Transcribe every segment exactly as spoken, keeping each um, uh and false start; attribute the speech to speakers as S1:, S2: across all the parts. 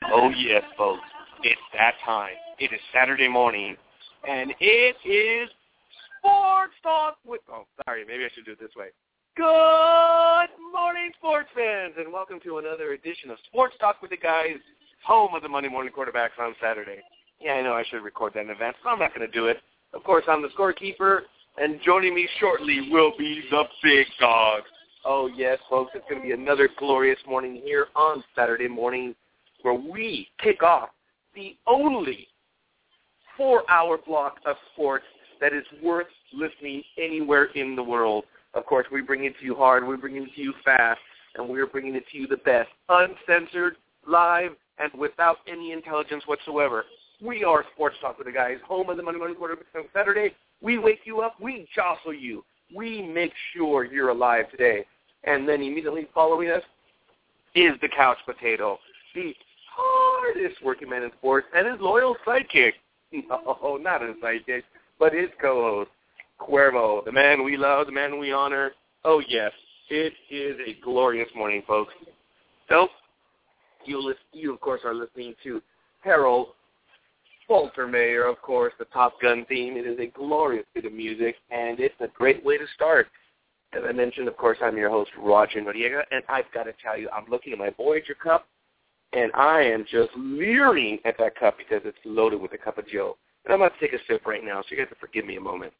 S1: Oh, yes, folks. It's that time. It is Saturday morning, and it is Sports Talk with... Oh, sorry. Maybe I should do it this way. Good morning, sports fans, and welcome to another edition of Sports Talk with the Guys, home of the Monday morning quarterbacks on Saturday. Yeah, I know I should record that in advance, but I'm not going to do it. Of course, I'm the scorekeeper, and joining me shortly will be the big dog. Oh, yes, folks, it's going to be another glorious morning here on Saturday morning where we kick off the only four-hour block of sports that is worth listening anywhere in the world. Of course, we bring it to you hard, we bring it to you fast, and we're bringing it to you the best, uncensored, live, and without any intelligence whatsoever. We are Sports Talk with the Guys, home of the Monday morning quarterbacks on Saturday. We wake you up, we jostle you, we make sure you're alive today. And then immediately following us is the couch potato, the hardest working man in sports, and his loyal sidekick. No, not his sidekick, but his co-host, Cuervo, the man we love, the man we honor. Oh, yes, it is a glorious morning, folks. So, you, listen, you of course, are listening to Harold Faltermeyer, of course, the Top Gun theme. It is a glorious bit of music, and it's a great way to start. As I mentioned, of course, I'm your host, Roger Noriega, and I've got to tell you, I'm looking at my Voyager cup, and I am just leering at that cup because it's loaded with a cup of Joe. And I'm about to take a sip right now, so you have to forgive me a moment.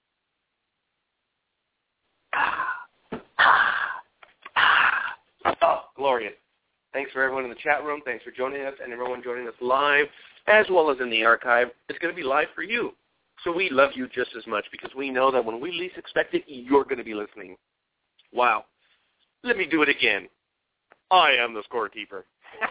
S1: Ah, ah, ah. Oh, glorious. Thanks for everyone in the chat room. Thanks for joining us, and everyone joining us live, as well as in the archive. It's going to be live for you. So we love you just as much because we know that when we least expect it, you're going to be listening. Wow. Let me do it again. I am the scorekeeper.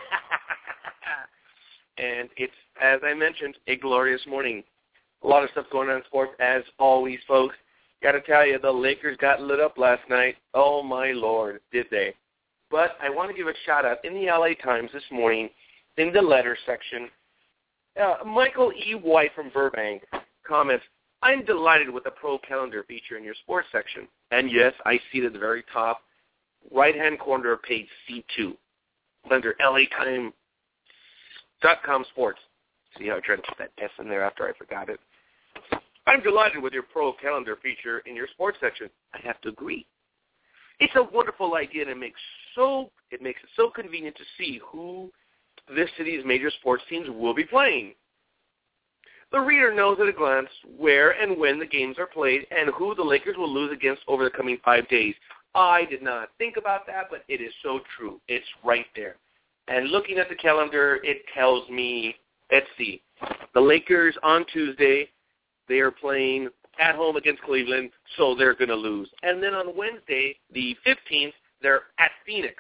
S1: And it's, as I mentioned, a glorious morning. A lot of stuff going on in sports, as always, folks. Got to tell you, the Lakers got lit up last night. Oh, my Lord, did they. But I want to give a shout-out. In the L A Times this morning, in the letter section, uh, Michael E. White from Burbank comments, I'm delighted with the Pro Calendar feature in your sports section. And, yes, I see it at the very top, right-hand corner of page C two, under L A Times dot com sports. See how I tried to put that S in there after I forgot it. I'm delighted with your Pro Calendar feature in your sports section. I have to agree. It's a wonderful idea, and it makes so it makes it so convenient to see who this city's major sports teams will be playing. The reader knows at a glance where and when the games are played and who the Lakers will lose against over the coming five days. I did not think about that, but it is so true. It's right there. And looking at the calendar, it tells me, let's see, the Lakers on Tuesday, they are playing at home against Cleveland, so they're going to lose. And then on Wednesday, the fifteenth, they're at Phoenix.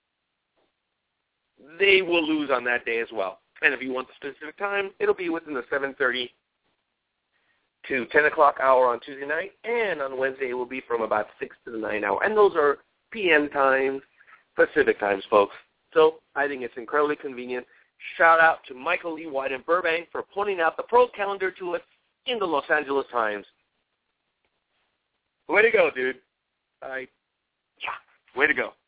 S1: They will lose on that day as well. And if you want the specific time, it'll be within the seven thirty to ten o'clock hour on Tuesday night, and on Wednesday it will be from about six to the nine hour. And those are P M times, Pacific times, folks. So I think it's incredibly convenient. Shout out to Michael Lee White in Burbank for pointing out the Pro Calendar to us in the Los Angeles Times. Way to go, dude. I, yeah, way to go.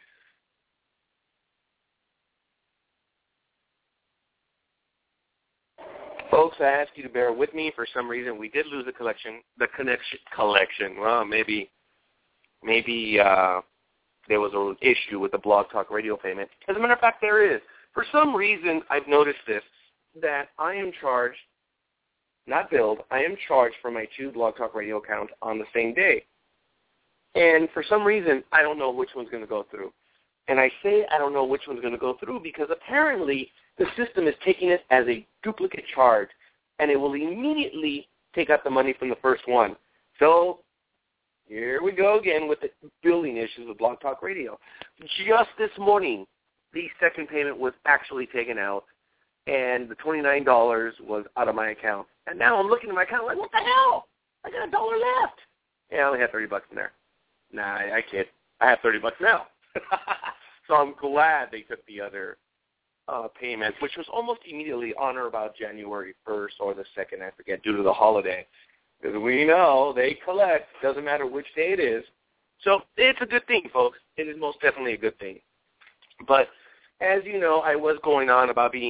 S1: Folks, I ask you to bear with me. For some reason, we did lose the collection, the connection collection. Well, maybe, maybe uh, there was an issue with the Blog Talk Radio payment. As a matter of fact, there is. For some reason, I've noticed this, that I am charged, not billed, I am charged for my two Blog Talk Radio accounts on the same day. And for some reason, I don't know which one's going to go through. And I say I don't know which one's going to go through because apparently the system is taking it as a duplicate charge, and it will immediately take out the money from the first one. So here we go again with the billing issues with Blog Talk Radio. Just this morning, the second payment was actually taken out, and the twenty-nine dollars was out of my account. And now I'm looking at my account like, what the hell? I got a dollar left. Yeah, I only have thirty bucks in there. Nah, I, I kid. I have thirty bucks now. So I'm glad they took the other uh, payment, which was almost immediately on or about January first or the second, I forget, due to the holiday. Because we know they collect, doesn't matter which day it is. So it's a good thing, folks. It is most definitely a good thing. But as you know, I was going on about being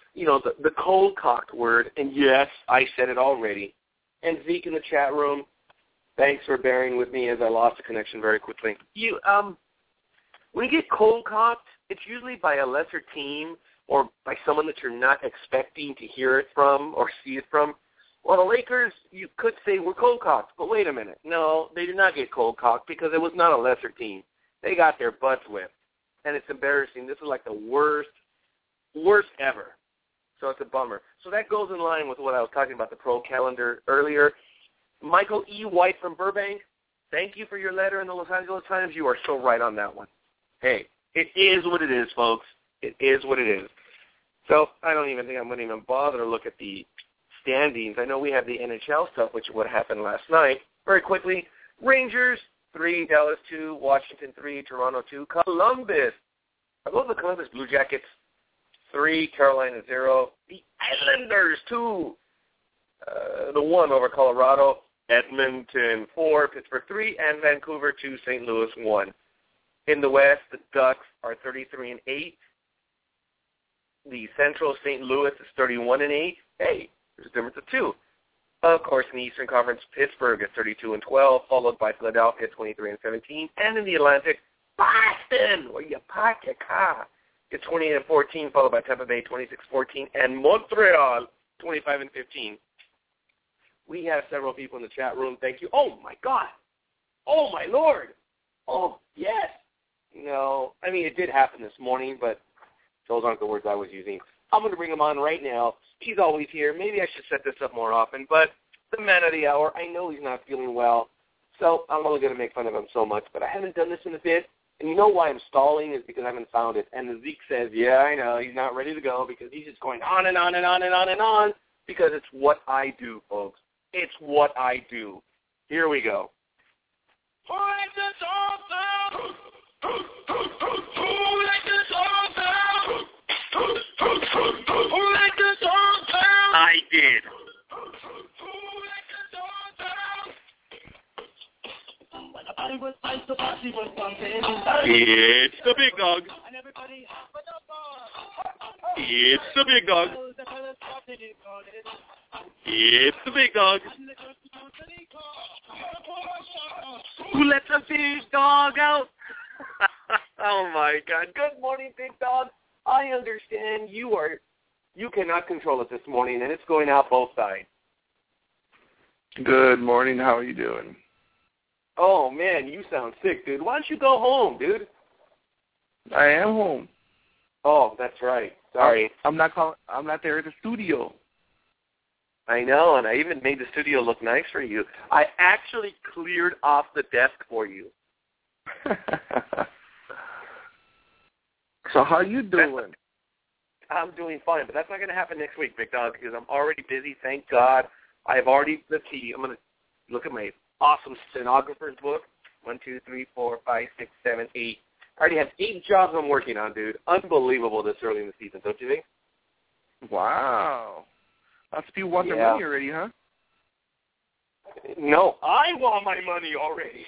S1: you know, the, the cold-cocked word, and yes, I said it already. And Zeke in the chat room, thanks for bearing with me as I lost the connection very quickly. You, um, when you get cold-cocked, it's usually by a lesser team or by someone that you're not expecting to hear it from or see it from. Well, the Lakers, you could say, were cold-cocked, but wait a minute. No, they did not get cold-cocked because it was not a lesser team. They got their butts whipped, and it's embarrassing. This is like the worst, worst ever. So it's a bummer. So that goes in line with what I was talking about, the pro calendar earlier. Michael E. White from Burbank, thank you for your letter in the Los Angeles Times. You are so right on that one. Hey, it is what it is, folks. It is what it is. So I don't even think I'm going to even bother to look at the standings. I know we have the N H L stuff, which what happened last night. Very quickly, Rangers, three, Dallas, two, Washington, three, Toronto, two, Columbus. Are those the Columbus Blue Jackets? Three, Carolina, zero. The Islanders, two, uh, the one over Colorado. Edmonton, four, Pittsburgh, three, and Vancouver, two, Saint Louis, one. In the West, the Ducks are thirty-three and eight. The Central Saint Louis is thirty-one and eight. Hey, there's a difference of two. Of course, in the Eastern Conference, Pittsburgh is thirty-two and twelve, followed by Philadelphia, twenty-three and seventeen. And in the Atlantic, Boston, where you park your car, is twenty-eight and fourteen, followed by Tampa Bay, twenty-six and fourteen, and Montreal, twenty-five and fifteen. We have several people in the chat room. Thank you. Oh, my God. Oh, my Lord. Oh, yes. No, I mean, it did happen this morning, but those aren't the words I was using. I'm going to bring him on right now. He's always here. Maybe I should set this up more often, but the man of the hour, I know he's not feeling well, so I'm only going to make fun of him so much, but I haven't done this in a bit, and you know why I'm stalling is because I haven't found it. And Zeke says, yeah, I know, he's not ready to go because he's just going on and on and on and on and on because it's what I do, folks. It's what I do. Here we go. Who let the song down? Who let the song down? Who let the song down? I did. Who let the song down? It's the big dog. It's the big dog. It's the big dog. Who let the big dog out? Oh, my God. Good morning, big dog. I understand you are, you cannot control it this morning, and it's going out both sides.
S2: Good morning. How are you doing?
S1: Oh, man, you sound sick, dude. Why don't you go home, dude?
S2: I am home.
S1: Oh, that's right. Sorry.
S2: I'm not calling. I'm not there at the studio.
S1: I know, and I even made the studio look nice for you. I actually cleared off the desk for you.
S2: So how you doing?
S1: I'm doing fine, but that's not going to happen next week, big dog, because I'm already busy. Thank God. I've already, let's see, I'm going to look at my awesome stenographer's book. One, two, three, four, five, six, seven, eight. I already have eight jobs I'm working on, dude. Unbelievable this early in the season, don't you think?
S2: Wow. Lots of people want
S1: yeah.
S2: their money already, huh?
S1: No, I want my money already.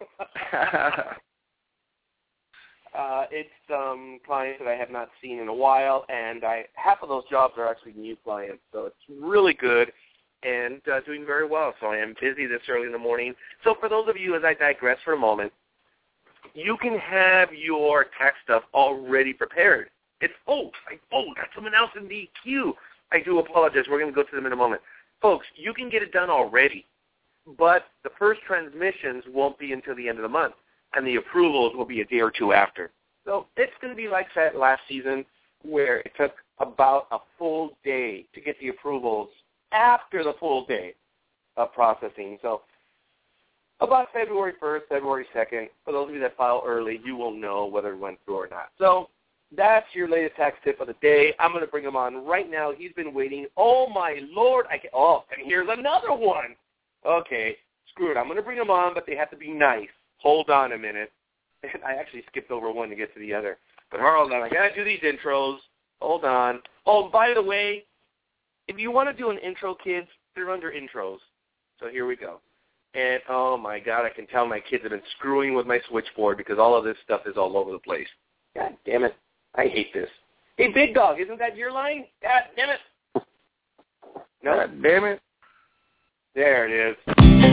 S1: uh, it's um, clients that I have not seen in a while, and I half of those jobs are actually new clients, so it's really good and uh, doing very well. So I am busy this early in the morning. So for those of you, as I digress for a moment, you can have your tax stuff already prepared. It's, oh, I, oh, got someone else in the queue. I do apologize. We're going to go to them in a moment. Folks, you can get it done already, but the first transmissions won't be until the end of the month, and the approvals will be a day or two after. So it's going to be like that last season where it took about a full day to get the approvals after the full day of processing. So about February first, February second, for those of you that file early, you will know whether it went through or not. So that's your latest tax tip of the day. I'm going to bring him on right now. He's been waiting. Oh, my Lord. I can, oh, and here's another one. Okay, screw it. I'm going to bring him on, but they have to be nice. Hold on a minute. I actually skipped over one to get to the other. But hold on. I got to do these intros. Hold on. Oh, by the way, if you want to do an intro, kids, they're under intros. So here we go. And, oh, my God, I can tell my kids have been screwing with my switchboard because all of this stuff is all over the place. God damn it. I hate this. Hey, Big Dog, isn't that your line? God damn it. No?
S2: God damn it.
S1: There it is.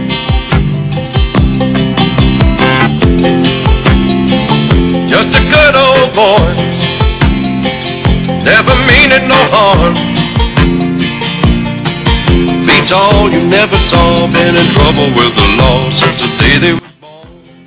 S3: Just a good old boy, never meaning no harm. Beats all you never saw, been in trouble with the law since the day they were born.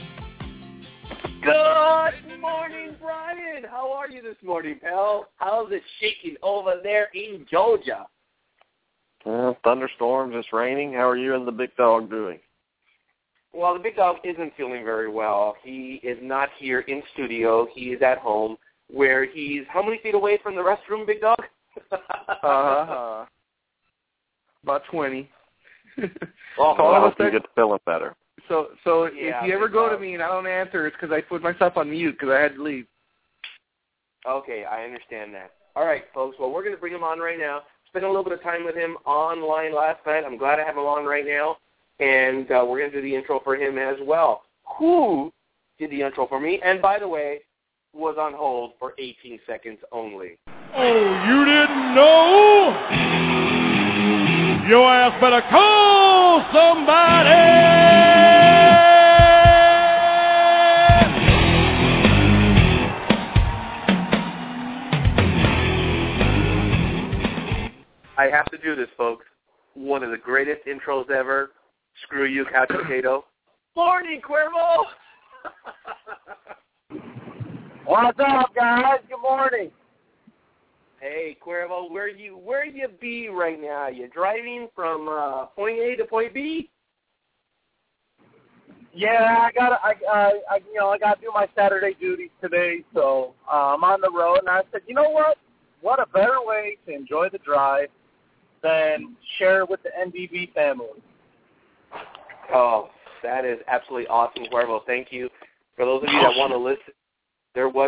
S1: Good morning, Brian. How are you this morning, pal? How's it shaking over there in Georgia?
S4: Well, thunderstorms, it's raining. How are you and the big dog doing?
S1: Well, the big dog isn't feeling very well. He is not here in studio. He is at home, where he's how many feet away from the restroom, big dog?
S2: uh-huh. About twenty.
S1: Well,
S2: So all
S4: I
S2: of a
S4: hope you
S2: sudden-
S4: get feeling better.
S2: So, so
S1: Yeah,
S2: if you ever
S1: big
S2: go
S1: dog.
S2: to me and I don't answer, it's because I put myself on mute because I had to leave.
S1: Okay, I understand that. All right, folks. Well, we're going to bring him on right now. Spent a little bit of time with him online last night. I'm glad I have him on right now, and uh, we're going to do the intro for him as well. Who did the intro for me? And by the way, was on hold for eighteen seconds only.
S5: Oh, you didn't know? Your ass better call somebody!
S1: I have to do this, folks. One of the greatest intros ever. Screw you, Couch Potato. Morning, Cuervo!
S6: What's up, guys? Good morning.
S1: Hey, Cuervo, where you where you be right now? You driving from uh, point A to point B?
S6: Yeah, I got I, I, I you know I got to do my Saturday duties today, so uh, I'm on the road, and I said, you know what? What a better way to enjoy the drive than share with the N B B family.
S1: Oh, that is absolutely awesome, Cuervo. Thank you. For those of you that want to listen, there was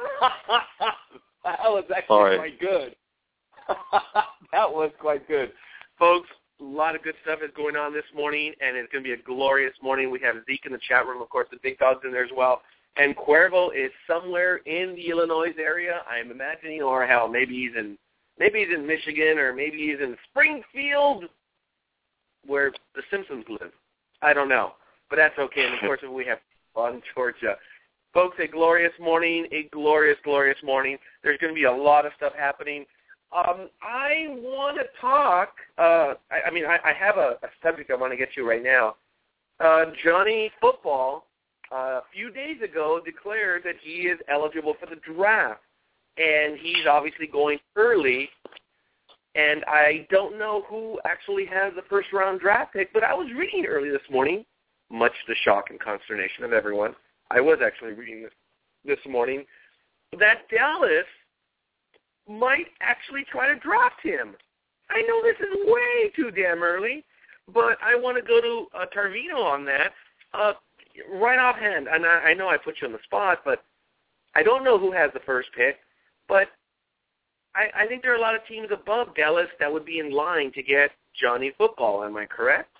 S1: that was actually
S4: Sorry.
S1: quite good. That was quite good, folks. A lot of good stuff is going on this morning, and it's going to be a glorious morning. We have Zeke in the chat room, of course. The big dog's in there as well. And Cuervo is somewhere in the Illinois area, I'm imagining, or hell, maybe he's in maybe he's in Michigan, or maybe he's in Springfield, where the Simpsons live. I don't know, but that's okay. And of course, we have fun, Georgia. Folks, a glorious morning, a glorious, glorious morning. There's going to be a lot of stuff happening. Um, I want to talk, uh, I, I mean, I, I have a, a subject I want to get to right now. Uh, Johnny Football, uh, a few days ago, declared that he is eligible for the draft, and he's obviously going early, and I don't know who actually has the first-round draft pick, but I was reading early this morning, much to the shock and consternation of everyone. I was actually reading this this morning, that Dallas might actually try to draft him. I know this is way too damn early, but I want to go to uh, Tarvino on that. Uh, right offhand, and I, I know I put you on the spot, but I don't know who has the first pick, but I, I think there are a lot of teams above Dallas that would be in line to get Johnny Football. Am I correct?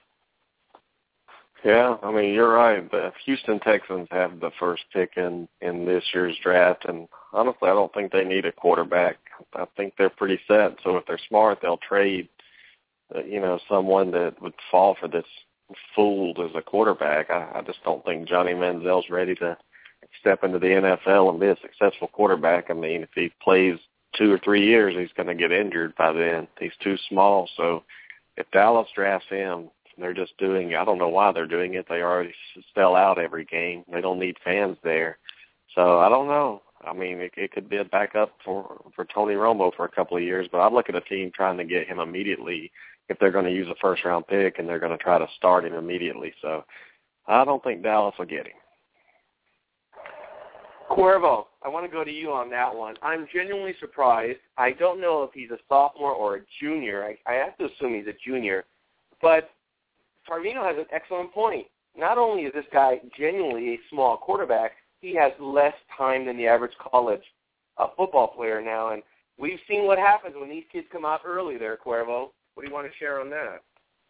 S4: Yeah, I mean, you're right. The Houston Texans have the first pick in, in this year's draft, and honestly, I don't think they need a quarterback. I think they're pretty set, so if they're smart, they'll trade, uh, you know, someone that would fall for this fool as a quarterback. I, I just don't think Johnny Manziel's ready to step into the N F L and be a successful quarterback. I mean, if he plays two or three years, he's going to get injured by then. He's too small, so if Dallas drafts him, they're just doing, I don't know why they're doing it. They already sell out every game. They don't need fans there. So I don't know. I mean, it, it could be a backup for, for Tony Romo for a couple of years, but I'd look at a team trying to get him immediately if they're going to use a first-round pick and they're going to try to start him immediately. So I don't think Dallas will get him.
S1: Cuervo, I want to go to you on that one. I'm genuinely surprised. I don't know if he's a sophomore or a junior. I, I have to assume he's a junior. But Tarvino has an excellent point. Not only is this guy genuinely a small quarterback, he has less time than the average college uh, football player now. And we've seen what happens when these kids come out early there, Cuervo. What do you want to share on that?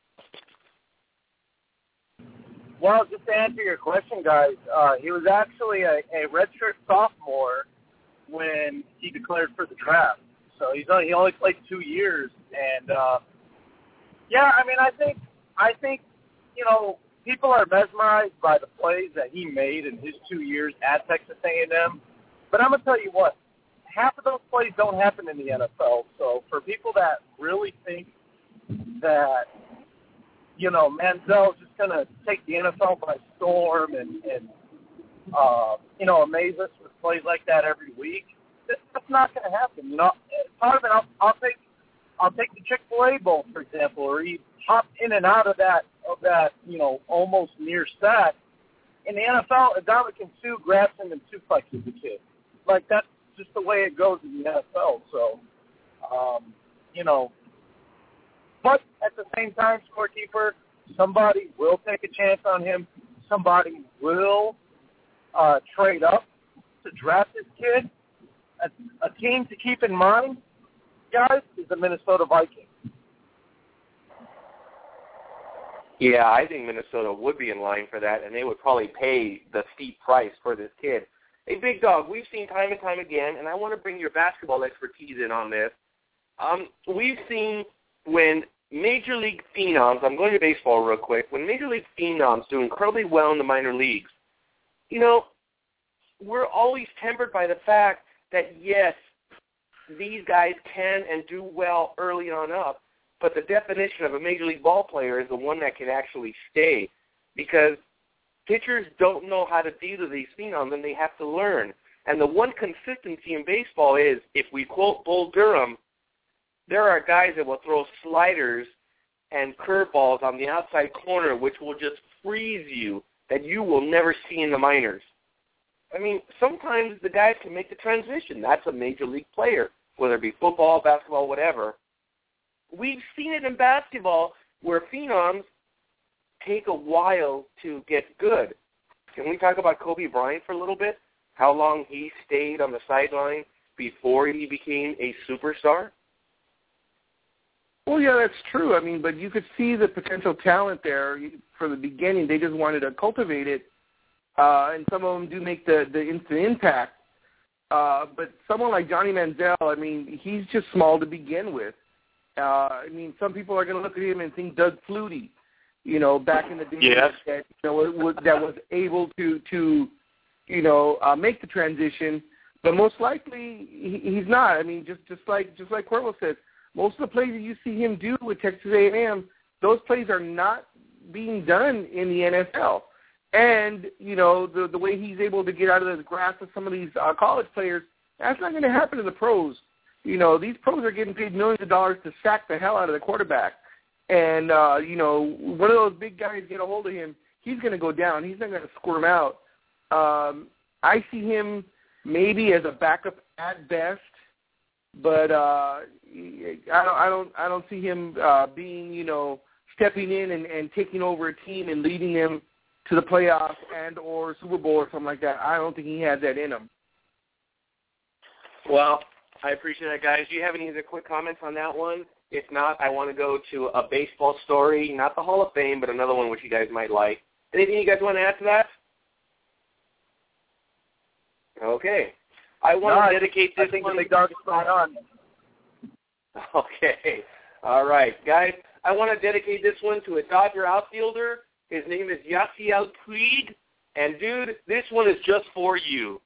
S6: Well, just to answer your question, guys, uh, he was actually a, a redshirt sophomore when he declared for the draft. So he's only, he only played two years, and uh, yeah, I mean, I think I think you know people are mesmerized by the plays that he made in his two years at Texas A and M. But I'm gonna tell you what, half of those plays don't happen in the N F L. So for people that really think that you know Manziel's just gonna take the N F L by storm and, and uh, you know amaze us with plays like that every week, that's not going to happen. You know, part of it, I'll, I'll take, I'll take the Chick-fil-A Bowl for example, where he hopped in and out of that, of that, you know, almost near sack. In the N F L, Ndamukong Suh grabs him and suplexes the kid. Like that's just the way it goes in the N F L. So, um, you know, but at the same time, scorekeeper, somebody will take a chance on him. Somebody will uh, trade up to draft this kid. A, a team to keep in mind, guys, is the Minnesota Vikings.
S1: Yeah, I think Minnesota would be in line for that, and they would probably pay the steep price for this kid. Hey, Big Dog, we've seen time and time again, and I want to bring your basketball expertise in on this. Um, we've seen when Major League phenoms, I'm going to baseball real quick, when Major League phenoms do incredibly well in the minor leagues, you know, we're always tempered by the fact that, yes, these guys can and do well early on up, but the definition of a Major League ball player is the one that can actually stay, because pitchers don't know how to deal with these phenoms, and they have to learn. And the one consistency in baseball is, if we quote Bull Durham, there are guys that will throw sliders and curveballs on the outside corner which will just freeze you, that you will never see in the minors. I mean, sometimes the guys can make the transition. That's a Major League player, whether it be football, basketball, whatever. We've seen it in basketball where phenoms take a while to get good. Can we talk about Kobe Bryant for a little bit? How long he stayed on the sideline before he became a superstar?
S2: Well, yeah, that's true. I mean, but you could see the potential talent there from the beginning. They just wanted to cultivate it, uh, and some of them do make the, the instant impact. Uh, but someone like Johnny Manziel, I mean, he's just small to begin with. Uh, I mean, some people are going to look at him and think Doug Flutie, you know, back in the day,
S1: yes.
S2: that you know was, that was able to to you know uh, make the transition. But most likely he, he's not. I mean, just just like just like Cuervo said, most of the plays that you see him do with Texas A and M, those plays are not being done in the N F L. And you know the the way he's able to get out of the grasp of some of these uh, college players, that's not going to happen in the pros. You know, these pros are getting paid millions of dollars to sack the hell out of the quarterback. And, uh, you know, one of those big guys get a hold of him, he's going to go down. He's not going to squirm out. Um, I see him maybe as a backup at best, but uh, I don't, I don't, I don't see him uh, being, you know, stepping in and, and taking over a team and leading them to the playoffs and or Super Bowl or something like that. I don't think he has that in him.
S1: Well, I appreciate that, guys. Do you have any other quick comments on that one? If not, I want to go to a baseball story, not the Hall of Fame, but another one which you guys might like. Anything you guys want to add to that? Okay. I want
S6: no,
S1: to dedicate this
S6: I think
S1: one.
S6: the big dog is spot on.
S1: Okay. All right, guys. I want to dedicate this one to a Dodger outfielder. His name is Yasiel Puig. And, dude, this one is just for you.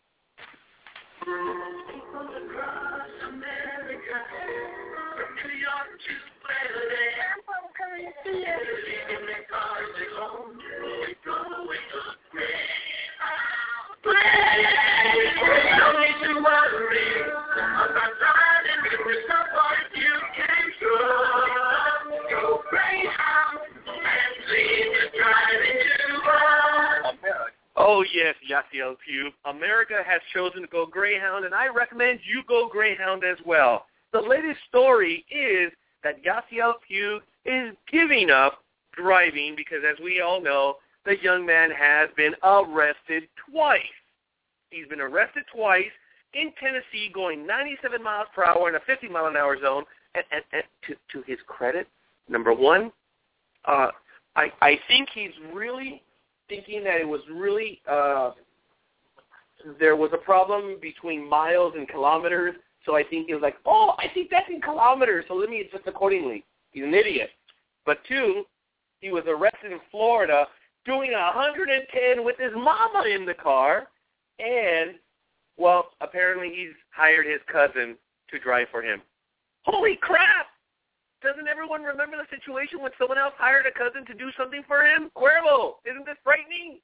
S1: Oh, yes, Yasiel Puig. America has chosen to go Greyhound, and I recommend you go Greyhound as well. The latest story is that Yasiel Puig is giving up driving because, as we all know, the young man has been arrested twice. He's been arrested twice in Tennessee going ninety-seven miles per hour in a fifty mile an hour zone. And, and, and to, to his credit, number one, uh, I, I think he's really thinking that it was really uh, there was a problem between miles and kilometers, so I think he was like, oh, I think that's in kilometers, so let me adjust accordingly. He's an idiot. But two, he was arrested in Florida doing one hundred ten with his mama in the car, and, well, apparently he's hired his cousin to drive for him. Holy crap! Doesn't everyone remember the situation when someone else hired a cousin to do something for him? Cuervo, isn't this frightening?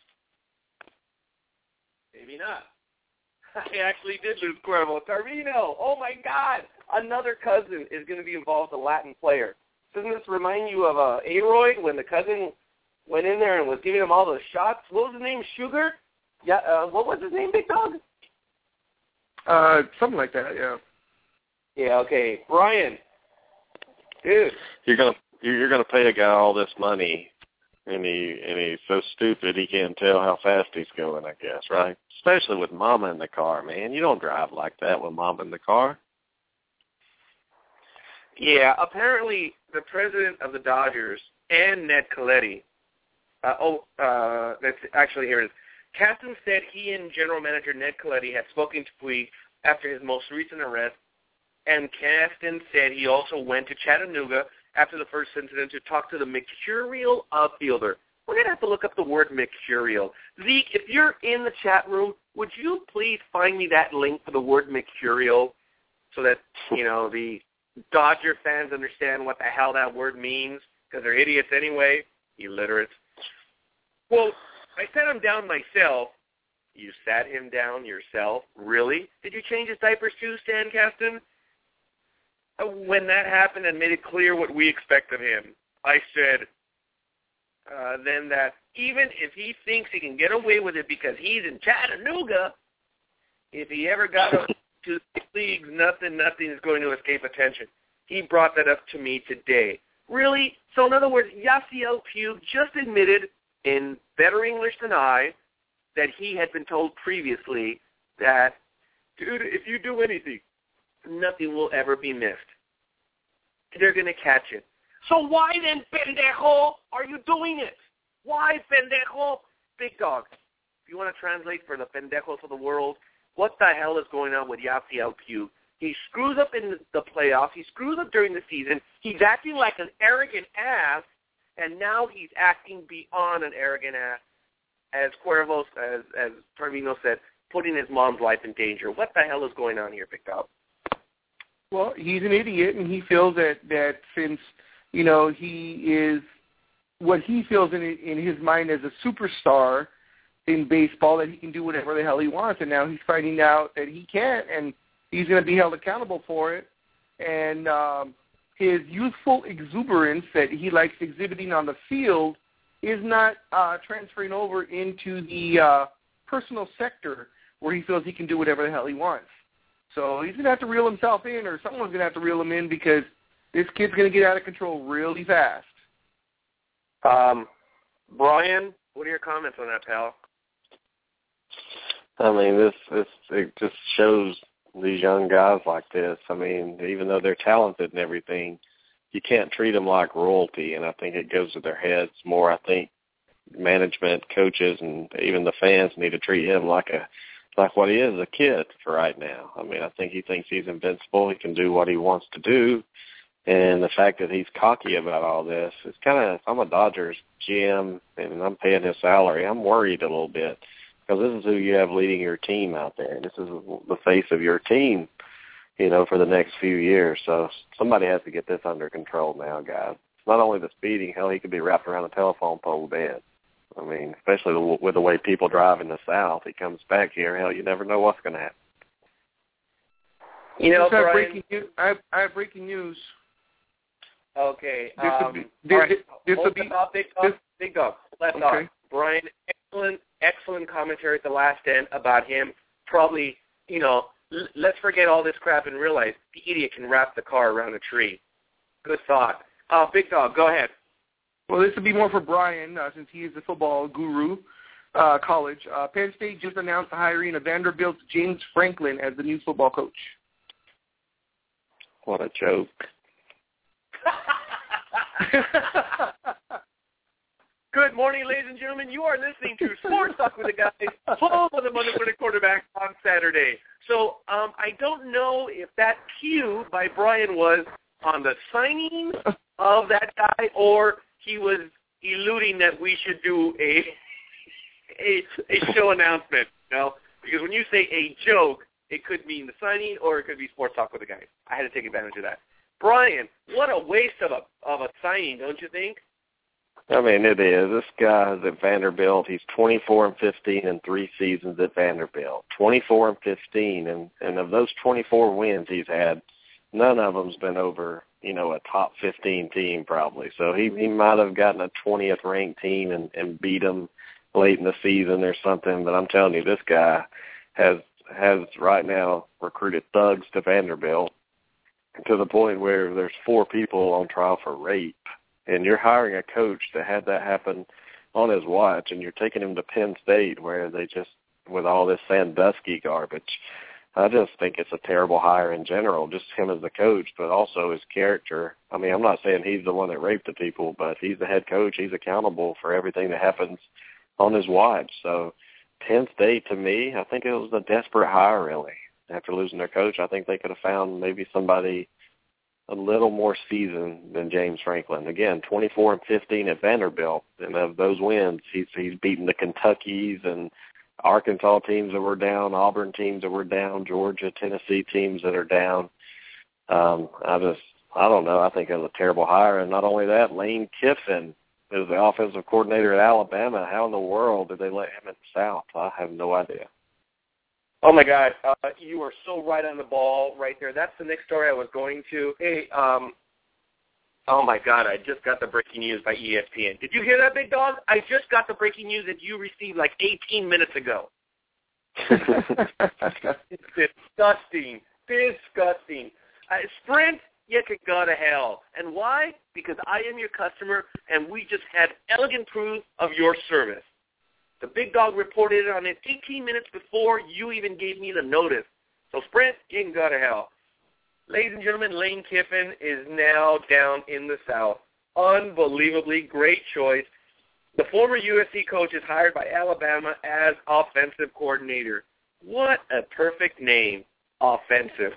S1: Maybe not. I actually did lose Cuervo. Tarvino, oh my God, another cousin is going to be involved, a Latin player. Doesn't this remind you of uh, Aroyd when the cousin went in there and was giving him all those shots? What was his name, Sugar? Yeah, uh, what was his name, Big Dog?
S2: Uh, something like that, yeah.
S1: Yeah, okay. Brian, dude.
S4: You're gonna you're gonna pay a guy all this money, and he and he's so stupid he can't tell how fast he's going, I guess, right? Especially with Mama in the car, man. You don't drive like that with Mama in the car.
S1: Yeah, apparently the president of the Dodgers and Ned Colletti, uh, oh, uh, that's actually here it is. Caston said he and general manager Ned Colletti had spoken to Puig after his most recent arrest, and Caston said he also went to Chattanooga after the first incident to talk to the mercurial outfielder. We're going to have to look up the word mercurial. Zeke, if you're in the chat room, would you please find me that link for the word mercurial so that, you know, the Dodger fans understand what the hell that word means, because they're idiots anyway, illiterates. Well, I sat him down myself. You sat him down yourself? Really? Did you change his diapers too, Stan Caston? When that happened and made it clear what we expect of him, I said uh, then that even if he thinks he can get away with it because he's in Chattanooga, if he ever got up to the leagues, nothing, nothing is going to escape attention. He brought that up to me today. Really? So in other words, Yasiel Puig just admitted in better English than I that he had been told previously that, dude, if you do anything, nothing will ever be missed. They're going to catch it. So why then, pendejo, are you doing it? Why, pendejo? Big Dog, if you want to translate for the pendejos of the world, what the hell is going on with Yasiel Puig? He screws up in the playoffs. He screws up during the season. He's acting like an arrogant ass, and now he's acting beyond an arrogant ass, as Cuervo, as, as Tarvino said, putting his mom's life in danger. What the hell is going on here, Big Dog?
S2: Well, he's an idiot, and he feels that, that since, you know, he is what he feels in in his mind as a superstar in baseball, that he can do whatever the hell he wants, and now he's finding out that he can't, and he's going to be held accountable for it. And um, his youthful exuberance that he likes exhibiting on the field is not uh, transferring over into the uh, personal sector where he feels he can do whatever the hell he wants. So he's going to have to reel himself in, or someone's going to have to reel him in, because this kid's going to get out of control really fast.
S1: Um, Brian, what are your comments on that, pal?
S4: I mean, this this it just shows these young guys like this. I mean, even though they're talented and everything, you can't treat them like royalty, and I think it goes to their heads more. I think management, coaches, and even the fans need to treat him like a like what he is, a kid for right now. I mean, I think he thinks he's invincible. He can do what he wants to do. And the fact that he's cocky about all this, it's kind of, if I'm a Dodgers G M and I'm paying his salary, I'm worried a little bit, because this is who you have leading your team out there. This is the face of your team, you know, for the next few years. So somebody has to get this under control now, guys. It's not only the speeding. Hell, he could be wrapped around a telephone pole dead. I mean, especially with the way people drive in the South. He comes back here, hell, you never know what's going to happen.
S1: You know,
S2: I have
S1: Brian,
S2: breaking news. I have, I have breaking news.
S1: Okay.
S2: This
S1: um,
S2: will be. This,
S1: right.
S2: this will
S1: Hold
S2: be.
S1: up, big dog.
S2: This,
S1: big dog. Let's
S2: okay.
S1: talk. Brian, excellent, excellent commentary at the last end about him. Probably, you know, l- let's forget all this crap and realize the idiot can wrap the car around a tree. Good thought. Uh, Big Dog, go ahead.
S2: Well, this would be more for Brian, uh, since he is the football guru. Uh, college. Uh, Penn State just announced the hiring of Vanderbilt's James Franklin as the new football coach.
S4: What a joke.
S1: Good Good morning, ladies and gentlemen. You are listening to Sports Talk with the Guys, home of the Monday Morning Quarterback on Saturday. So um, I don't know if that cue by Brian was on the signing of that guy or he was eluding that we should do a a, a show announcement. You know? Because when you say a joke, it could mean the signing or it could be Sports Talk with the Guys. I had to take advantage of that. Brian, what a waste of a of a signing, don't you think?
S4: I mean, it is. This guy is at Vanderbilt. He's twenty-four and fifteen in three seasons at Vanderbilt. twenty-four and fifteen, and and of those twenty-four wins he's had, none of them's been over, you know, a top fifteen team probably. So he he might have gotten a twentieth ranked team and and beat them late in the season or something. But I'm telling you, this guy has has right now recruited thugs to Vanderbilt to the point where there's four people on trial for rape. And you're hiring a coach that had that happen on his watch, and you're taking him to Penn State where they just, with all this Sandusky garbage, I just think it's a terrible hire in general, just him as the coach, but also his character. I mean, I'm not saying he's the one that raped the people, but he's the head coach. He's accountable for everything that happens on his watch. So Penn State, to me, I think it was a desperate hire, really. After losing their coach, I think they could have found maybe somebody a little more seasoned than James Franklin. Again, twenty-four and fifteen at Vanderbilt, and of those wins, he's he's beaten the Kentuckys and Arkansas teams that were down, Auburn teams that were down, Georgia, Tennessee teams that are down. Um, I just, I don't know. I think it was a terrible hire. And not only that, Lane Kiffin is the offensive coordinator at Alabama. How in the world did they let him in the South? I have no idea.
S1: Oh, my God. Uh, you are so right on the ball right there. That's the next story I was going to. Hey, um, oh, my God, I just got the breaking news by E S P N. Did you hear that, Big Dog? I just got the breaking news that you received like eighteen minutes ago. It's disgusting. Disgusting. Uh, Sprint, you can go to hell. And why? Because I am your customer, and we just had elegant proof of your service. The Big Dog reported on it eighteen minutes before you even gave me the notice. So, Sprint, you can go to hell. Ladies and gentlemen, Lane Kiffin is now down in the South. Unbelievably great choice. The former U S C coach is hired by Alabama as offensive coordinator. What a perfect name, offensive.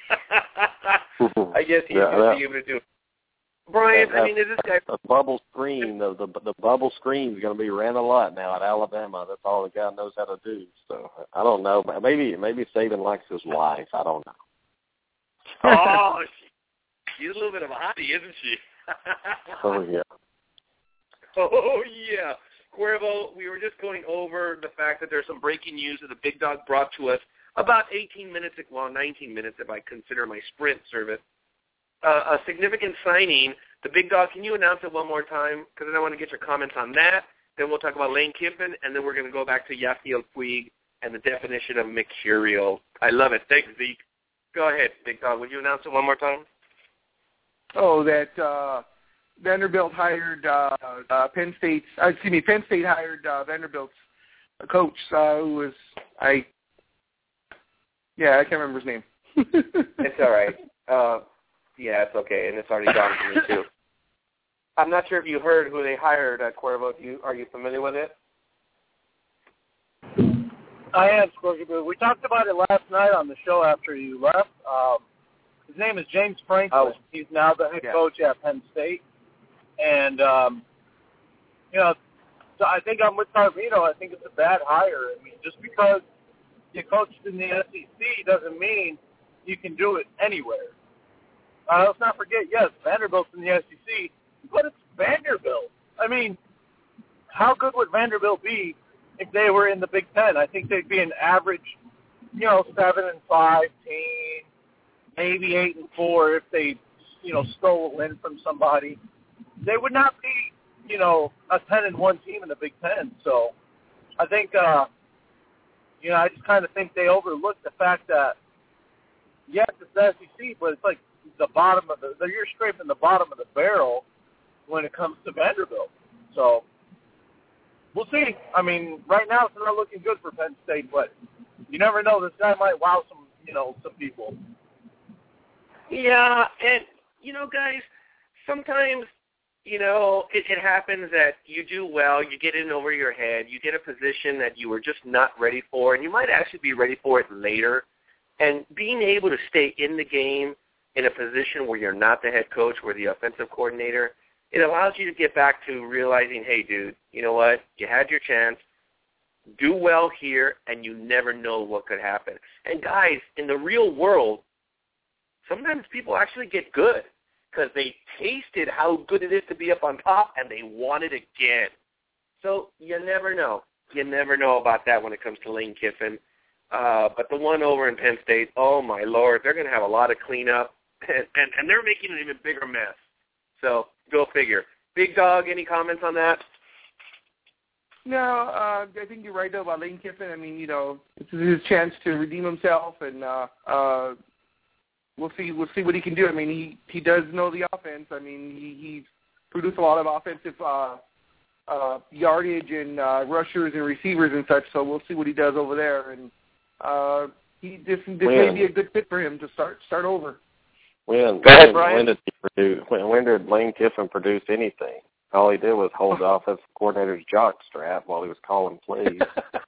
S1: I guess he's
S4: yeah,
S1: going to be able to do it. Brian,
S4: that,
S1: I mean, is this guy...
S4: The bubble screen, the, the the bubble screen is going to be ran a lot now at Alabama. That's all the guy knows how to do. So, I don't know. Maybe maybe Saban likes his wife. I don't know.
S1: Oh, she, she's a little bit of a hottie, isn't she?
S4: Oh, yeah.
S1: Oh, yeah. Cuervo, we were just going over the fact that there's some breaking news that the Big Dog brought to us about eighteen minutes, well, nineteen minutes if I consider my Sprint service. Uh, a significant signing. The Big Dog, can you announce it one more time? Because then I want to get your comments on that. Then we'll talk about Lane Kiffin, and then we're going to go back to Yasiel Puig and the definition of mercurial. I love it. Thanks, Zeke. Go ahead, Big Dog. Would you announce it one more time?
S2: Oh, that uh, Vanderbilt hired uh, uh, Penn State. Uh, excuse me, Penn State hired uh, Vanderbilt's coach, uh, who was I. Yeah, I can't remember his name.
S1: It's all right. Uh, yeah, it's okay, and it's already gone for me too. I'm not sure if you heard who they hired at Cuervo. Do you, are you familiar with it?
S6: I am, Scorpio, but we talked about it last night on the show after you left. Um, his name is James Franklin. Oh. He's now the head yeah. coach at Penn State. And, um, you know, so I think I'm with Carvino. I think it's a bad hire. I mean, just because you coached in the S E C doesn't mean you can do it anywhere. Uh, let's not forget, yes, Vanderbilt's in the S E C, but it's Vanderbilt. I mean, how good would Vanderbilt be if they were in the Big Ten? I think they'd be an average, you know, seven and five team, maybe eight and four if they, you know, stole a win from somebody. They would not be, you know, a ten and one team in the Big Ten. So I think, uh, you know, I just kind of think they overlooked the fact that, yes, it's the S E C, but it's like the bottom of the, you're scraping the bottom of the barrel when it comes to Vanderbilt. So we'll see. I mean, right now it's not looking good for Penn State, but you never know. This guy might wow some, you know, some people.
S1: Yeah, and, you know, guys, sometimes you know, it, it happens that you do well, you get in over your head, you get a position that you were just not ready for, and you might actually be ready for it later. And being able to stay in the game in a position where you're not the head coach, where the offensive coordinator, it allows you to get back to realizing, hey, dude, you know what? You had your chance. Do well here, and you never know what could happen. And, guys, in the real world, sometimes people actually get good because they tasted how good it is to be up on top, and they want it again. So you never know. You never know about that when it comes to Lane Kiffin. Uh, but the one over in Penn State, oh, my Lord, they're going to have a lot of cleanup, and, and, and they're making an even bigger mess. So go figure. Big Dog, any comments on that?
S2: No, uh, I think you're right, though, about Lane Kiffin. I mean, you know, this is his chance to redeem himself, and uh, uh, we'll see we'll see what he can do. I mean, he, he does know the offense. I mean, he, he's produced a lot of offensive uh, uh, yardage and uh, rushers and receivers and such, so we'll see what he does over there. And uh, he this, this may be a good fit for him to start start over.
S4: When,
S1: Go ahead,
S4: when,
S1: Brian.
S4: when did he produce? When, when did Lane Kiffin produce anything? All he did was hold the offensive coordinator's jock strap while he was calling plays.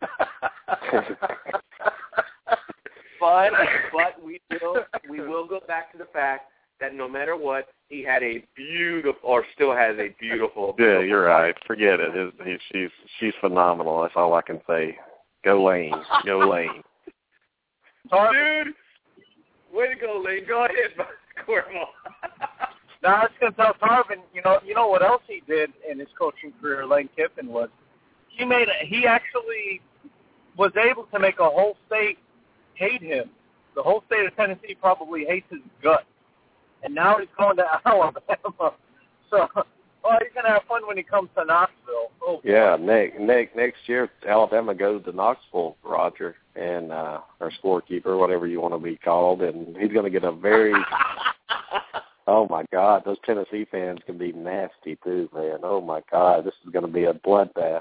S1: but but we will we will go back to the fact that no matter what, he had a beautiful, or still has a beautiful.
S4: Yeah, you're right. Forget it. His, he, she's she's phenomenal. That's all I can say. Go Lane. Go Lane.
S1: Dude, way to go, Lane. Go ahead, Cuervo.
S6: Now I was going to tell Tarvin, you know, you know what else he did in his coaching career, Lane Kiffin, was he made a, he actually was able to make a whole state hate him. The whole state of Tennessee probably hates his guts. And now he's going to Alabama. So, oh, he's going to have fun when he comes to Knoxville. Oh,
S4: yeah, next, next, next year, Alabama goes to Knoxville, Roger, and uh, our scorekeeper, whatever you want to be called, and he's going to get a very, oh, my God, those Tennessee fans can be nasty, too, man. Oh, my God, this is going to be a bloodbath.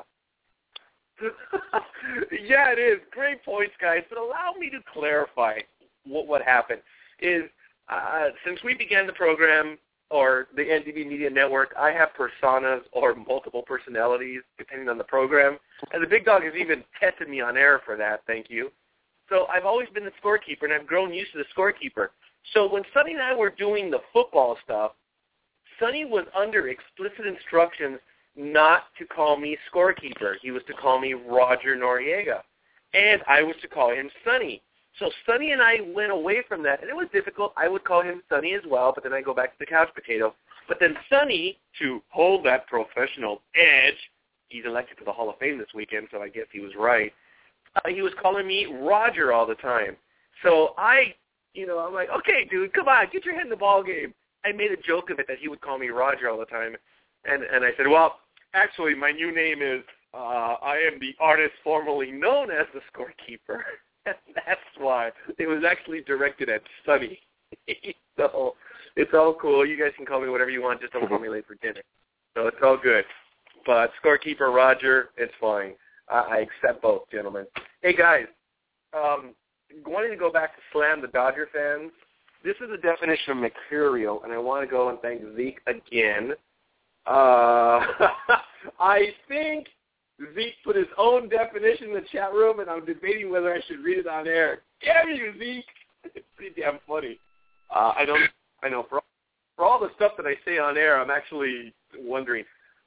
S1: Yeah, it is. Great points, guys. But allow me to clarify what, what happened. Is uh, since we began the program, or the N T V Media Network, I have personas or multiple personalities depending on the program. And the Big Dog has even tested me on air for that, thank you. So I've always been the scorekeeper, and I've grown used to the scorekeeper. So when Sonny and I were doing the football stuff, Sonny was under explicit instructions not to call me scorekeeper. He was to call me Roger Noriega. And I was to call him Sonny. So Sonny and I went away from that, and it was difficult. I would call him Sonny as well, but then I go back to the couch potato. But then Sonny, to hold that professional edge, he's elected to the Hall of Fame this weekend, so I guess he was right. Uh, he was calling me Roger all the time. So I, you know, I'm like, okay, dude, come on, get your head in the ball game. I made a joke of it that he would call me Roger all the time. And, and I said, well, actually, my new name is, uh, I am the artist formerly known as the scorekeeper. That's why. It was actually directed at Sonny. So it's all cool. You guys can call me whatever you want. Just don't call me late for dinner. So it's all good. But scorekeeper Roger, it's fine. I, I accept both, gentlemen. Hey, guys, um, wanting to go back to slam the Dodger fans, this is the definition of mercurial, and I want to go and thank Zeke again. Uh, I think Zeke put his own definition in the chat room, and I'm debating whether I should read it on air. Damn you, Zeke! It's pretty damn funny. Uh, I don't. I know for all, for all the stuff that I say on air, I'm actually wondering.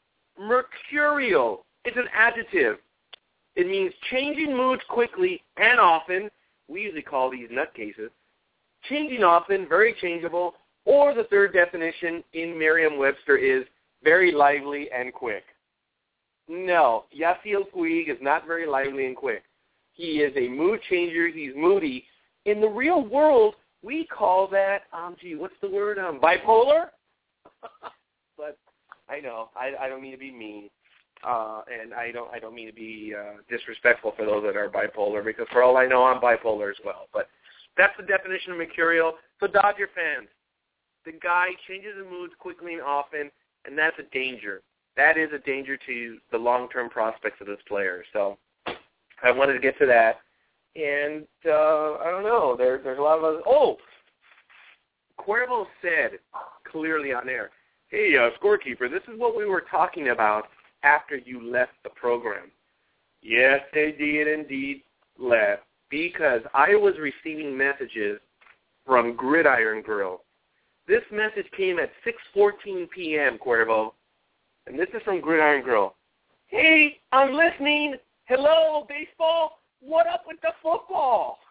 S1: Mercurial. It's an adjective. It means changing moods quickly and often. We usually call these nutcases. Changing often, very changeable. Or the third definition in Merriam-Webster is very lively and quick. No, Yasiel Puig is not very lively and quick. He is a mood changer. He's moody. In the real world, we call that, um, gee, what's the word? Um, bipolar? But I know, I, I don't mean to be mean, uh, and I don't I don't mean to be uh, disrespectful for those that are bipolar, because for all I know, I'm bipolar as well. But that's the definition of mercurial. So Dodger fans, the guy changes his moods quickly and often, and that's a danger. That is a danger to the long-term prospects of this player. So I wanted to get to that. And uh, I don't know. There, there's a lot of other. Oh, Cuervo said clearly on air, Hey, uh, scorekeeper, this is what we were talking about after you left the program. Yes, they did indeed left, because I was receiving messages from Gridiron Grill. This message came at six fourteen p.m., Cuervo, and this is from Gridiron Grill. Hey, I'm listening. Hello, baseball. What up with the football?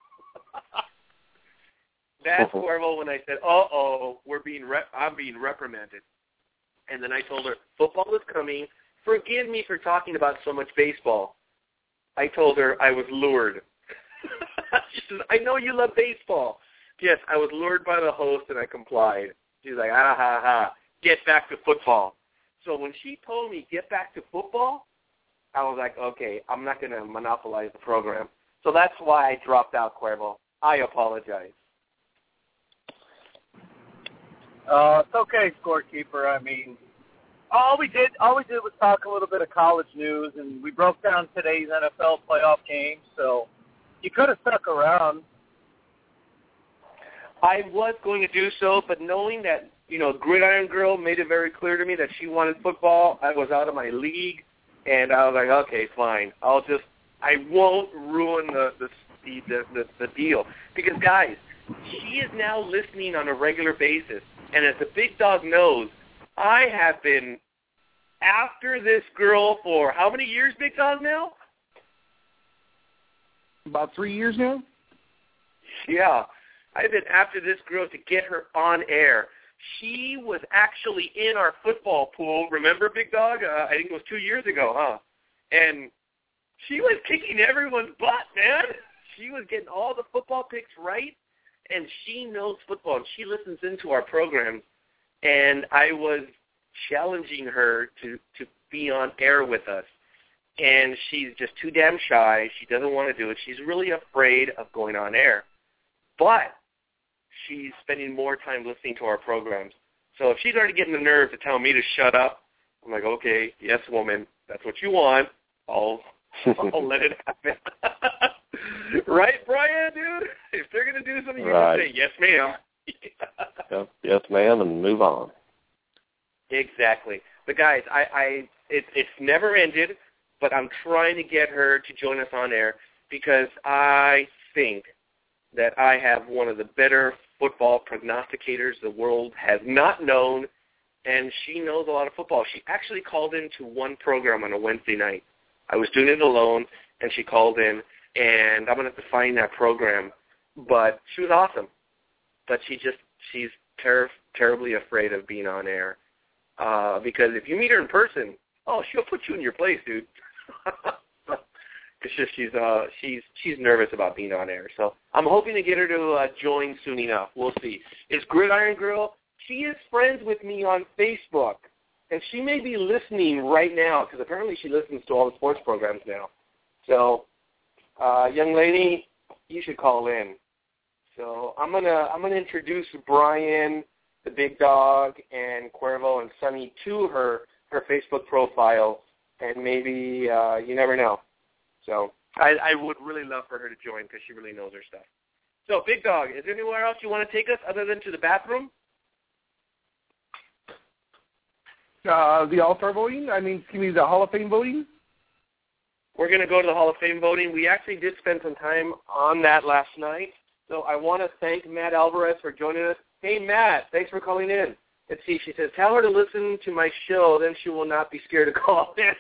S1: That's Cuervo when I said, uh-oh, we're being rep- I'm being reprimanded. And then I told her, football is coming. Forgive me for talking about so much baseball. I told her I was lured. She says, I know you love baseball. Yes, I was lured by the host, and I complied. She's like, ah, ha, ha, get back to football. So when she told me get back to football, I was like, okay, I'm not going to monopolize the program. So that's why I dropped out, Cuervo. I apologize.
S6: Uh, it's okay, scorekeeper. I mean, all we did, all we did was talk a little bit of college news, and we broke down today's N F L playoff game. So you could have stuck around.
S1: I was going to do so, but knowing that, you know, Gridiron Girl made it very clear to me that she wanted football, I was out of my league, and I was like, okay, fine. I'll just, I won't ruin the the the the, the deal because guys, she is now listening on a regular basis. And as the big dog knows, I have been after this girl for how many years, Big Dog, now?
S2: About three years now?
S1: Yeah. I've been after this girl to get her on air. She was actually in our football pool. Remember, Big Dog? Uh, I think it was two years ago, huh? And she was kicking everyone's butt, man. She was getting all the football picks right. And she knows football, and she listens into our programs. And I was challenging her to, to be on air with us. And she's just too damn shy. She doesn't want to do it. She's really afraid of going on air. But she's spending more time listening to our programs. So if she's already getting the nerve to tell me to shut up, I'm like, okay, yes, woman, that's what you want. I'll, I'll let it happen. Right, Brian, dude? If they're going to do something, you
S4: right.
S1: can say, yes, ma'am.
S4: Yep. Yes, ma'am, and move on.
S1: Exactly. But, guys, I, I it, it's never ended, but I'm trying to get her to join us on air because I think that I have one of the better football prognosticators the world has not known, and she knows a lot of football. She actually called into one program on a Wednesday night. I was doing it alone, and she called in, and I'm going to have to find that program. But she was awesome. But she just, she's ter- terribly afraid of being on air. Uh, because if you meet her in person, oh, she'll put you in your place, dude. It's just she's uh she's she's nervous about being on air. So I'm hoping to get her to uh, join soon enough. We'll see. Is Gridiron Girl? She is friends with me on Facebook, and she may be listening right now because apparently she listens to all the sports programs now. So, uh, young lady, you should call in. So I'm gonna I'm gonna introduce Brian, the big dog, and Cuervo and Sonny to her her Facebook profile, and maybe uh, you never know. So I, I would really love for her to join because she really knows her stuff. So, Big Dog, is there anywhere else you want to take us other than to the bathroom?
S2: Uh, the All-Star voting? I mean, excuse me, the Hall of Fame voting?
S1: We're going to go to the Hall of Fame voting. We actually did spend some time on that last night. So I want to thank Matt Alvarez for joining us. Hey, Matt, thanks for calling in. Let's see. She says, tell her to listen to my show, then she will not be scared to call in.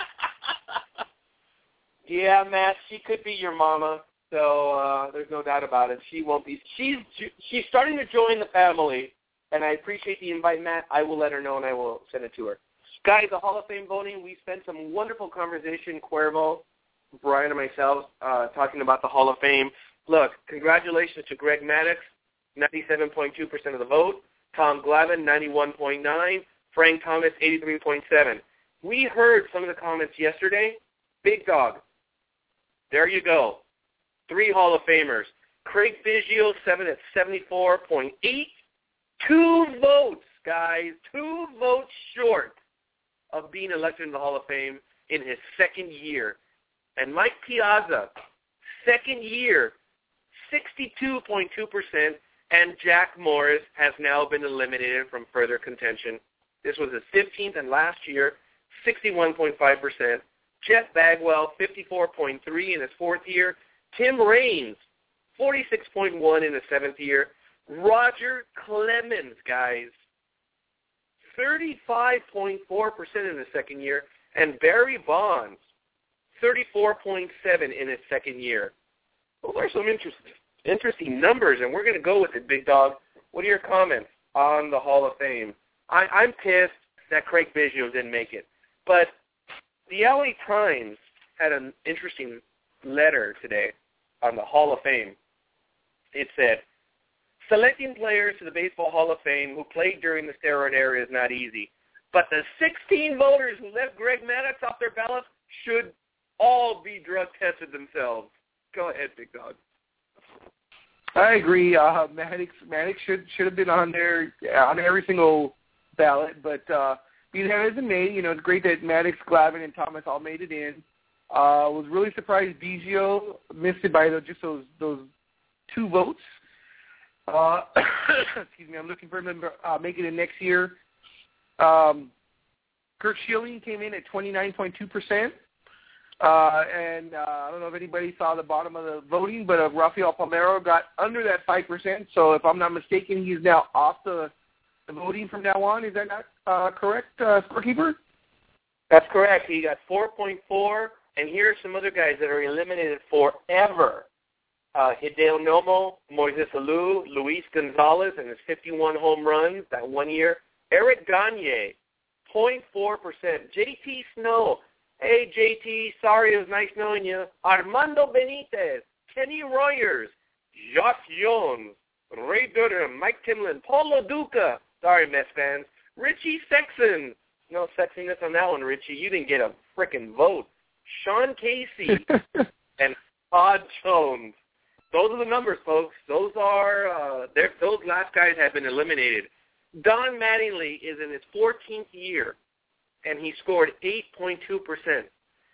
S1: Yeah, Matt, she could be your mama, so uh, there's no doubt about it. She won't be. She's she's starting to join the family, and I appreciate the invite, Matt. I will let her know, and I will send it to her. Guys, the Hall of Fame voting, we spent some wonderful conversation, Cuervo, Brian, and myself, uh, talking about the Hall of Fame. Look, congratulations to Greg Maddux, ninety-seven point two percent of the vote, Tom Glavine, ninety-one point nine, Frank Thomas, eighty-three point seven. We heard some of the comments yesterday. Big Dog. There you go. Three Hall of Famers. Craig Biggio, seven at seventy-four point eight. Two votes, guys. Two votes short of being elected in the Hall of Fame in his second year. And Mike Piazza, second year, sixty-two point two percent. And Jack Morris has now been eliminated from further contention. This was his fifteenth and last year, sixty-one point five percent. Jeff Bagwell, fifty-four point three in his fourth year. Tim Raines, forty-six point one in his seventh year. Roger Clemens, guys, thirty-five point four percent in his second year. And Barry Bonds, thirty-four point seven in his second year. Those are some interesting, interesting numbers, and we're going to go with it, Big Dog. What are your comments on the Hall of Fame? I, I'm pissed that Craig Biggio didn't make it. But the L A Times had an interesting letter today on the Hall of Fame. It said, selecting players to the Baseball Hall of Fame who played during the steroid era is not easy. But the sixteen voters who left Greg Maddux off their ballots should all be drug tested themselves. Go ahead, Big Dog.
S2: I agree. Uh, Maddux, Maddux should should have been on there on every single ballot, but uh, being that hasn't made, you know, it's great that Maddux, Glavine, and Thomas all made it in. Uh, was really surprised Biggio missed it by the, just those those two votes. Uh, excuse me. I'm looking for him to uh, make it in next year. Um, Curt Schilling came in at twenty-nine point two percent. Uh, and uh, I don't know if anybody saw the bottom of the voting, but uh, Rafael Palmeiro got under that five percent. So if I'm not mistaken, he's now off the, the voting from now on. Is that not uh, correct, uh, scorekeeper?
S1: That's correct. He got four point four, and here are some other guys that are eliminated forever. Uh, Hideo Nomo, Moises Alou, Luis Gonzalez, and his fifty-one home runs that one year. Eric Gagne, zero point four percent. J T Snow, hey, J T, sorry, it was nice knowing you. Armando Benitez, Kenny Royers, Josh Jones, Ray Durham, Mike Timlin, Paulo Duca, sorry, Mets fans, Richie Sexton. No sexiness on that one, Richie. You didn't get a frickin' vote. Sean Casey and Todd Jones. Those are the numbers, folks. Those are uh, those last guys have been eliminated. Don Mattingly is in his fourteenth year, and he scored eight point two percent.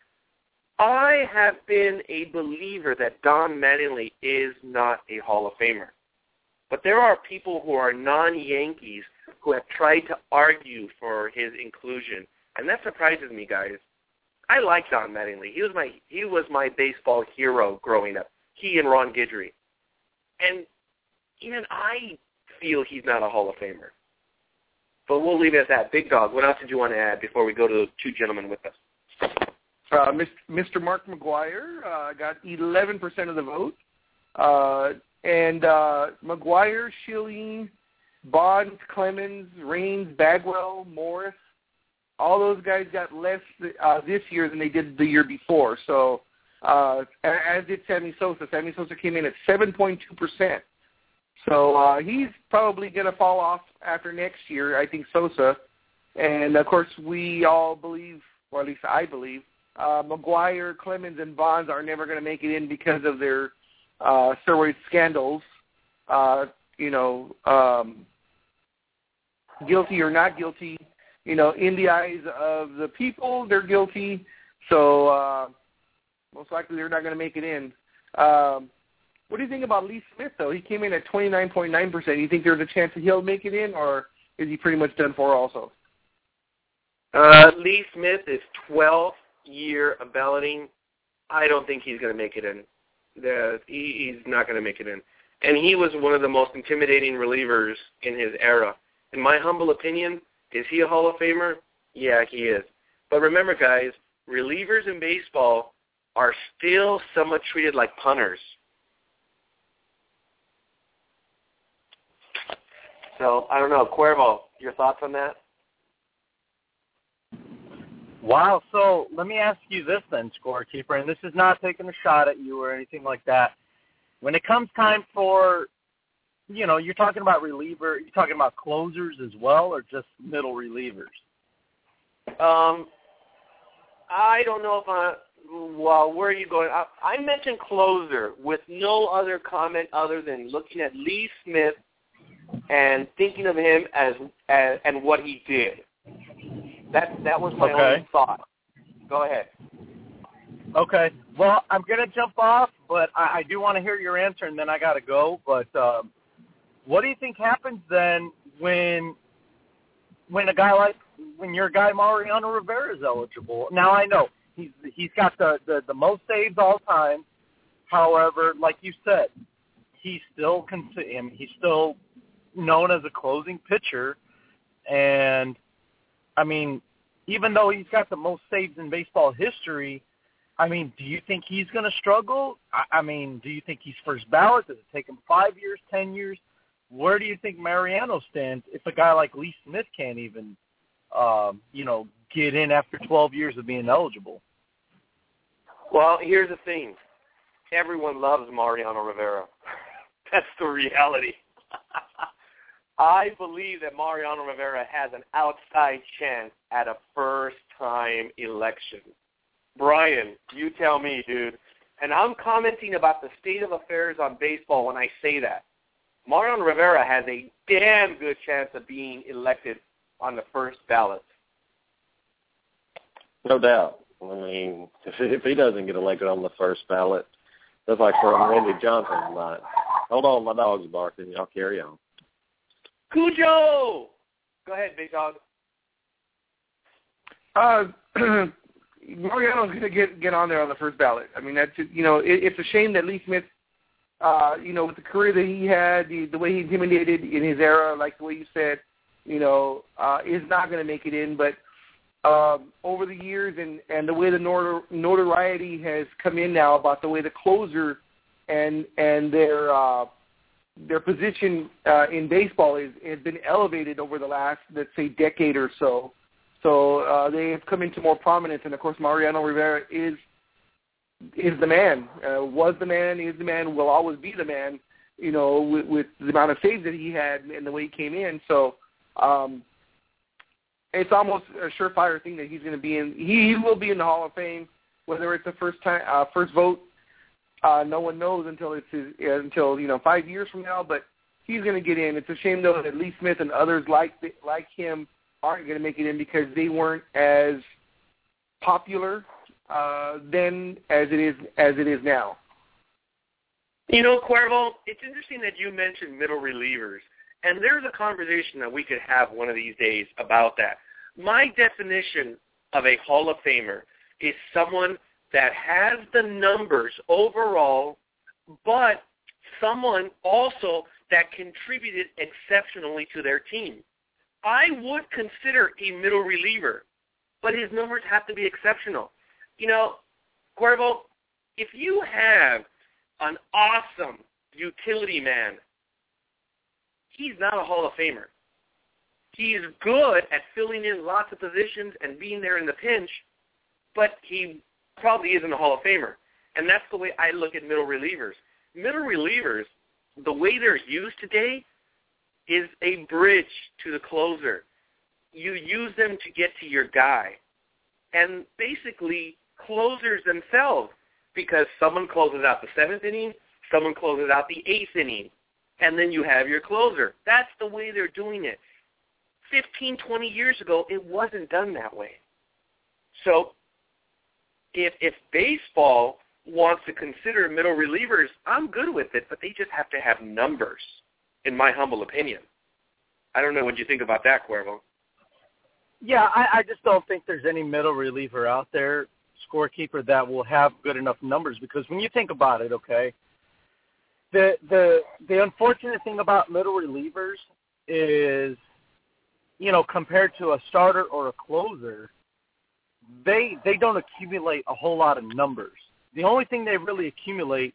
S1: I have been a believer that Don Mattingly is not a Hall of Famer. But there are people who are non-Yankees who have tried to argue for his inclusion, and that surprises me, guys. I like Don Mattingly. He was my he was my baseball hero growing up. He and Ron Guidry. And even I feel he's not a Hall of Famer. But we'll leave it at that. Big Dog, what else did you want to add before we go to the two gentlemen with us?
S2: Uh, Mister Mark McGwire uh, got eleven percent of the vote. Uh, and uh, McGwire, Schilling, Bonds, Clemens, Raines, Bagwell, Morris, all those guys got less uh, this year than they did the year before. So uh, as did Sammy Sosa. Sammy Sosa came in at seven point two percent. So uh, he's probably going to fall off after next year, I think, Sosa. And, of course, we all believe, or at least I believe, uh, McGwire, Clemens, and Bonds are never going to make it in because of their uh, steroid scandals. Uh, you know, um, guilty or not guilty, you know, in the eyes of the people, they're guilty. So uh, most likely they're not going to make it in. Um, What do you think about Lee Smith, though? He came in at twenty-nine point nine percent. Do you think there's a chance that he'll make it in, or is he pretty much done for also?
S1: Uh, Lee Smith is twelfth year of balloting. I don't think he's going to make it in. The, he, he's not going to make it in. And he was one of the most intimidating relievers in his era. In my humble opinion, is he a Hall of Famer? Yeah, he is. But remember, guys, relievers in baseball are still somewhat treated like punters. So, I don't know. Cuervo, your thoughts on that?
S6: Wow. So let me ask you this then, scorekeeper, and this is not taking a shot at you or anything like that. When it comes time for, you know, you're talking about reliever, you're talking about closers as well, or just middle relievers?
S1: Um, I don't know if I, well, where are you going? I, I mentioned closer with no other comment other than looking at Lee Smith and thinking of him as, as and what he did. That that was my
S6: okay.
S1: only thought. Go ahead.
S6: Okay. Well, I'm going to jump off, but I, I do want to hear your answer, and then I got to go. But um, what do you think happens then when when a guy like when your guy Mariano Rivera is eligible? Now I know he's he's got the, the, the most saves all time. However, like you said, he's still con- I mean, he's still known as a closing pitcher, and I mean, even though he's got the most saves in baseball history, I mean, do you think he's going to struggle? I, I mean, do you think he's first ballot? Does it take him five years, ten years? Where do you think Mariano stands if a guy like Lee Smith can't even, um, you know, get in after twelve years of being eligible?
S1: Well, here's the thing. Everyone loves Mariano Rivera. That's the reality. I believe that Mariano Rivera has an outside chance at a first-time election. Brian, you tell me, dude. And I'm commenting about the state of affairs on baseball when I say that. Mariano Rivera has a damn good chance of being elected on the first ballot.
S4: No doubt. I mean, if, if he doesn't get elected on the first ballot, that's like for Randy Johnson tonight. Hold on, my dog's barking. Y'all carry on.
S1: Cujo! Go ahead, big dog.
S2: Uh, Mariano's going to get get on there on the first ballot. I mean, that's you know, it, it's a shame that Lee Smith, uh, you know, with the career that he had, the, the way he intimidated in his era, like the way you said, you know, uh, is not going to make it in. But um, over the years and, and the way the notor- notoriety has come in now about the way the closer and and their uh, their position uh, in baseball is has been elevated over the last, let's say, decade or so. So uh, they have come into more prominence, and of course, Mariano Rivera is is the man, uh, was the man, is the man, will always be the man. You know, with, with the amount of saves that he had and the way he came in. So um, it's almost a surefire thing that he's going to be in. He, he will be in the Hall of Fame, whether it's the first time, uh, first vote. Uh, no one knows until it's his, uh, until you know five years from now. But he's going to get in. It's a shame though that Lee Smith and others like like him aren't going to make it in because they weren't as popular uh, then as it is as it is now.
S1: You know, Cuervo, it's interesting that you mentioned middle relievers, and there's a conversation that we could have one of these days about that. My definition of a Hall of Famer is someone that has the numbers overall, but someone also that contributed exceptionally to their team. I would consider a middle reliever, but his numbers have to be exceptional. You know, Cuervo, if you have an awesome utility man, he's not a Hall of Famer. He's good at filling in lots of positions and being there in the pinch, but he probably isn't a Hall of Famer. And that's the way I look at middle relievers. Middle relievers, the way they're used today, is a bridge to the closer. You use them to get to your guy. And basically, closers themselves, because someone closes out the seventh inning, someone closes out the eighth inning, and then you have your closer. That's the way they're doing it. fifteen, twenty years ago, it wasn't done that way. So if if baseball wants to consider middle relievers, I'm good with it, but they just have to have numbers, in my humble opinion. I don't know what you think about that, Cuervo.
S6: Yeah, I, I just don't think there's any middle reliever out there, scorekeeper, that will have good enough numbers, because when you think about it, okay, the the the unfortunate thing about middle relievers is, you know, compared to a starter or a closer, they they don't accumulate a whole lot of numbers. The only thing they really accumulate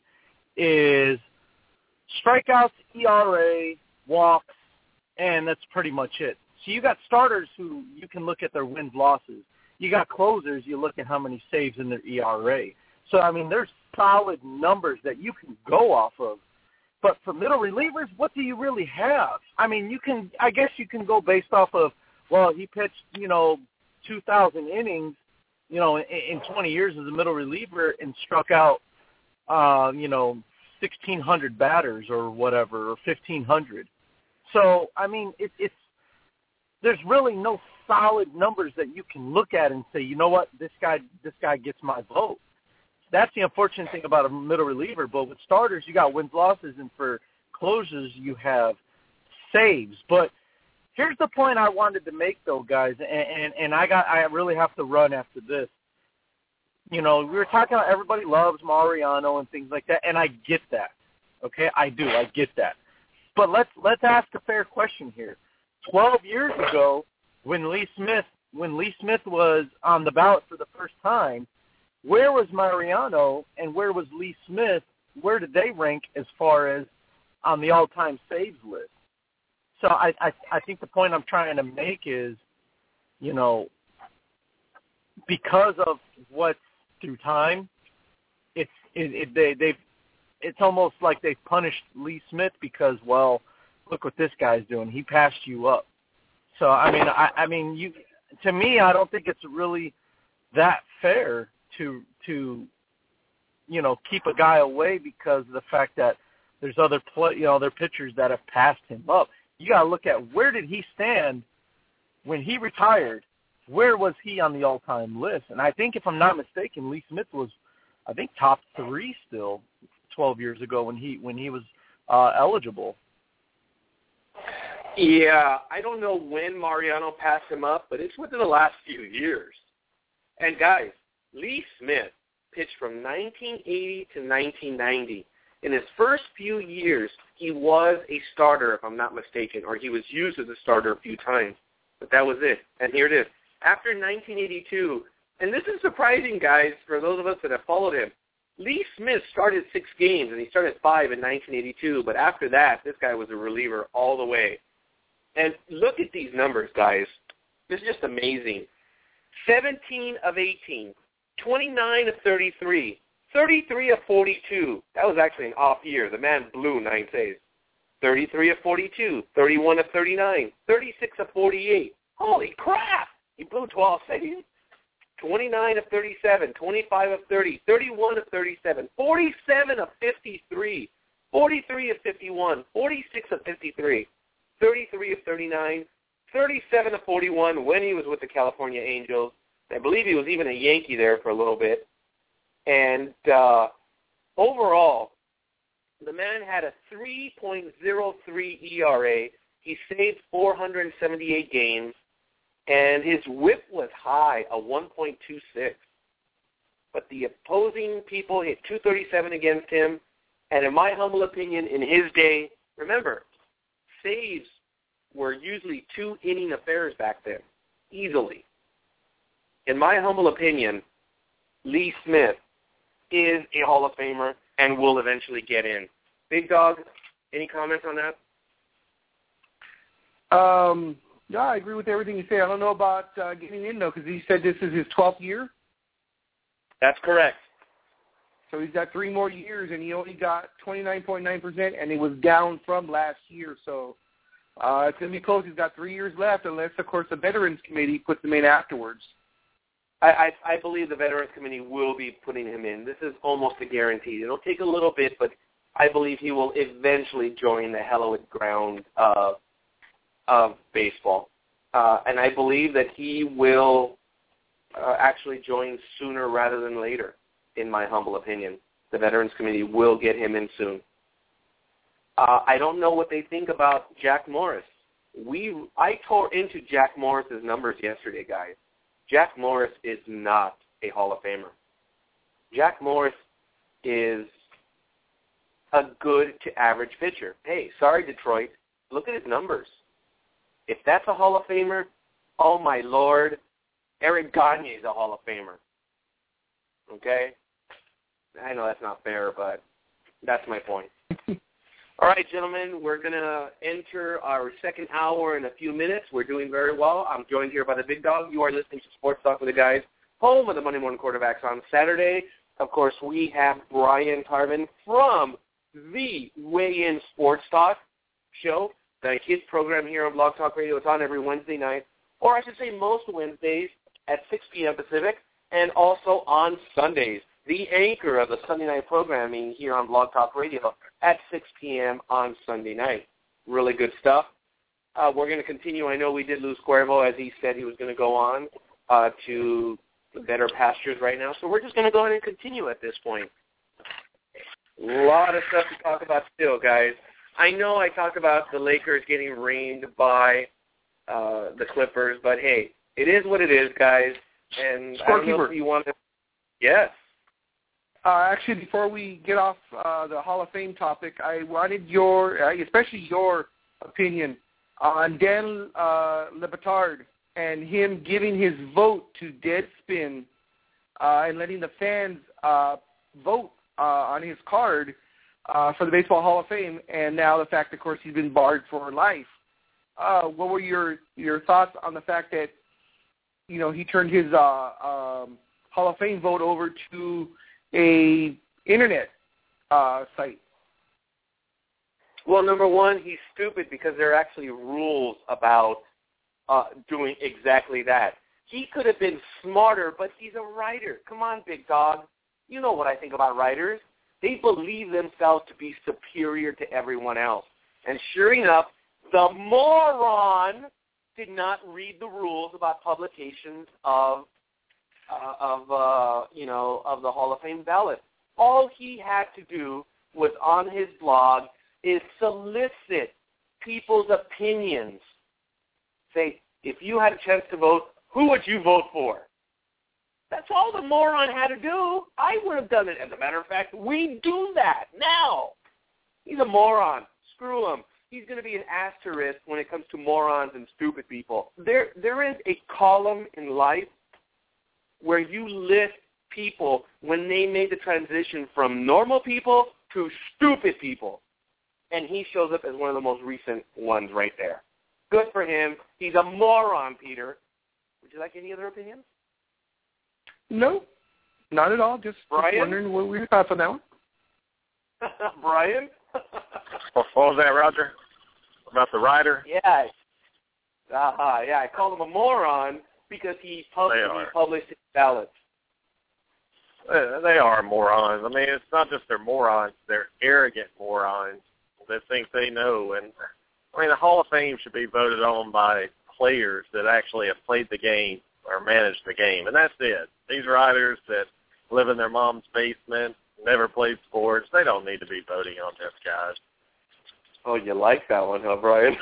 S6: is strikeouts, E R A, walks, and that's pretty much it. So you got starters who you can look at their wins, losses. You got closers, you look at how many saves in their E R A. So, I mean, there's solid numbers that you can go off of. But for middle relievers, what do you really have? I mean, you can, I guess you can go based off of, well, he pitched, you know, two thousand innings, you know, in, in twenty years as a middle reliever and struck out, uh, you know, sixteen hundred batters or whatever, or fifteen hundred. So, I mean, it, it's, there's really no solid numbers that you can look at and say, you know what, this guy, this guy gets my vote. That's the unfortunate thing about a middle reliever. But with starters, you got wins, losses, and for closers, you have saves. But here's the point I wanted to make, though, guys, and, and, and I got I really have to run after this. You know, we were talking about everybody loves Mariano and things like that, and I get that. Okay, I do, I get that. But let's let's ask a fair question here. Twelve years ago, when Lee Smith when Lee Smith was on the ballot for the first time, where was Mariano and where was Lee Smith? Where did they rank as far as on the all-time saves list? So I, I I think the point I'm trying to make is, you know, because of what's through time, it's it, it, they they've it's almost like they've punished Lee Smith because, well, look what this guy's doing. He passed you up. So I mean I, I mean you to me I don't think it's really that fair to to you know keep a guy away because of the fact that there's other play, you know other pitchers that have passed him up. You got to look at where did he stand when he retired. Where was he on the all-time list? And I think, if I'm not mistaken, Lee Smith was, I think, top three still twelve years ago when he when he was uh, eligible.
S1: Yeah, I don't know when Mariano passed him up, but it's within the last few years. And, guys, Lee Smith pitched from nineteen eighty to nineteen ninety. In his first few years, he was a starter, if I'm not mistaken, or he was used as a starter a few times. But that was it. And here it is. After nineteen eighty-two, and this is surprising, guys, for those of us that have followed him, Lee Smith started six games, and he started five in nineteen eighty-two, but after that, this guy was a reliever all the way. And look at these numbers, guys. This is just amazing. seventeen of eighteen, twenty-nine of thirty-three, thirty-three of forty-two. That was actually an off year. The man blew nine saves. thirty-three of forty-two, thirty-one of thirty-nine, thirty-six of forty-eight. Holy crap! He blew twelve saves. twenty-nine of thirty-seven, twenty-five of thirty, thirty-one of thirty-seven, forty-seven of fifty-three, forty-three of fifty-one, forty-six of fifty-three, thirty-three of thirty-nine, thirty-seven of forty-one when he was with the California Angels. I believe he was even a Yankee there for a little bit. And uh, overall, the man had a three point oh three E R A. He saved four hundred seventy-eight games, and his whip was high, a one point two six. But the opposing people hit two thirty-seven against him, and in my humble opinion, in his day, remember, saves were usually two-inning affairs back then, easily. In my humble opinion, Lee Smith is a Hall of Famer and will eventually get in. Big Dog, any comments on that?
S2: Um, yeah, I agree with everything you say. I don't know about uh, getting in, though, because he said this is his twelfth year.
S1: That's correct.
S2: So he's got three more years, and he only got twenty-nine point nine percent, and it was down from last year. So uh, it's going to be close. He's got three years left, unless, of course, the Veterans Committee puts him in afterwards.
S1: I, I, I believe the Veterans Committee will be putting him in. This is almost a guarantee. It'll take a little bit, but I believe he will eventually join the hallowed ground of, of baseball. Uh, and I believe that he will uh, actually join sooner rather than later, in my humble opinion. The Veterans Committee will get him in soon. Uh, I don't know what they think about Jack Morris. We I tore into Jack Morris's numbers yesterday, guys. Jack Morris is not a Hall of Famer. Jack Morris is a good to average pitcher. Hey, sorry, Detroit. Look at his numbers. If that's a Hall of Famer, oh, my Lord, Eric Gagne is a Hall of Famer. Okay? I know that's not fair, but that's my point. All right, gentlemen, we're going to enter our second hour in a few minutes. We're doing very well. I'm joined here by the Big Dog. You are listening to Sports Talk with the Guys, home of the Monday Morning Quarterbacks on Saturday. Of course, we have Brian Tarvin from the Weigh In Sports Talk show, the kids program here on Blog Talk Radio. It's on every Wednesday night, or I should say most Wednesdays at six p.m. Pacific, and also on Sundays. The anchor of the Sunday night programming here on Blog Talk Radio at six p.m. on Sunday night. Really good stuff. Uh, we're going to continue. I know we did lose Cuervo, as he said he was going to go on uh, to better pastures right now. So we're just going to go ahead and continue at this point. A lot of stuff to talk about still, guys. I know I talked about the Lakers getting rained by uh, the Clippers, but hey, it is what it is, guys. And I don't know if you want to. Yes.
S2: Uh, actually, before we get off uh, the Hall of Fame topic, I wanted your, uh, especially your opinion on Dan uh, Le Batard and him giving his vote to Deadspin uh, and letting the fans uh, vote uh, on his card uh, for the Baseball Hall of Fame, and now the fact, of course, he's been barred for life. Uh, what were your your thoughts on the fact that, you know, he turned his uh, um, Hall of Fame vote over to a internet uh, site?
S1: Well, number one, he's stupid because there are actually rules about uh, doing exactly that. He could have been smarter, but he's a writer. Come on, big dog. You know what I think about writers. They believe themselves to be superior to everyone else. And sure enough, the moron did not read the rules about publications of Uh, of uh, you know of the Hall of Fame ballot. All he had to do was on his blog is solicit people's opinions. Say, if you had a chance to vote, who would you vote for? That's all the moron had to do. I would have done it. As a matter of fact, we do that now. He's a moron. Screw him. He's going to be an asterisk when it comes to morons and stupid people. There, there is a column in Life where you list people when they made the transition from normal people to stupid people. And he shows up as one of the most recent ones right there. Good for him. He's a moron, Peter. Would you like any other opinions?
S2: No, not at all. Just, just wondering what were your thoughts on that one.
S1: Brian?
S4: What was that, Roger? About the writer?
S1: Yeah. Uh-huh, yeah, I called him a moron because he published, he published his ballots.
S4: They are morons. I mean, it's not just they're morons. They're arrogant morons that think they know. And, I mean, the Hall of Fame should be voted on by players that actually have played the game or managed the game. And that's it. These writers that live in their mom's basement, never played sports, they don't need to be voting on this, guys.
S1: Oh, you like that one, huh, Brian?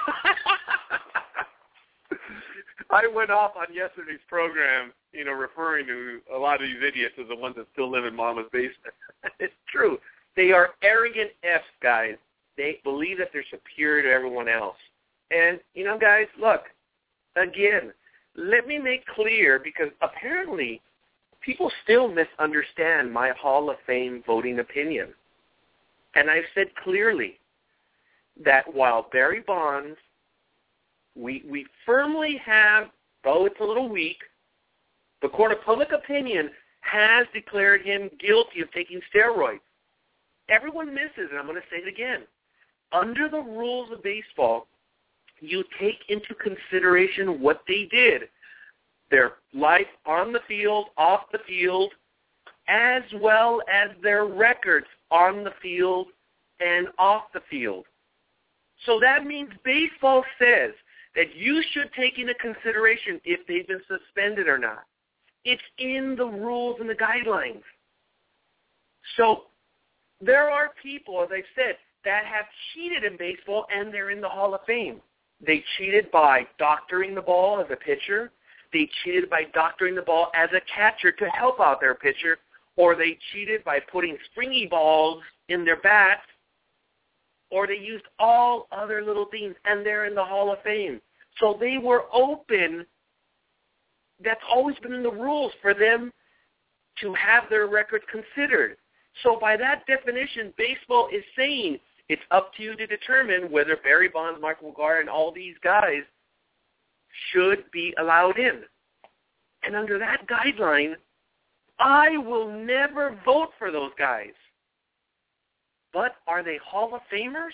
S1: I went off on yesterday's program, you know, referring to a lot of these idiots as the ones that still live in mama's basement. It's true. They are arrogant F's, guys. They believe that they're superior to everyone else. And, you know, guys, look, again, let me make clear, because apparently people still misunderstand my Hall of Fame voting opinion. And I've said clearly that while Barry Bonds, we we firmly have, though it's a little weak, the court of public opinion has declared him guilty of taking steroids. Everyone misses, and I'm going to say it again. Under the rules of baseball, you take into consideration what they did, their life on the field, off the field, as well as their records on the field and off the field. So that means baseball says that you should take into consideration if they've been suspended or not. It's in the rules and the guidelines. So there are people, as I said, that have cheated in baseball, and they're in the Hall of Fame. They cheated by doctoring the ball as a pitcher. They cheated by doctoring the ball as a catcher to help out their pitcher, or they cheated by putting stringy balls in their bats, or they used all other little things, and they're in the Hall of Fame. So they were open. That's always been in the rules for them to have their record considered. So by that definition, baseball is saying it's up to you to determine whether Barry Bonds, Mark McGwire, and all these guys should be allowed in. And under that guideline, I will never vote for those guys. But are they Hall of Famers?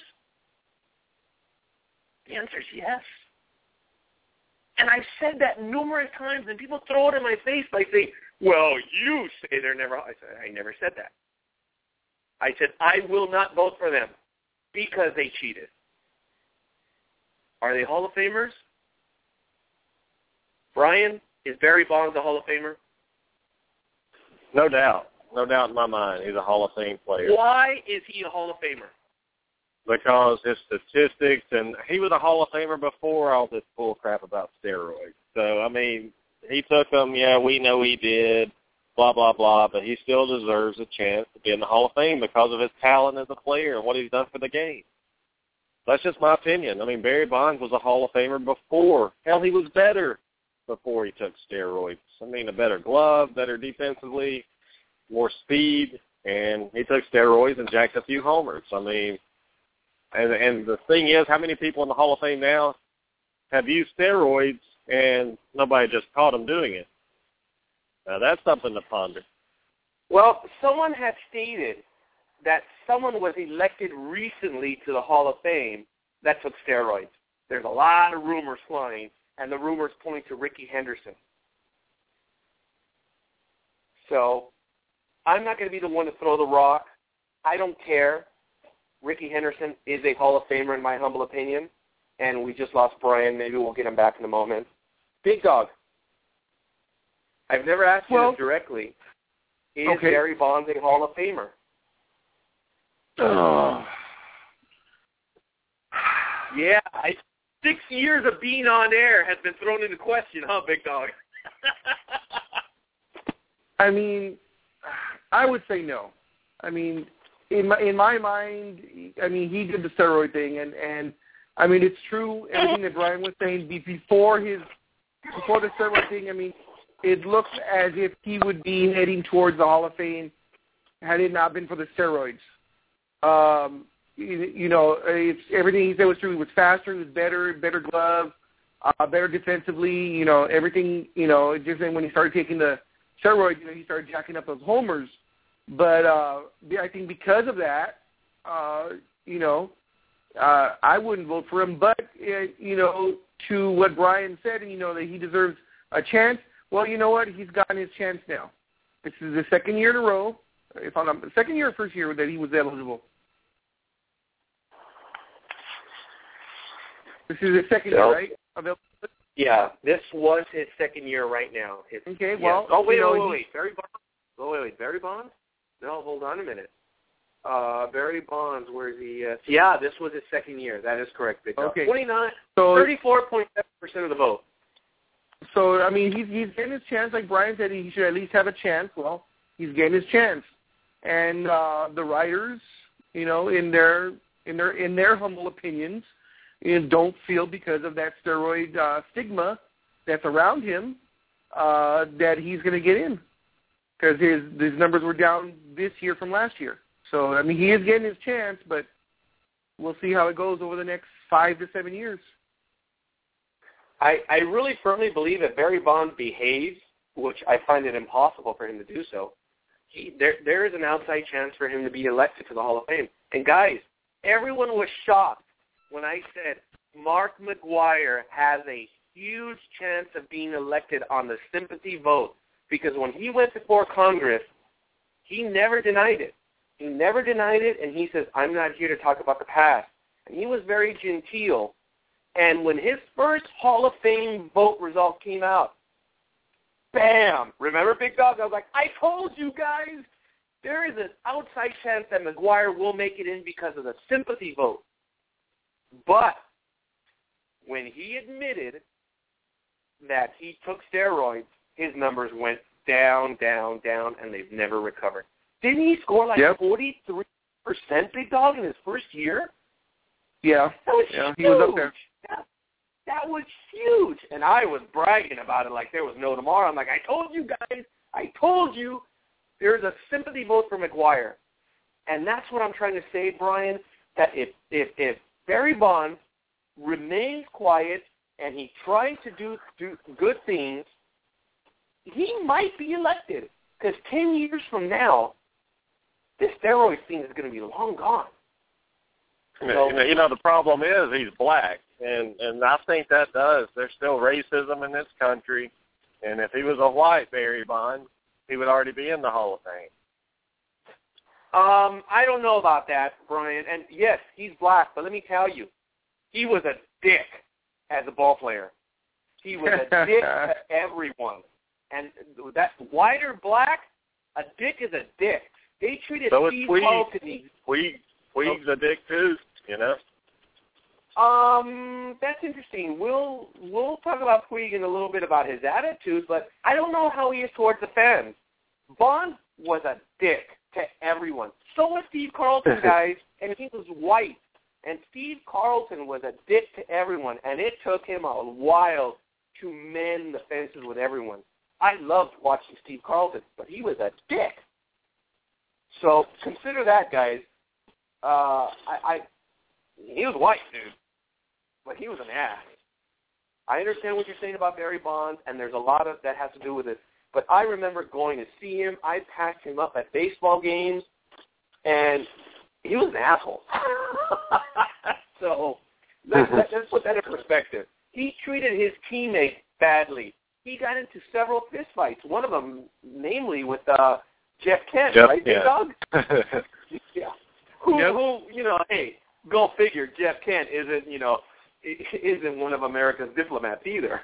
S1: The answer is yes. And I've said that numerous times, and people throw it in my face by saying, well, you say they're never. I said, I never said that. I said, I will not vote for them because they cheated. Are they Hall of Famers? Brian, is Barry Bonds a Hall of Famer?
S4: No doubt. No doubt in my mind. He's a Hall of Fame player.
S1: Why is he a Hall of Famer?
S4: because his statistics, and he was a Hall of Famer before all this bull crap about steroids. So, I mean, he took them, yeah, we know he did, blah, blah, blah, but he still deserves a chance to be in the Hall of Fame because of his talent as a player and what he's done for the game. That's just my opinion. I mean, Barry Bonds was a Hall of Famer before. Hell, he was better before he took steroids. I mean, a better glove, better defensively, more speed, and he took steroids and jacked a few homers. I mean, and, and the thing is, how many people in the Hall of Fame now have used steroids and nobody just caught them doing it? Now, that's something to ponder.
S1: Well, someone has stated that someone was elected recently to the Hall of Fame that took steroids. There's a lot of rumors flying, and the rumors point to Rickey Henderson. So I'm not going to be the one to throw the rock. I don't care. Rickey Henderson is a Hall of Famer in my humble opinion, and we just lost Brian. Maybe we'll get him back in a moment. Big Dog, I've never asked you
S2: well,
S1: this directly. Is
S2: okay.
S1: Barry Bonds a Hall of Famer?
S2: Oh.
S1: Yeah, I, six years of being on air has been thrown into question, huh, Big Dog?
S2: I mean, I would say no. I mean, in my in my mind, I mean, he did the steroid thing, and, and I mean, it's true everything that Brian was saying before his before the steroid thing. I mean, it looks as if he would be heading towards the Hall of Fame had it not been for the steroids. Um, you, you know, it's, everything he said was true. He was faster, he was better, better glove, uh, better defensively. You know, everything. You know, just then when he started taking the steroids, you know, he started jacking up those homers. But uh, I think because of that, uh, you know, uh, I wouldn't vote for him. But uh, you know, to what Brian said, and you know that he deserves a chance. Well, you know what? He's gotten his chance now. This is the second year in a row. If I'm not, second year or first year that he was eligible. This is his second
S1: so,
S2: year, right? Available?
S1: Yeah, this was his second year right now. His,
S2: okay,
S1: yeah.
S2: well.
S1: Oh, wait,
S2: you know,
S1: wait, wait, wait. Barry Bonds? Oh, wait, wait. Barry Bonds? No, hold on a minute. Uh, Barry Bonds, where's he? Uh, yeah, this was his second year. That is correct, Big Dog.
S2: Okay.
S1: twenty-nine,
S2: so,
S1: thirty-four point seven percent of the vote.
S2: So, I mean, he's, he's getting his chance. Like Brian said, he should at least have a chance. Well, he's getting his chance. And uh, the writers, you know, in their in their in their humble opinions, you know, don't feel because of that steroid uh, stigma that's around him uh, that he's going to get in because his his numbers were down this year from last year. So I mean, he is getting his chance, but we'll see how it goes over the next five to seven years.
S1: I, I really firmly believe that Barry Bonds behaves, which I find it impossible for him to do so. He, there, there is an outside chance for him to be elected to the Hall of Fame. And, guys, everyone was shocked when I said Mark McGwire has a huge chance of being elected on the sympathy vote because when he went before Congress, he never denied it. He never denied it, and he says, I'm not here to talk about the past. And he was very genteel. And when his first Hall of Fame vote result came out, bam! Remember, Big Dog? I was like, I told you guys, there is an outside chance that McGwire will make it in because of the sympathy vote. But when he admitted that he took steroids, his numbers went down, down, down, and they've never recovered. Didn't he score like yep. forty-three percent, Big Dog, in his first year?
S2: Yeah.
S1: That was
S2: yeah,
S1: huge.
S2: He was up there.
S1: That, that was huge. And I was bragging about it like there was no tomorrow. I'm like, I told you guys, I told you there's a sympathy vote for McGwire. And that's what I'm trying to say, Brian, that if, if, if Barry Bonds remains quiet and he tries to do, do good things, he might be elected. Because ten years from now, this steroid thing is going to be long gone.
S4: So, you know, the problem is he's black, and, and I think that does. There's still racism in this country, and if he was a white Barry Bonds, he would already be in the Hall of Fame.
S1: Um, I don't know about that, Brian. And, yes, he's black, but let me tell you, he was a dick as a ball player. He was a dick to everyone. And that white or black, a dick is a dick. They treated
S4: so
S1: Steve Harvey.
S4: Puig. Puig's a dick, too. you know?
S1: Um, that's interesting. We'll we'll talk about Puig in a little bit about his attitude, but I don't know how he is towards the fans. Bonds was a dick to everyone. So was Steve Carlson, guys, and he was white. And Steve Carlson was a dick to everyone, and it took him a while to mend the fences with everyone. I loved watching Steve Carlson, but he was a dick. So consider that, guys. Uh, I, I he was white, dude, but he was an ass. I understand what you're saying about Barry Bonds, and there's a lot of that has to do with it. But I remember going to see him. I packed him up at baseball games, and he was an asshole. So let's, let's put that in perspective. He treated his teammates badly. He got into several fistfights, one of them namely with uh, Jeff Kent,
S4: yep,
S1: right, Big
S4: yeah.
S1: Dog? Yeah. Who,
S2: yep.
S1: who, you know, hey, go figure, Jeff Kent isn't, you know, isn't one of America's diplomats either.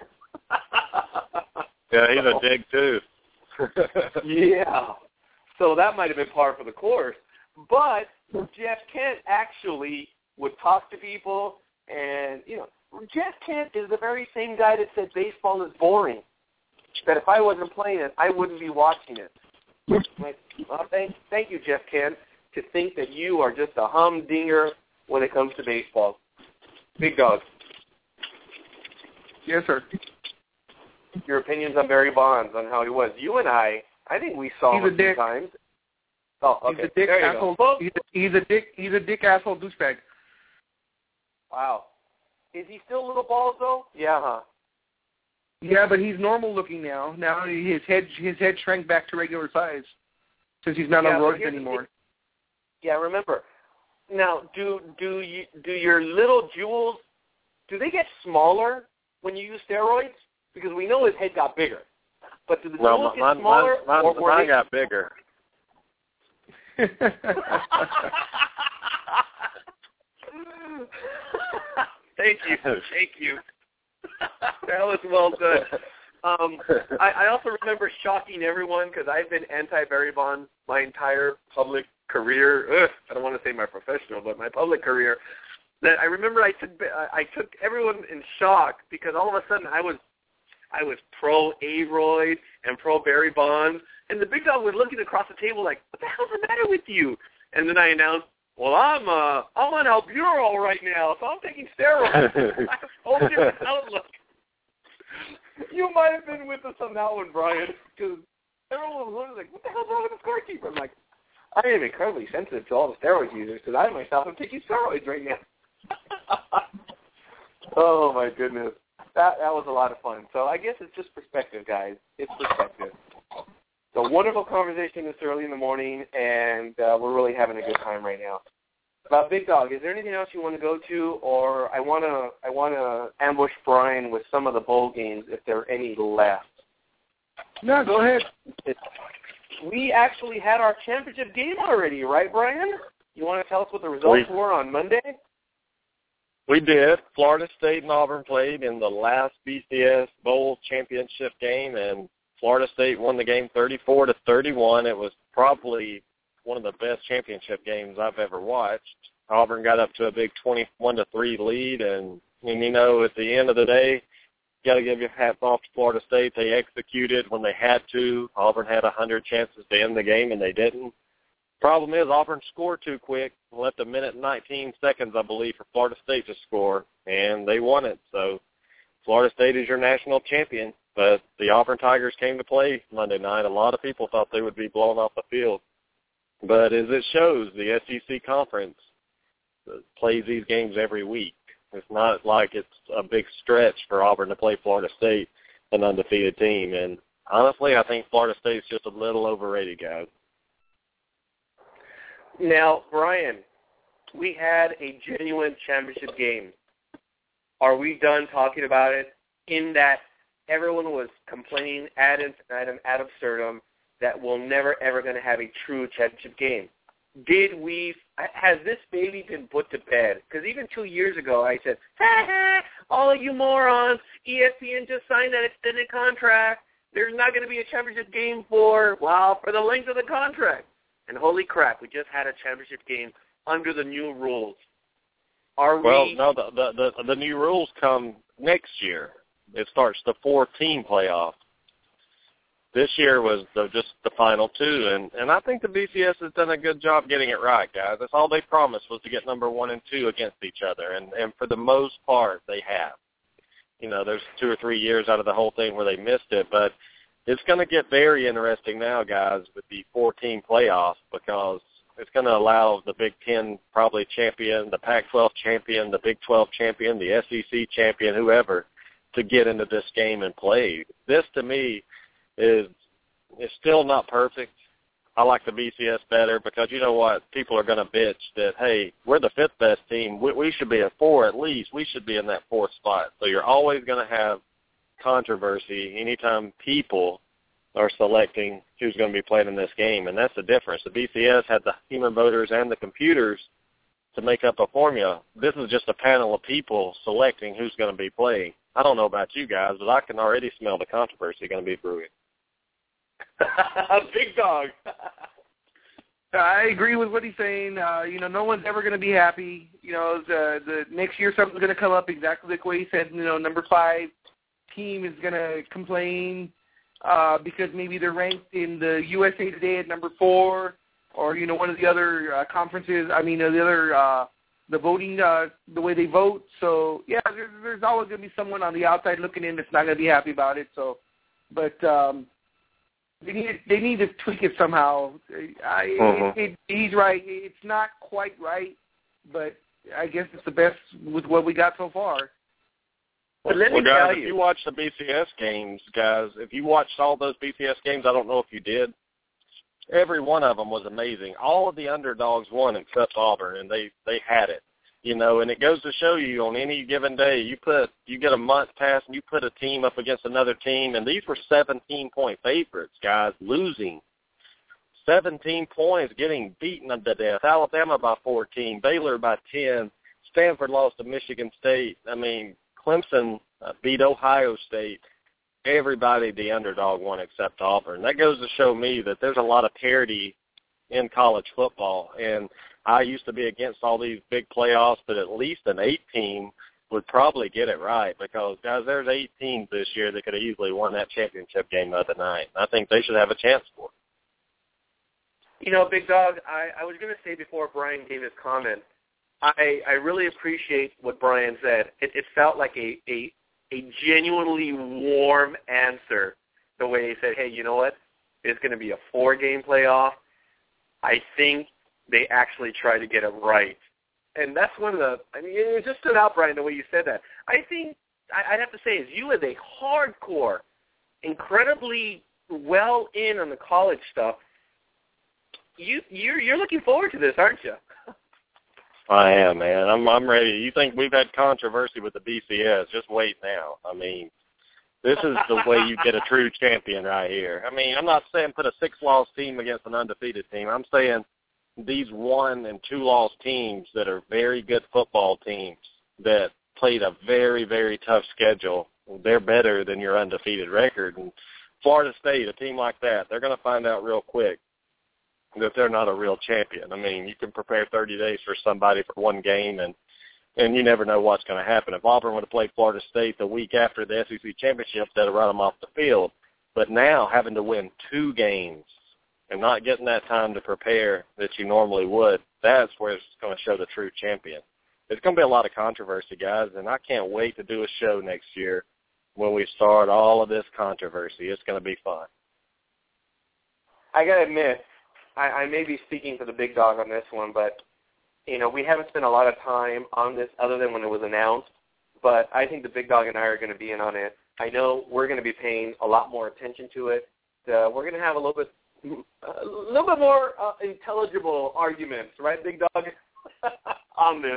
S4: Yeah, he's a dig, too.
S1: Yeah. So that might have been par for the course. But Jeff Kent actually would talk to people, and, you know, Jeff Kent is the very same guy that said baseball is boring, that if I wasn't playing it, I wouldn't be watching it. Like, well, thank, thank you, Jeff Kent, to think that you are just a humdinger when it comes to baseball. Big Dog.
S2: Yes, sir.
S1: Your opinions on Barry Bonds, on how he was. You and I, I think we saw
S2: He's
S1: him
S2: a
S1: a few
S2: dick.
S1: times. Oh, okay.
S2: He's a dick
S1: there you
S2: asshole.
S1: go.
S2: He's a, he's a dick. He's a dick asshole douchebag.
S1: Wow. Is he still a little bald, though? Yeah, huh?
S2: Yeah, but he's normal looking now. Now his head his head shrank back to regular size since he's not
S1: Yeah,
S2: on
S1: but
S2: roids
S1: here's the
S2: anymore.
S1: thing. Yeah, remember. Now, do do you do your little jewels, do they get smaller when you use steroids? Because we know his head got bigger. But do the
S4: No,
S1: jewels
S4: mine,
S1: get smaller?
S4: mine,
S1: or,
S4: mine,
S1: or
S4: mine
S1: they...
S4: got bigger.
S1: Thank you. Thank you. That was well done. Um, I, I also remember shocking everyone because I've been anti-Barry Bonds my entire public career. Ugh, I don't want to say my professional, but my public career. That I remember I took I took everyone in shock because all of a sudden I was I was pro Aroyd and pro Barry Bonds, and the Big Dog was looking across the table like, "What the hell's the matter with you?" And then I announced, "Well, I'm uh I'm on albuterol right now, so I'm taking steroids." I have a whole different outlook. You might have been with us on that one, Brian, because everyone was like, "What the hell's wrong with the scorekeeper?" I'm like, I am incredibly sensitive to all the steroid users because I myself am taking steroids right now. Oh my goodness, that that was a lot of fun. So I guess it's just perspective, guys. It's perspective. So wonderful conversation this early in the morning, and uh, we're really having a good time right now. About Big Dog, is there anything else you want to go to, or I want to I want to ambush Brian with some of the bowl games if there are any left?
S2: No, go ahead.
S1: It's, we actually had our championship game already, right, Brian? You want to tell us what the results
S4: we,
S1: were on Monday?
S4: We did. Florida State and Auburn played in the last B C S Bowl championship game, and Florida State won the game thirty-four to thirty-one. It was probably one of the best championship games I've ever watched. Auburn got up to a big twenty-one to three lead, and, and you know, at the end of the day, you got to give your hats off to Florida State. They executed when they had to. Auburn had one hundred chances to end the game, and they didn't. Problem is, Auburn scored too quick, left a minute and nineteen seconds, I believe, for Florida State to score, and they won it. So Florida State is your national champion, but the Auburn Tigers came to play Monday night. A lot of people thought they would be blown off the field. But as it shows, the S E C Conference plays these games every week. It's not like it's a big stretch for Auburn to play Florida State, an undefeated team. And honestly, I think Florida State's just a little overrated, guys.
S1: Now, Brian, we had a genuine championship game. Are we done talking about it? In that everyone was complaining ad infinitum, ad absurdum, that we're never, ever going to have a true championship game. Did we, has this baby been put to bed? Because even two years ago I said, ha ha, all of you morons, E S P N just signed that extended contract. There's not going to be a championship game for, well, for the length of the contract. And holy crap, we just had a championship game under the new rules. Are
S4: well,
S1: we?
S4: no, the, the the the new rules come next year. It starts the four-team playoff. This year was the, just the final two, and, and I think the B C S has done a good job getting it right, guys. That's all they promised was to get number one and two against each other, and, and for the most part, they have. You know, there's two or three years out of the whole thing where they missed it, but it's going to get very interesting now, guys, with the four-team playoffs because it's going to allow the Big Ten probably champion, the Pac twelve champion, the Big twelve champion, the S E C champion, whoever, to get into this game and play. This, to me, is is still not perfect. I like the B C S better because you know what? People are going to bitch that, hey, we're the fifth best team. We, we should be at four at least. We should be in that fourth spot. So you're always going to have controversy anytime people are selecting who's going to be playing in this game, and that's the difference. The B C S had the human voters and the computers to make up a formula. This is just a panel of people selecting who's going to be playing. I don't know about you guys, but I can already smell the controversy going to be brewing.
S1: Big Dog.
S2: I agree with what he's saying. Uh, you know, no one's ever going to be happy. You know, the the next year something's going to come up exactly the way he said. You know, number five team is going to complain uh, because maybe they're ranked in the U S A Today at number four, or you know, one of the other uh, conferences. I mean, uh, the other uh, the voting, uh, the way they vote. So yeah, there's, there's always going to be someone on the outside looking in that's not going to be happy about it. So, but. Um, They need they need to tweak it somehow. I,
S4: mm-hmm.
S2: it, it, he's right. It's not quite right, but I guess it's the best with what we got so far.
S1: But let me
S4: well, guys,
S1: tell you,
S4: if you watch the B C S games, guys, if you watched all those B C S games, I don't know if you did. Every one of them was amazing. All of the underdogs won except Auburn, and they they had it. You know, and it goes to show you on any given day, you put you get a month pass and you put a team up against another team, and these were seventeen-point favorites, guys, losing. seventeen points, getting beaten to death. Alabama by fourteen, Baylor by ten, Stanford lost to Michigan State. I mean, Clemson uh, beat Ohio State. Everybody, the underdog, won except Auburn. That goes to show me that there's a lot of parity in college football, and I used to be against all these big playoffs, but at least an eight team would probably get it right because, guys, there's eight teams this year that could have easily won that championship game the other night. I think they should have a chance for it.
S1: You know, Big Dog, I, I was going to say before Brian gave his comment, I, I really appreciate what Brian said. It, it felt like a, a, a genuinely warm answer, the way he said, hey, you know what, it's going to be a four-game playoff. I think they actually try to get it right. And that's one of the, I mean, it just stood out, Brian, the way you said that. I think, I'd have to say, as you as a hardcore, incredibly well in on the college stuff, you, you're, you're looking forward to this, aren't you?
S4: I am, man. I'm I'm ready. You think we've had controversy with the B C S? Just wait now. I mean, this is the way you get a true champion right here. I mean, I'm not saying put a six-loss team against an undefeated team. I'm saying these one- and two-loss teams that are very good football teams that played a very, very tough schedule, they're better than your undefeated record. And Florida State, a team like that, they're going to find out real quick that they're not a real champion. I mean, you can prepare thirty days for somebody for one game, and and you never know what's going to happen. If Auburn would have played Florida State the week after the S E C championship, they'd have run them off the field. But now having to win two games and not getting that time to prepare that you normally would, that's where it's going to show the true champion. There's going to be a lot of controversy, guys, and I can't wait to do a show next year when we start all of this controversy. It's going to be fun.
S1: I got to admit, I, I may be speaking for the Big Dog on this one, but, you know, we haven't spent a lot of time on this other than when it was announced, but I think the Big Dog and I are going to be in on it. I know we're going to be paying a lot more attention to it. Uh, we're going to have a little bit a little bit more uh, intelligible arguments, right, Big Dog, on this.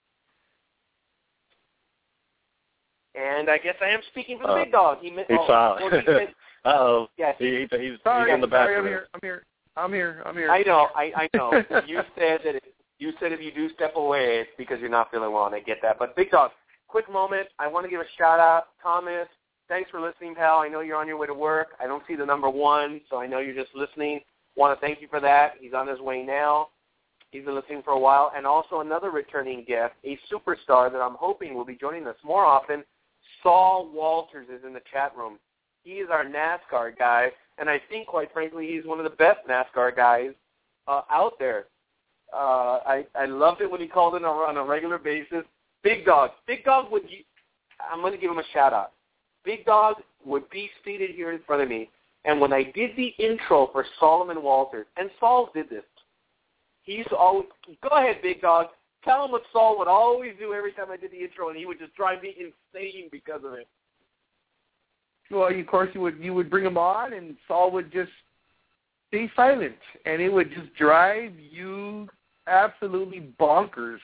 S1: And I guess I am speaking for the
S4: uh,
S1: Big Dog. He meant,
S4: he's
S1: oh,
S4: silent.
S1: well, he meant,
S4: Uh-oh.
S1: yes.
S4: He, he's, he's
S2: Sorry,
S4: in the
S2: sorry,
S4: bathroom.
S2: I'm here. I'm here. I'm here. I'm here.
S1: I know. I, I know. You said that it, you said if you do step away, it's because you're not feeling well, and I get that. But Big Dog, quick moment. I want to give a shout out, Thomas. Thanks for listening, pal. I know you're on your way to work. I don't see the number one, so I know you're just listening. Want to thank you for that. He's on his way now. He's been listening for a while. And also another returning guest, a superstar that I'm hoping will be joining us more often, Saul Walters is in the chat room. He is our NASCAR guy, and I think, quite frankly, he's one of the best NASCAR guys uh, out there. Uh, I, I loved it when he called in on a regular basis. Big Dog. Big Dog would, I'm going to give him a shout-out. Big Dog would be seated here in front of me, and when I did the intro for Solomon Walters, and Saul did this, he used to always, go ahead, Big Dog, tell him what Saul would always do every time I did the intro, and he would just drive me insane because of it.
S2: Well, of course, you would you would bring him on, and Saul would just stay silent, and it would just drive you absolutely bonkers.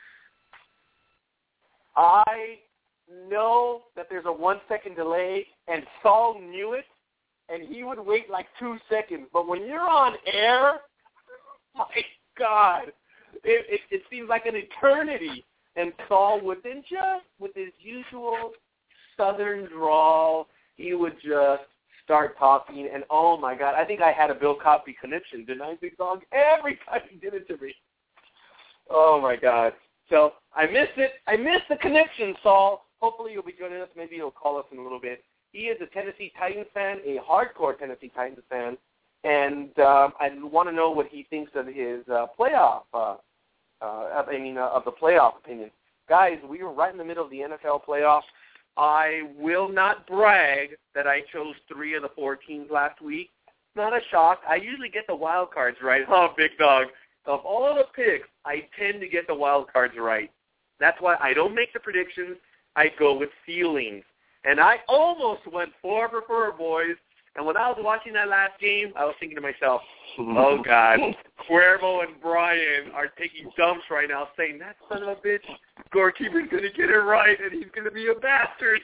S1: I know that there's a one-second delay, and Saul knew it, and he would wait like two seconds. But when you're on air, my God, it, it, it seems like an eternity. And Saul would then just, with his usual southern drawl, he would just start talking, and oh, my God, I think I had a Bill Cosby connection, didn't I, Big Dog? Every time he did it to me. Oh, my God. So I missed it. I missed the connection, Saul. Hopefully you'll be joining us. Maybe he'll call us in a little bit. He is a Tennessee Titans fan, a hardcore Tennessee Titans fan, and um, I want to know what he thinks of his uh, playoff, uh, uh, I mean, uh, of the playoff opinion. Guys, we were right in the middle of the N F L playoffs. I will not brag that I chose three of the four teams last week. Not a shock. I usually get the wild cards right. Oh, Big Dog. Of all the picks, I tend to get the wild cards right. That's why I don't make the predictions. I go with feelings. And I almost went four for four, boys. And when I was watching that last game, I was thinking to myself, oh, God, Cuervo and Brian are taking dumps right now saying, that son of a bitch, Gorekeeper's going to get it right, and he's going to be a bastard.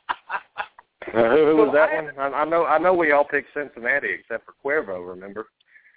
S4: Uh, who, who was
S1: So
S4: that
S1: I-
S4: one? I, I know I know we all picked Cincinnati except for Cuervo, remember?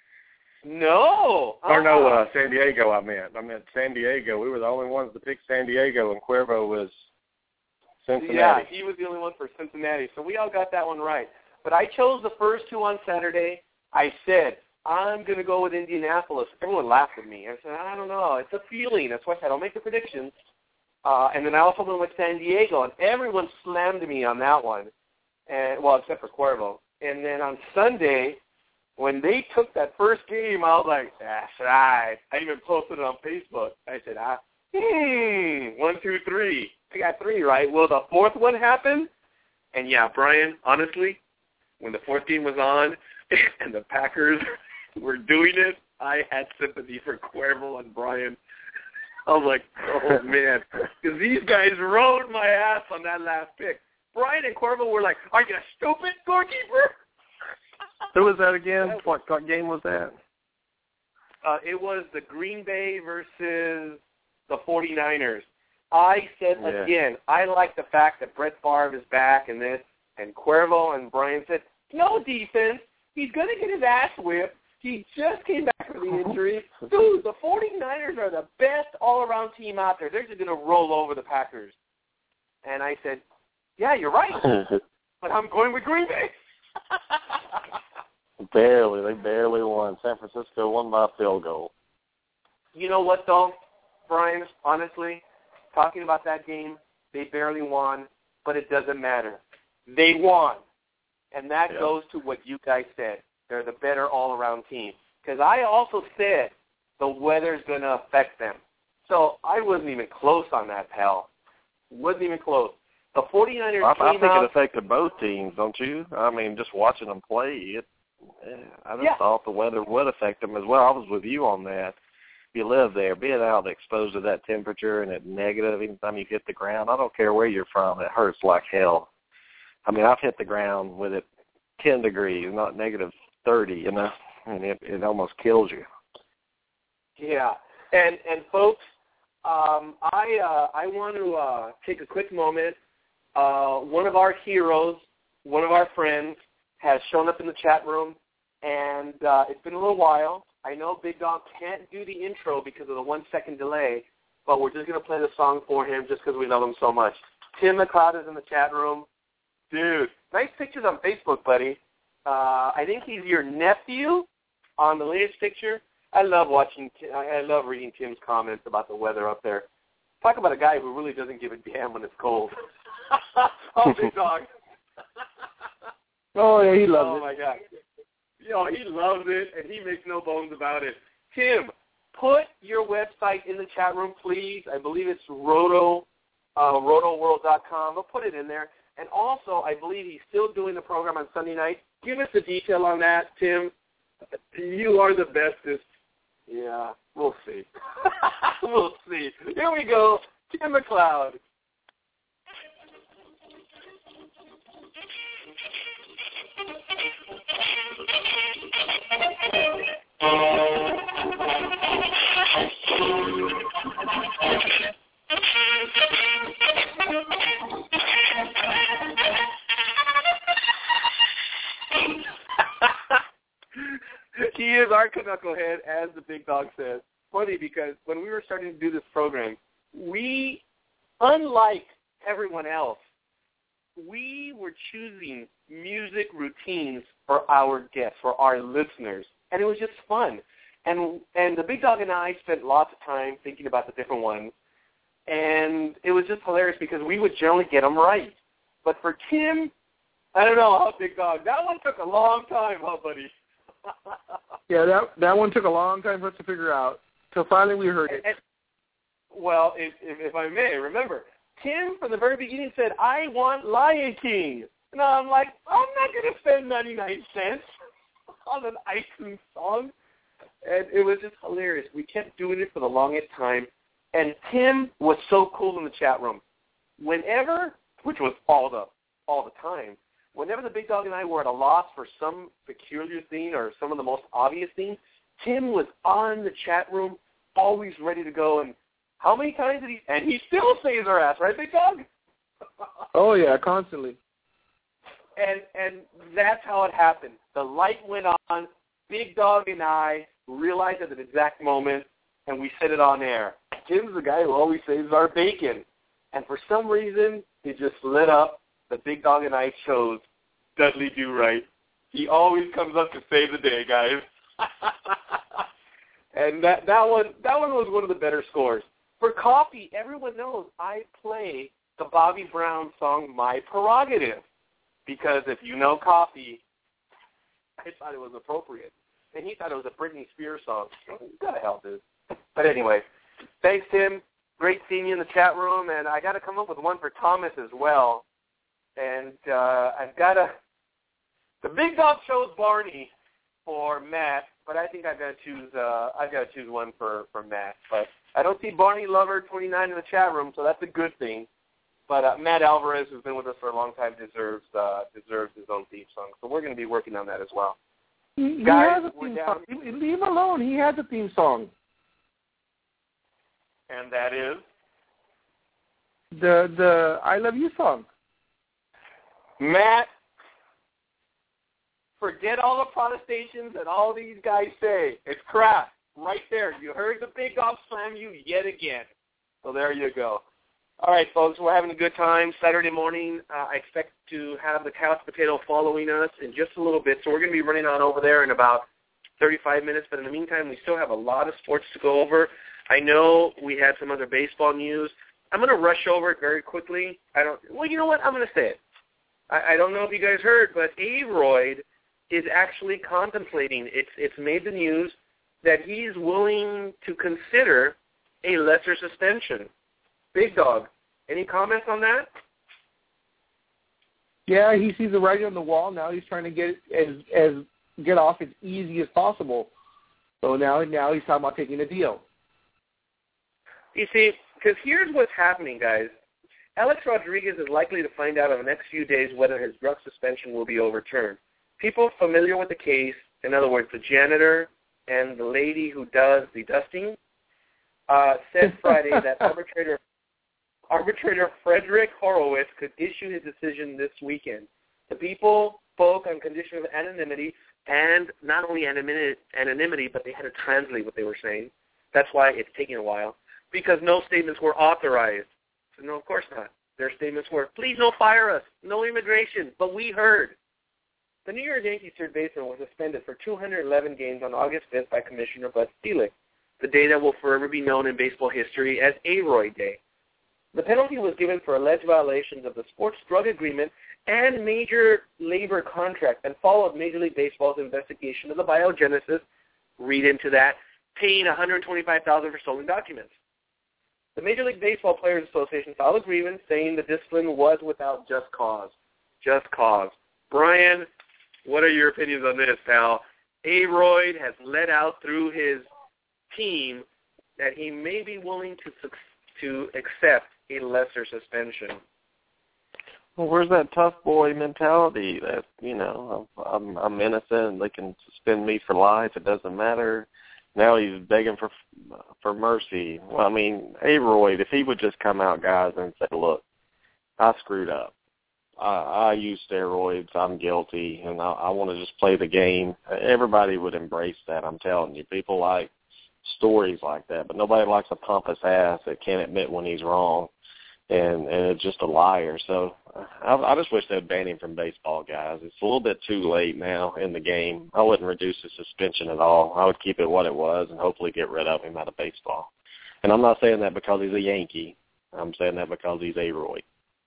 S1: No.
S4: Or no,
S1: Uh-uh.
S4: uh, San Diego I meant. I meant San Diego. We were the only ones that picked San Diego, and Cuervo was Cincinnati.
S1: Yeah, he was the only one for Cincinnati. So we all got that one right. But I chose the first two on Saturday. I said, I'm going to go with Indianapolis. Everyone laughed at me. I said, I don't know. It's a feeling. That's why I said, I'll make the predictions. Uh, and then I also went with San Diego, and everyone slammed me on that one. And well, except for Cuervo. And then on Sunday, when they took that first game, I was like, that's right. I even posted it on Facebook. I said, ah, hmm, one, two, three. I got three right. Well, the fourth one happened. And, yeah, Brian, honestly, when the fourth game was on and the Packers were doing it, I had sympathy for Cuervo and Brian. I was like, oh, man, because these guys rode my ass on that last pick. Brian and Cuervo were like, are you stupid, goalkeeper?
S4: Who was that again? What, what game was that?
S1: Uh, it was the Green Bay versus the forty-niners. I said
S4: Yeah.
S1: again, I like the fact that Brett Favre is back and this, and Cuervo and Brian said, no defense. He's going to get his ass whipped. He just came back from the injury. Dude, the forty-niners are the best all-around team out there. They're just going to roll over the Packers. And I said, yeah, you're right, but I'm going with Green Bay.
S4: Barely. They barely won. San Francisco won by a field goal.
S1: You know what, though, Brian, honestly, talking about that game, they barely won, but it doesn't matter. They won. And that
S4: Yeah.
S1: goes to what you guys said. They're the better all-around team. Because I also said the weather's going to affect them. So I wasn't even close on that, pal. Wasn't even close. The forty-niners
S4: I,
S1: came
S4: I think
S1: out.
S4: it affected both teams, don't you? I mean, just watching them play, it, I just
S1: Yeah.
S4: thought the weather would affect them as well. I was with you on that. If you live there, being out exposed to that temperature and at negative, anytime you hit the ground, I don't care where you're from, it hurts like hell. I mean, I've hit the ground with it ten degrees, not negative thirty, you know, and it, it almost kills you.
S1: Yeah, and and folks, um, I uh, I want to uh, take a quick moment. Uh, one of our heroes, one of our friends, has shown up in the chat room, and uh, it's been a little while. I know Big Dog can't do the intro because of the one-second delay, but we're just going to play the song for him just because we love him so much. Tim McLeod is in the chat room. Dude, nice pictures on Facebook, buddy. Uh, I think he's your nephew on the latest picture. I love watching. I love reading Tim's comments about the weather up there. Talk about a guy who really doesn't give a damn when it's cold. Oh, Big Dog.
S2: Oh, yeah, he loves
S1: oh,
S2: it.
S1: Oh, my God. You know, he loves it, and he makes no bones about it. Tim, put your website in the chat room, please. I believe it's roto, uh, roto world dot com. We'll put it in there. And also, I believe he's still doing the program on Sunday night. Give us the detail on that, Tim. You are the bestest. Yeah, we'll see. We'll see. Here we go. Tim McLeod. He is our knucklehead, as the Big Dog says. Funny, because when we were starting to do this program, we, unlike everyone else, we were choosing music routines for our guests, for our listeners, and it was just fun. And and the Big Dog and I spent lots of time thinking about the different ones, and it was just hilarious because we would generally get them right. But for Tim, I don't know, how Big Dog, that one took a long time, huh, buddy?
S2: Yeah, that that one took a long time for us to figure out. So finally we heard it.
S1: And, well, if, if, if I may, remember, Tim from the very beginning said, I want Lion King. And I'm like, I'm not going to spend ninety-nine cents on an iTunes song. And it was just hilarious. We kept doing it for the longest time. And Tim was so cool in the chat room. Whenever, which was all the all the time, whenever the Big Dog and I were at a loss for some peculiar thing or some of the most obvious things, Tim was on the chat room, always ready to go. And how many times did he? And he still saves our ass, right, Big Dog?
S2: Oh yeah, constantly.
S1: And and that's how it happened. The light went on. Big Dog and I realized at the exact moment, and we said it on air. Tim's the guy who always saves our bacon. And for some reason, it just lit up. The Big Dog and I chose Dudley Do Right. He always comes up to save the day, guys. And that that one that one was one of the better scores. For coffee, everyone knows I play the Bobby Brown song My Prerogative, because if you know coffee, I thought it was appropriate. And he thought it was a Britney Spears song. You gotta help this. But anyway, thanks, Tim. Great seeing you in the chat room, and I got to come up with one for Thomas as well. And uh, I've got to. The Big Dog chose Barney for Matt, but I think I've got to choose. Uh, I've got to choose one for, for Matt. But I don't see Barney Lover twenty-nine in the chat room, so that's a good thing. But uh, Matt Alvarez, who's been with us for a long time, deserves uh, deserves his own theme song. So we're going to be working on that as well.
S2: He, he
S1: Guys,
S2: has a
S1: we're
S2: theme
S1: down.
S2: song. Leave him alone. He has a theme song.
S1: And that is?
S2: The the I Love You song.
S1: Matt, forget all the protestations that all these guys say. It's crap. Right there. You heard the Big Dog slam you yet again. So there you go. All right, folks, we're having a good time. Saturday morning, uh, I expect to have the Couch Potato following us in just a little bit. So we're going to be running on over there in about thirty-five minutes. But in the meantime, we still have a lot of sports to go over. I know we had some other baseball news. I'm going to rush over it very quickly. I don't. Well, you know what? I'm going to say it. I, I don't know if you guys heard, but Aroyd is actually contemplating. It's it's made the news that he's willing to consider a lesser suspension. Big Dog, any comments on that?
S2: Yeah, he sees the writing on the wall. Now he's trying to get as as get off as easy as possible. So now now he's talking about taking a deal.
S1: You see, because here's what's happening, guys. Alex Rodriguez is likely to find out in the next few days whether his drug suspension will be overturned. People familiar with the case, in other words, the janitor and the lady who does the dusting, uh, said Friday that arbitrator arbitrator Frederick Horowitz could issue his decision this weekend. The people spoke on condition of anonymity, and not only anonymity, but they had to translate what they were saying. That's why it's taking a while, because no statements were authorized. So no, of course not. Their statements were, please no fire us, no immigration, but we heard. The New York Yankees third baseman was suspended for two hundred eleven games on August fifth by Commissioner Bud Selig, the day that will forever be known in baseball history as A-Royd Day. The penalty was given for alleged violations of the sports drug agreement and major labor contract and followed Major League Baseball's investigation of the biogenesis, read into that, paying one hundred twenty-five thousand dollars for stolen documents. The Major League Baseball Players Association filed a grievance saying the discipline was without just cause. Just cause. Brian, what are your opinions on this, pal? A-Royd has let out through his team that he may be willing to to accept a lesser suspension.
S4: Well, where's that tough boy mentality that, you know, I'm, I'm innocent, they can suspend me for life, it doesn't matter. Now he's begging for for mercy. Well, I mean, A-Royd, if he would just come out, guys, and say, look, I screwed up. I, I used steroids. I'm guilty, and I, I want to just play the game. Everybody would embrace that, I'm telling you. People like stories like that, but nobody likes a pompous ass that can't admit when he's wrong, and, and it's just a liar. So I, I just wish they'd ban him from baseball, guys. It's a little bit too late now in the game. I wouldn't reduce the suspension at all. I would keep it what it was and hopefully get rid of him out of baseball. And I'm not saying that because he's a Yankee. I'm saying that because he's A-Royd.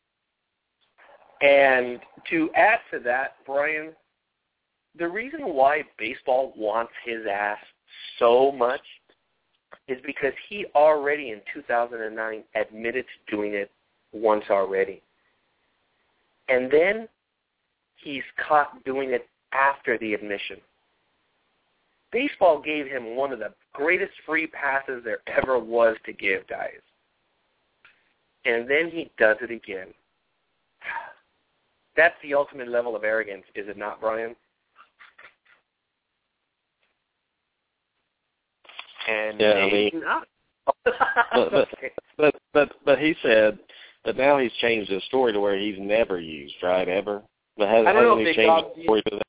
S1: And to add to that, Brian, the reason why baseball wants his ass so much is because he already in two thousand nine admitted to doing it once already. And then he's caught doing it after the admission. Baseball gave him one of the greatest free passes there ever was to give, guys. And then he does it again. That's the ultimate level of arrogance, is it not, Brian? And
S4: yeah, I mean,
S1: not.
S4: but, but, but but but he said that now he's changed his story to where he's never used, right? Ever? But has,
S1: I don't know,
S4: hasn't he
S1: Big
S4: changed
S1: Dog.
S4: the story to that?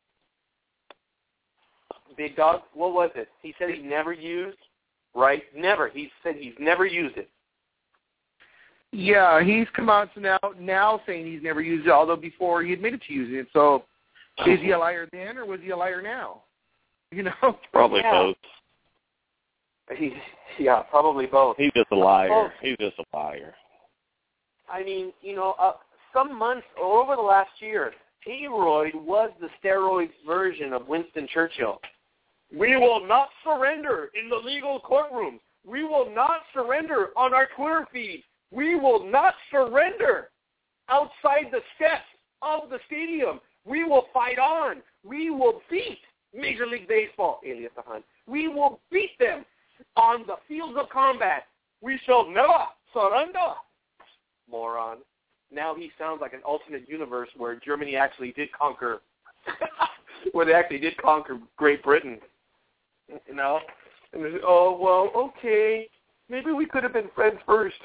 S1: Big Dog, what was it? He said he never used, right? Never. He said he's never used it.
S2: Yeah, he's come out now now saying he's never used it, although before he admitted to using it. So is he a liar then, or was he a liar now? You know,
S4: probably
S1: yeah.
S4: both.
S1: He, yeah, probably both.
S4: He's just a liar.
S1: Both.
S4: He's just a liar.
S1: I mean, you know, uh, some months or over the last year, A-Royd was the steroids version of Winston Churchill. We will not surrender in the legal courtroom. We will not surrender on our Twitter feed. We will not surrender outside the steps of the stadium. We will fight on. We will beat Major League Baseball, alias the Hunt. We will beat them on the fields of combat. We shall never surrender. Moron. Now he sounds like an alternate universe where Germany actually did conquer, where they actually did conquer Great Britain. You know? And they say, oh, well, okay, maybe we could have been friends first.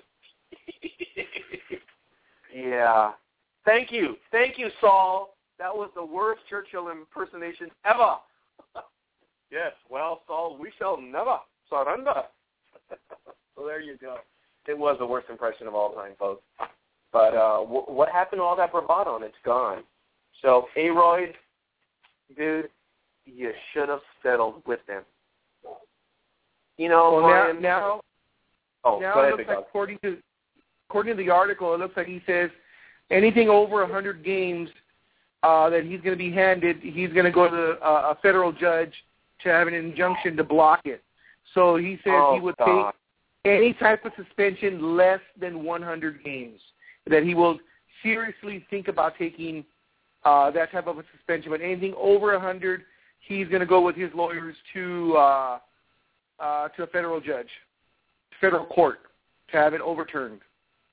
S1: Yeah. Thank you. Thank you, Saul. That was the worst Churchill impersonation ever. Yes, well, Saul, we shall never surrender. So there you go. It was the worst impression of all time, folks. But uh, w- what happened to all that bravado? And it's gone. So, A-Royd, dude, you should have settled with them. You know,
S2: well,
S1: Brian,
S2: now, now,
S1: oh,
S2: now
S1: go ahead,
S2: it looks
S1: Big
S2: like
S1: Dog.
S2: according to according to the article, it looks like he says anything over one hundred games uh, that he's going to be handed, he's going to go to uh, a federal judge to have an injunction to block it. So he says
S1: oh,
S2: he would
S1: God.
S2: take any type of suspension less than one hundred games, that he will seriously think about taking uh, that type of a suspension. But anything over one hundred, he's going to go with his lawyers to uh, uh, to a federal judge, federal court, to have it overturned.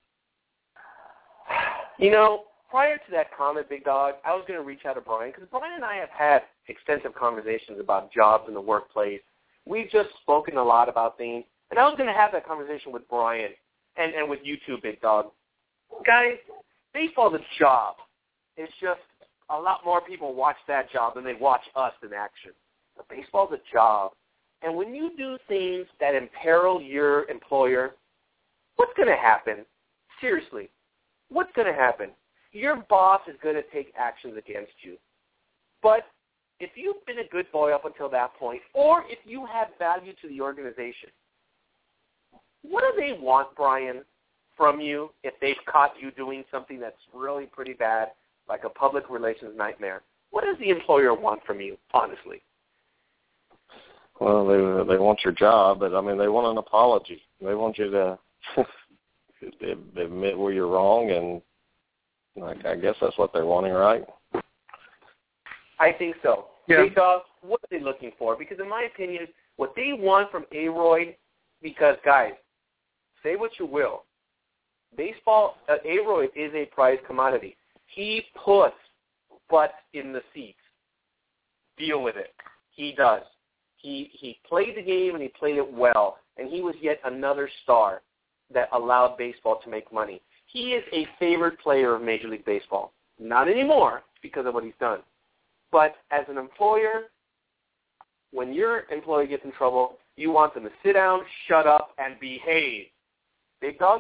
S1: You know, prior to that comment, Big Dog, I was going to reach out to Brian, because Brian and I have had extensive conversations about jobs in the workplace. We've just spoken a lot about things, and I was going to have that conversation with Brian and, and with you too, Big Dog. Guys, baseball's a job. It's just a lot more people watch that job than they watch us in action. But baseball's a job. And when you do things that imperil your employer, what's going to happen? Seriously, what's going to happen? Your boss is going to take actions against you. But if you've been a good boy up until that point, or if you have value to the organization, what do they want, Brian, from you if they've caught you doing something that's really pretty bad, like a public relations nightmare? What does the employer want from you, honestly?
S4: Well, they they want your job, but, I mean, they want an apology. They want you to admit where you're wrong, and like, I guess that's what they're wanting, right?
S1: I think so.
S2: Yeah.
S1: Because what are they looking for? Because in my opinion, what they want from Aroyd, because, guys, say what you will, baseball, uh, Aroyd is a prized commodity. He puts butts in the seats. Deal with it. He does. He he played the game, and he played it well, and he was yet another star that allowed baseball to make money. He is a favored player of Major League Baseball. Not anymore because of what he's done. But as an employer, when your employee gets in trouble, you want them to sit down, shut up, and behave. Big Dog?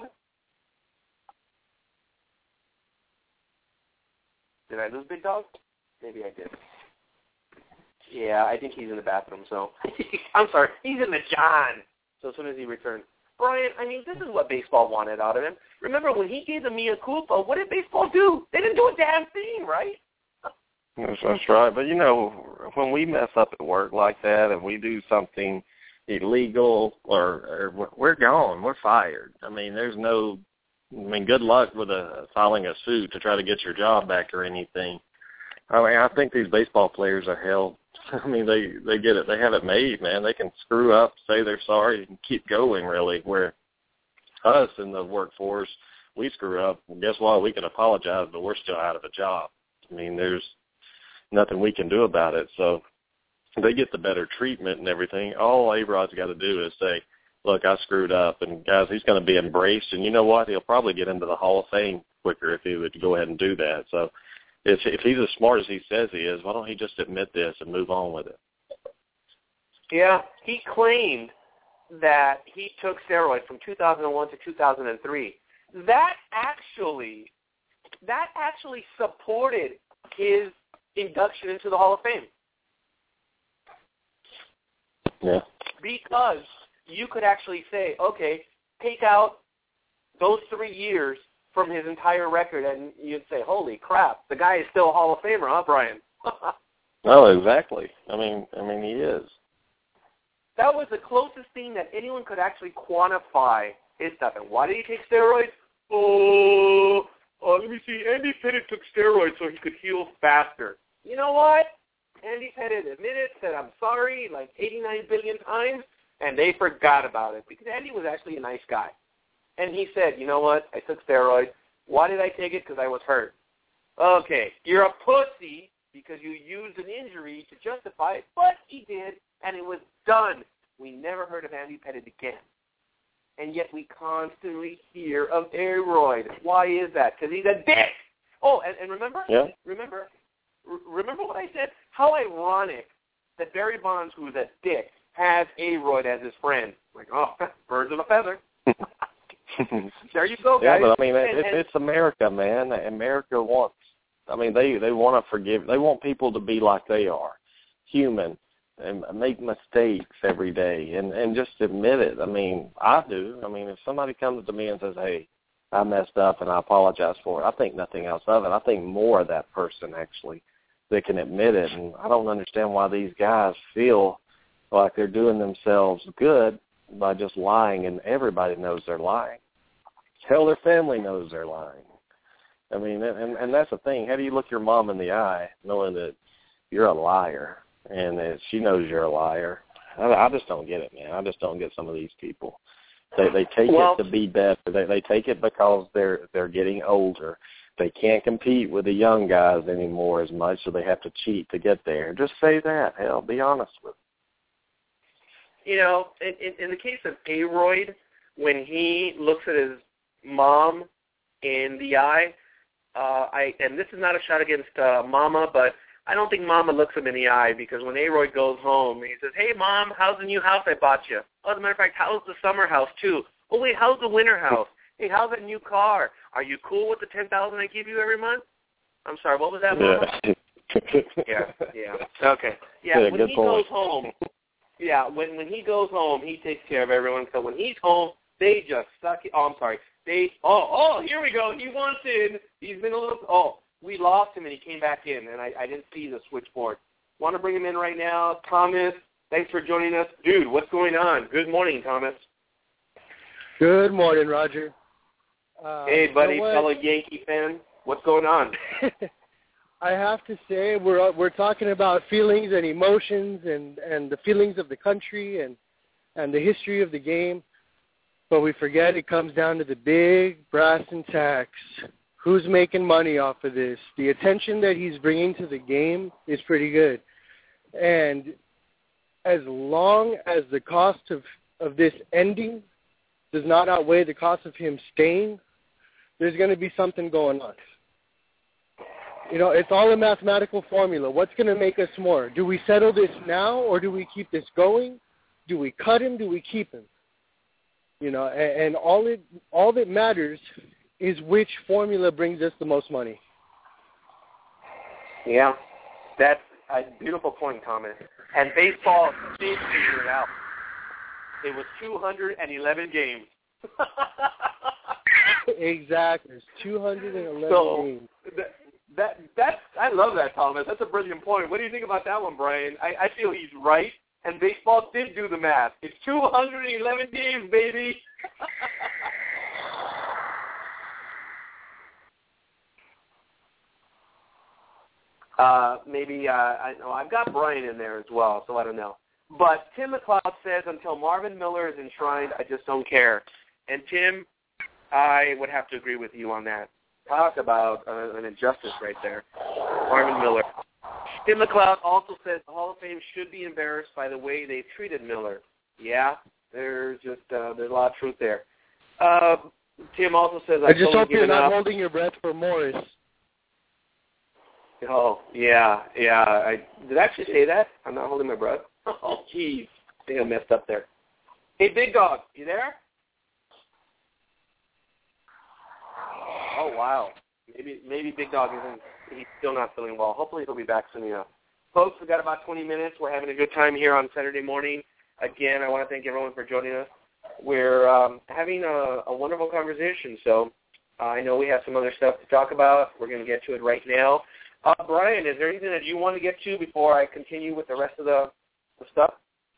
S1: Did I lose Big Dog? Maybe I did. Yeah, I think he's in the bathroom, so. I'm sorry, he's in the John. So as soon as he returns. Brian, I mean, this is what baseball wanted out of him. Remember, when he gave the mea culpa, what did baseball do? They didn't do a damn thing, right?
S4: That's, that's right. But, you know, when we mess up at work like that and we do something illegal, or, or we're gone, we're fired. I mean, there's no, I mean, good luck with a, filing a suit to try to get your job back or anything. I mean, I think these baseball players are held. I mean, they, they get it. They have it made, man. They can screw up, say they're sorry, and keep going, really, where us in the workforce, we screw up. And guess what? We can apologize, but we're still out of a job. I mean, there's nothing we can do about it. So they get the better treatment and everything. All A-Rod's got to do is say, look, I screwed up, and, guys, he's going to be embraced. And you know what? He'll probably get into the Hall of Fame quicker if he would go ahead and do that. So if if he's as smart as he says he is, why don't he just admit this and move on with it?
S1: Yeah, he claimed that he took steroids from two thousand one to two thousand three. That actually, that actually supported his induction into the Hall of Fame.
S4: Yeah.
S1: Because you could actually say, okay, take out those three years from his entire record, and you'd say, holy crap, the guy is still a Hall of Famer, huh, Brian?
S4: Oh, exactly. I mean, I mean, he is.
S1: That was the closest thing that anyone could actually quantify his stuff. And why did he take steroids? Oh, uh, let me see. Andy Pettitte took steroids so he could heal faster. You know what? Andy Pettitte admitted, said, I'm sorry, like eighty-nine billion times, and they forgot about it because Andy was actually a nice guy. And he said, you know what? I took steroids. Why did I take it? Because I was hurt. Okay, you're a pussy because you used an injury to justify it, but he did, and it was done. We never heard of Andy Pettitte again. And yet we constantly hear of Aroyd. Why is that? Because he's a dick. Oh, and, and remember?
S4: Yeah.
S1: Remember? R- remember what I said? How ironic that Barry Bonds, who's a dick, has Aroyd as his friend. Like, oh, birds of a feather. There you go, guys.
S4: Yeah, but I mean,
S1: and,
S4: it,
S1: and,
S4: it's America, man. America wants, I mean, they, they want to forgive. They want people to be like they are, human, and make mistakes every day, and, and just admit it. I mean, I do. I mean, if somebody comes to me and says, hey, I messed up and I apologize for it, I think nothing else of it. I think more of that person, actually, that can admit it. And I don't understand why these guys feel like they're doing themselves good by just lying, and everybody knows they're lying. Hell, their family knows they're lying. I mean, and, and that's the thing. How do you look your mom in the eye knowing that you're a liar and that she knows you're a liar? I, I just don't get it, man. I just don't get some of these people. They they take
S1: well,
S4: it to be better. They they take it because they're they're getting older. They can't compete with the young guys anymore as much, so they have to cheat to get there. Just say that. Hell, be honest with them.
S1: You know, in, in, in the case of Aroyd, when he looks at his mom in the eye, uh, I and this is not a shot against uh, Mama, but I don't think Mama looks him in the eye, because when Aroyd goes home, he says, hey, Mom, how's the new house I bought you? Oh, as a matter of fact, how's the summer house, too? Oh, wait, how's the winter house? Hey, how's that new car? Are you cool with the ten thousand dollars I give you every month? I'm sorry, what was that, Mama?
S4: Yeah.
S1: yeah, Okay. Yeah,
S4: yeah
S1: when he
S4: point.
S1: goes home, yeah, when when he goes home, he takes care of everyone. So when he's home, they just suck it. Oh, I'm sorry. They, oh, oh, here we go. He wants in. He's been a little, oh, we lost him and he came back in, and I, I didn't see the switchboard. Want to bring him in right now. Thomas, thanks for joining us. Dude, what's going on? Good morning, Thomas.
S7: Good morning, Roger. Uh,
S1: hey, buddy,
S7: you know
S1: fellow Yankee fan. What's going on?
S7: I have to say, we're we're talking about feelings and emotions and, and the feelings of the country and, and the history of the game, but we forget it comes down to the big brass and tacks. Who's making money off of this? The attention that he's bringing to the game is pretty good. And as long as the cost of, of this ending does not outweigh the cost of him staying, there's going to be something going on. You know, it's all a mathematical formula. What's going to make us more? Do we settle this now or do we keep this going? Do we cut him? Do we keep him? You know, and, and all it all that matters is which formula brings us the most money.
S1: Yeah, that's a beautiful point, Thomas. And baseball did figure it out. It was two hundred eleven games.
S7: Exactly. It's two hundred eleven
S1: so,
S7: games.
S1: That, that, that's, I love that, Thomas. That's a brilliant point. What do you think about that one, Brian? I, I feel he's right, and baseball did do the math. It's two hundred eleven games, baby. uh, maybe, uh, I know, I've got Brian in there as well, so I don't know. But Tim McLeod says, until Marvin Miller is enshrined, I just don't care. And, Tim, I would have to agree with you on that. Talk about uh, an injustice right there. Marvin Miller. Tim McLeod also says the Hall of Fame should be embarrassed by the way they treated Miller. Yeah, there's just uh, there's a lot of truth there. Uh, Tim also says,
S7: I just hope you're not
S1: up.
S7: holding your breath for Morris.
S1: Oh, yeah, yeah. I, did I actually say that? I'm not holding my breath? Oh, jeez. I think I messed up there. Hey, Big Dog, you there? Oh, wow. Maybe maybe Big Dog isn't, he's still not feeling well. Hopefully he'll be back soon enough. Folks, we've got about twenty minutes. We're having a good time here on Saturday morning. Again, I want to thank everyone for joining us. We're um, having a, a wonderful conversation, so uh, I know we have some other stuff to talk about. We're going to get to it right now. Uh, Brian, is there anything that you want to get to before I continue with the rest of the, the stuff?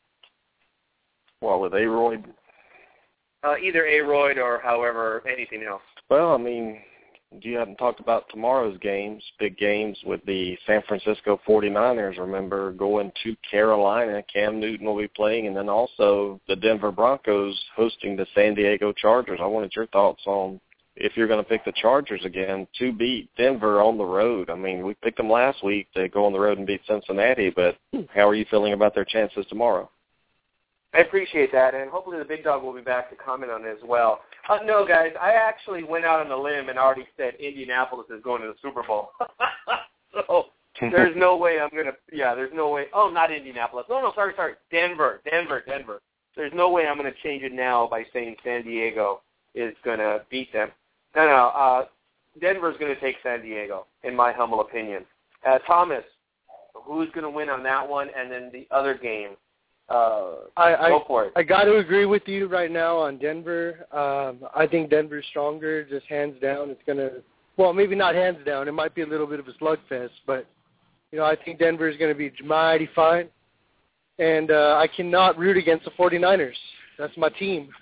S4: Well, with Aroyd?
S1: Uh, either Aroyd or however, anything else.
S4: Well, I mean, you haven't talked about tomorrow's games, big games with the San Francisco forty-niners, remember, going to Carolina. Cam Newton will be playing, and then also the Denver Broncos hosting the San Diego Chargers. I wanted your thoughts on if you're going to pick the Chargers again to beat Denver on the road. I mean, we picked them last week to go on the road and beat Cincinnati, but how are you feeling about their chances tomorrow?
S1: I appreciate that, and hopefully the Big Dog will be back to comment on it as well. Uh, no, guys, I actually went out on a limb and already said Indianapolis is going to the Super Bowl. So there's no way I'm going to – yeah, there's no way – oh, not Indianapolis. No, no, sorry, sorry. Denver, Denver, Denver. There's no way I'm going to change it now by saying San Diego is going to beat them. No, no, uh, Denver's going to take San Diego, in my humble opinion. Uh, Thomas, who's going to win on that one? And then the other game. Uh,
S7: I,
S1: go
S7: I,
S1: for it.
S7: I got to agree with you right now on Denver. Um, I think Denver's stronger, just hands down. It's going to, well, maybe not hands down. It might be a little bit of a slugfest, but, you know, I think Denver is going to be mighty fine. And uh, I cannot root against the forty-niners. That's my team.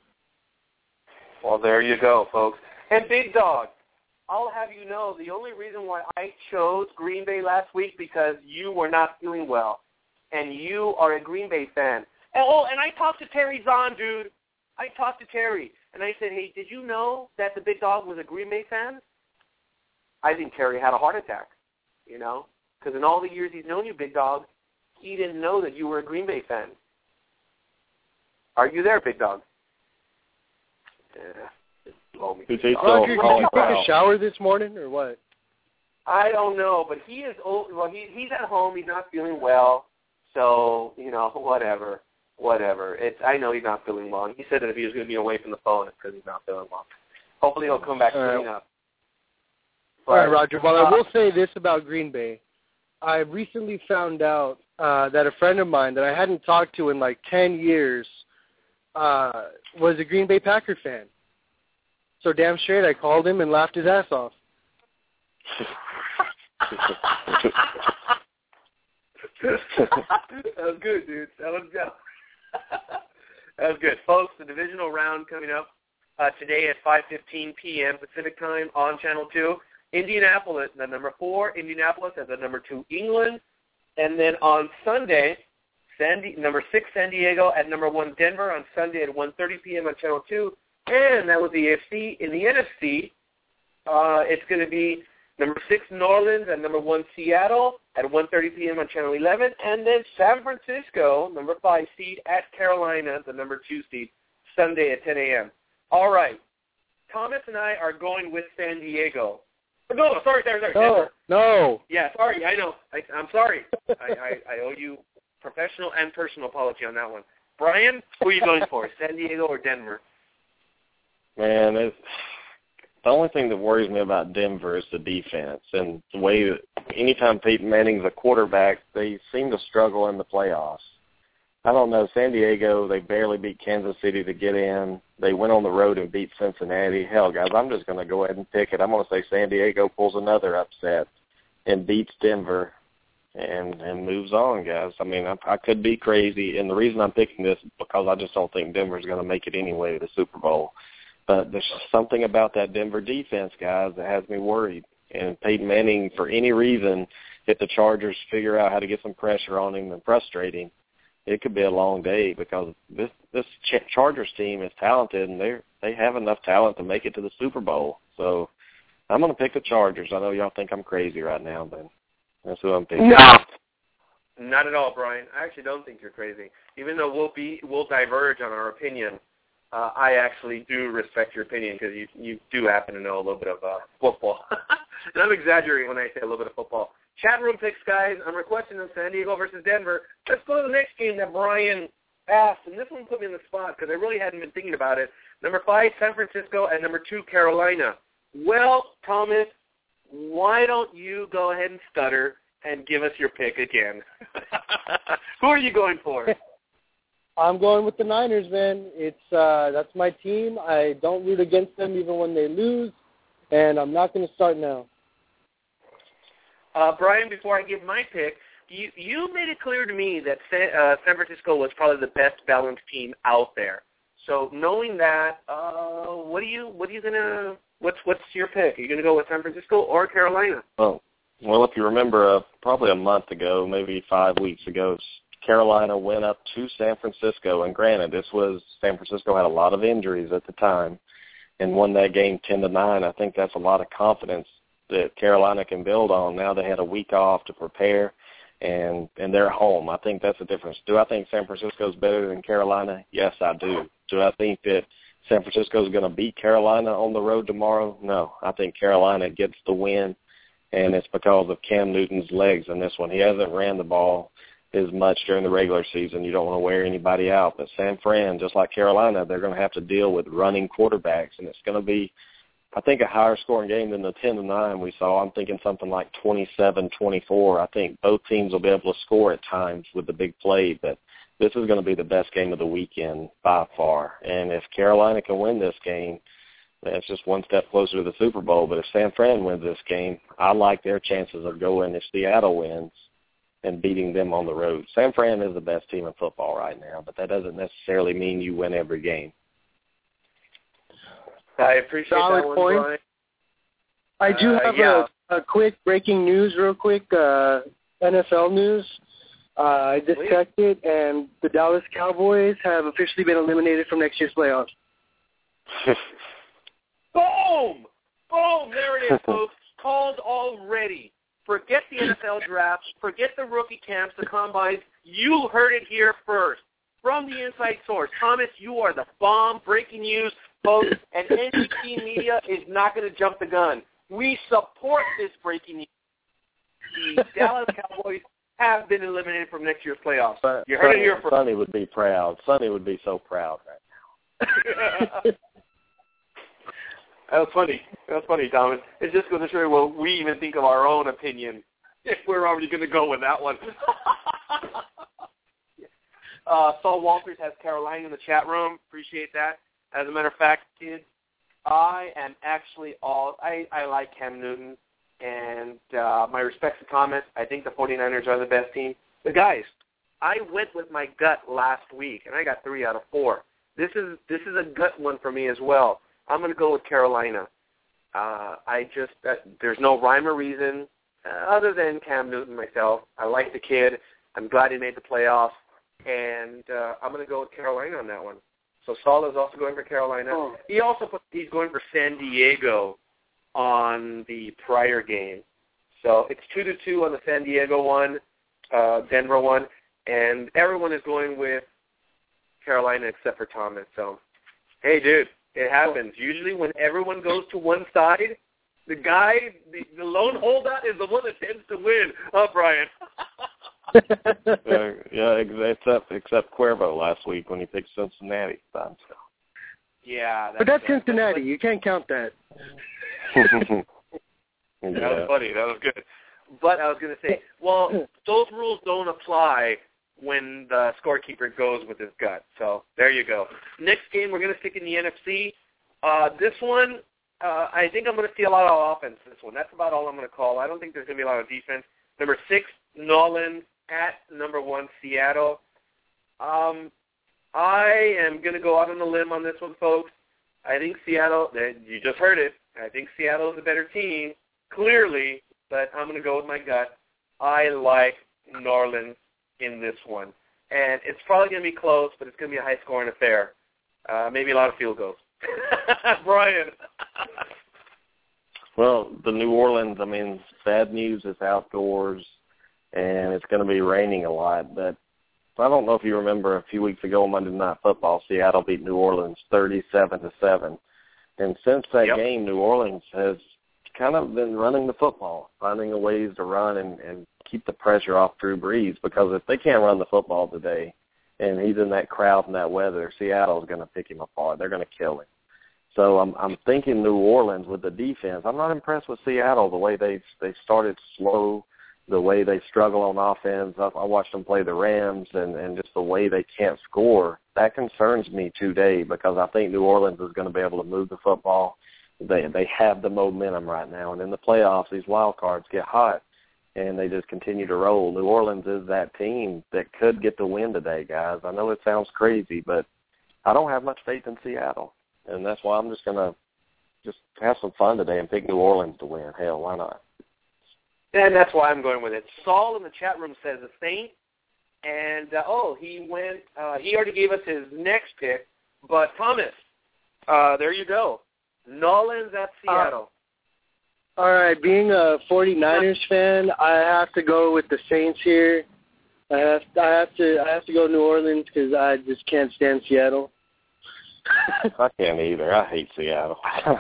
S1: Well, there you go, folks. And Big Dog, I'll have you know the only reason why I chose Green Bay last week because you were not feeling well. And you are a Green Bay fan. And, oh, and I talked to Terry Zahn, dude. I talked to Terry, and I said, hey, did you know that the Big Dog was a Green Bay fan? I think Terry had a heart attack, you know, because in all the years he's known you, Big Dog, he didn't know that you were a Green Bay fan. Are you there, Big Dog? Yeah, just blow me.
S7: Roger, did you take a shower this morning or what?
S1: I don't know, but he is old. Well, he, he's at home. He's not feeling well. So, you know, whatever, whatever. It's I know he's not feeling well. And he said that if he was going to be away from the phone, it's because he's not feeling well. Hopefully he'll come back soon enough.
S7: All right, Roger. Well, I will say this about Green Bay. I recently found out uh, that a friend of mine that I hadn't talked to in like ten years uh, was a Green Bay Packer fan. So damn straight, I called him and laughed his ass off.
S1: That was good, dude. That was good. That was good. Folks, the divisional round coming up uh, today at five fifteen p.m. Pacific time on Channel two. Indianapolis, the number four, Indianapolis at the number two, England. And then on Sunday, San Di- number six, San Diego at number one, Denver on Sunday at one thirty p.m. on Channel two. And that was the A F C. In the N F C, uh, it's going to be number six, New Orleans, and number one, Seattle at one thirty p.m. on Channel eleven. And then San Francisco, number five seed, at Carolina, the number two seed, Sunday at ten a.m. All right. Thomas and I are going with San Diego. No, sorry, sorry, sorry.
S7: No,
S1: Denver.
S7: no.
S1: Yeah, sorry, I know. I, I'm sorry. I, I, I owe you professional and personal apology on that one. Brian, who are you going for, San Diego or Denver?
S4: Man, it's, the only thing that worries me about Denver is the defense and the way that anytime Peyton Manning's a quarterback, they seem to struggle in the playoffs. I don't know. San Diego, they barely beat Kansas City to get in. They went on the road and beat Cincinnati. Hell, guys, I'm just going to go ahead and pick it. I'm going to say San Diego pulls another upset and beats Denver and and moves on, guys. I mean, I, I could be crazy, and the reason I'm picking this is because I just don't think Denver's going to make it anyway to the Super Bowl. But there's something about that Denver defense, guys, that has me worried. And Peyton Manning, for any reason, if the Chargers figure out how to get some pressure on him and frustrate him, it could be a long day because this this Ch- Chargers team is talented and they they have enough talent to make it to the Super Bowl. So I'm going to pick the Chargers. I know y'all think I'm crazy right now, but that's who I'm picking.
S1: No, not at all, Brian. I actually don't think you're crazy. Even though we'll be we'll diverge on our opinion, uh, I actually do respect your opinion because you you do happen to know a little bit of uh, football. And I'm exaggerating when I say a little bit of football. Chat room picks, guys. I'm requesting them San Diego versus Denver. Let's go to the next game that Brian asked, and this one put me in the spot because I really hadn't been thinking about it. Number five, San Francisco, and number two, Carolina. Well, Thomas, why don't you go ahead and stutter and give us your pick again? Who are you going for?
S7: I'm going with the Niners, man. It's uh, that's my team. I don't root against them even when they lose, and I'm not going to start now.
S1: Uh, Brian, before I give my pick, you you made it clear to me that San, uh, San Francisco was probably the best balanced team out there. So knowing that, uh, what do you what are you gonna what's what's your pick? Are you gonna go with San Francisco or Carolina?
S4: Oh, well, if you remember, uh, probably a month ago, maybe five weeks ago, Carolina went up to San Francisco, and granted, this was San Francisco had a lot of injuries at the time, and won that game ten to nine. I think that's a lot of confidence that Carolina can build on. Now they had a week off to prepare, and and they're home. I think that's the difference. Do I think San Francisco is better than Carolina? Yes, I do. Do I think that San Francisco is going to beat Carolina on the road tomorrow? No. I think Carolina gets the win, and it's because of Cam Newton's legs in this one. He hasn't ran the ball as much during the regular season. You don't want to wear anybody out. But San Fran, just like Carolina, they're going to have to deal with running quarterbacks, and it's going to be, I think, a higher scoring game than the ten to nine we saw. I'm thinking something like twenty-seven twenty-four. I think both teams will be able to score at times with the big play, but this is going to be the best game of the weekend by far. And if Carolina can win this game, that's just one step closer to the Super Bowl. But if San Fran wins this game, I like their chances of going if Seattle wins and beating them on the road. San Fran is the best team in football right now, but that doesn't necessarily mean you win every game.
S1: I appreciate
S7: Solid
S1: that one,
S7: point.
S1: Brian.
S7: I do
S1: Uh,
S7: have
S1: yeah.
S7: a, a quick breaking news real quick, uh, N F L news. Uh, I just
S1: Please.
S7: checked it, and the Dallas Cowboys have officially been eliminated from next year's playoffs.
S1: Boom! Boom! There it is, folks. Called already. Forget the N F L draft. Forget the rookie camps, the combines. You heard it here first. From the inside source. Thomas, you are the bomb. Breaking news, folks. And N B C Media is not going to jump the gun. We support this breaking news. The Dallas Cowboys have been eliminated from next year's playoffs.
S4: But
S1: You heard
S4: Sonny,
S1: it here first.
S4: Sonny would be proud. Sonny would be so proud right now.
S1: That was funny. That was funny, Thomas. It's just going to show you what we even think of our own opinion if we're already going to go with that one. uh, Saul Walters has Carolina in the chat room. Appreciate that. As a matter of fact, kids, I am actually all I, I like Cam Newton, and uh, my respects and comments. I think the 49ers are the best team. But guys, I went with my gut last week, and I got three out of four. This is this is a gut one for me as well. I'm going to go with Carolina. Uh, I just uh, there's no rhyme or reason uh, other than Cam Newton myself. I like the kid. I'm glad he made the playoffs, and uh, I'm going to go with Carolina on that one. So Saul is also going for Carolina. Oh. He also put he's going for San Diego on the prior game. So it's two to two on the San Diego one, uh, Denver one, and everyone is going with Carolina except for Thomas. So, hey, dude, it happens. Usually when everyone goes to one side, the guy, the, the lone holdout is the one that tends to win. Oh, Brian.
S4: uh, yeah, except except Cuervo last week when he picked Cincinnati. So.
S1: Yeah, that's
S7: but that's
S1: uh,
S7: Cincinnati.
S1: That's,
S7: you can't count that.
S4: yeah.
S1: That was funny. That was good. But I was going to say, well, those rules don't apply when the scorekeeper goes with his gut. So there you go. Next game, we're going to stick in the N F C. Uh, this one, uh, I think I'm going to see a lot of offense this one. That's about all I'm going to call. I don't think there's going to be a lot of defense. Number six, Nolan at number one, Seattle. Um, I am going to go out on a limb on this one, folks. I think Seattle, you just heard it, I think Seattle is a better team, clearly, but I'm going to go with my gut. I like New Orleans in this one. And it's probably going to be close, but it's going to be a high-scoring affair. Uh, maybe a lot of field goals. Brian.
S4: Well, the New Orleans, I mean, bad news is outdoors, and it's going to be raining a lot. But I don't know if you remember a few weeks ago on Monday Night Football, Seattle beat New Orleans thirty-seven to seven. And since that
S1: yep.
S4: game, New Orleans has kind of been running the football, finding a ways to run and, and keep the pressure off Drew Brees, because if they can't run the football today and he's in that crowd and that weather, Seattle's going to pick him apart. They're going to kill him. So I'm I'm thinking New Orleans with the defense. I'm not impressed with Seattle, the way they they started slow, the way they struggle on offense. I, I watched them play the Rams, and, and just the way they can't score. That concerns me today, because I think New Orleans is going to be able to move the football. They they have the momentum right now, and in the playoffs, these wild cards get hot, and they just continue to roll. New Orleans is that team that could get the win today, guys. I know it sounds crazy, but I don't have much faith in Seattle, and that's why I'm just going to just have some fun today and pick New Orleans to win. Hell, why not?
S1: And that's why I'm going with it. Saul in the chat room says the Saints, and, uh, oh, he went, uh, he already gave us his next pick, but Thomas, uh, there you go. Nolan's at Seattle.
S7: Uh, all right, being a 49ers fan, I have to go with the Saints here. I have, I have to, I have to go New Orleans because I just can't stand Seattle.
S4: I can't either. I hate Seattle.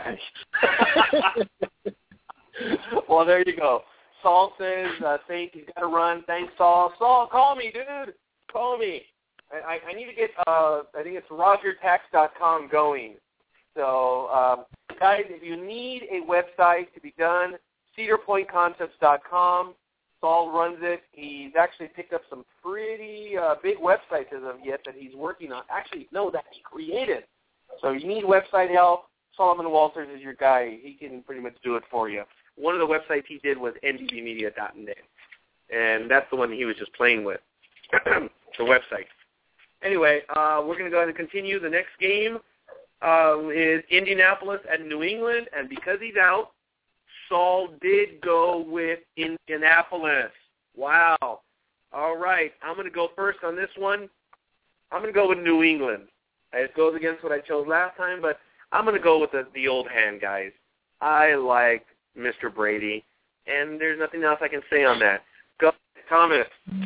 S1: Well, there you go. Saul says, uh, Saints, he's got to run. Thanks, Saul. Saul, call me, dude. Call me. I, I, I need to get, uh, I think it's roger tax dot com going. So, um, guys, if you need a website to be done, cedar point concepts dot com. Saul runs it. He's actually picked up some pretty uh, big websites as of yet that he's working on. Actually, no, that he created. So you need website help. Solomon Walters is your guy. He can pretty much do it for you. One of the websites he did was N D B media dot net, and that's the one he was just playing with, the website. Anyway, uh, we're going to go ahead and continue. The next game uh, is Indianapolis at New England, and because he's out, Saul did go with Indianapolis. Wow. All right, I'm going to go first on this one. I'm going to go with New England. It goes against what I chose last time, but I'm going to go with the, the old hand, guys. I like Mister Brady, and there's nothing else I can say on that. Go, Thomas.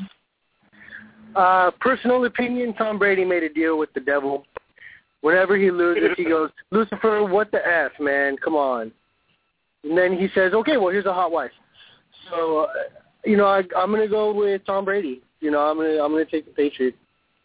S7: Uh, personal opinion, Tom Brady made a deal with the devil. Whenever he loses, he goes, Lucifer, what the F, man? Come on. And then he says, okay, well, here's a hot wife. So, uh, you know, I, I'm going to go with Tom Brady. You know, I'm going to I'm going to take the Patriots.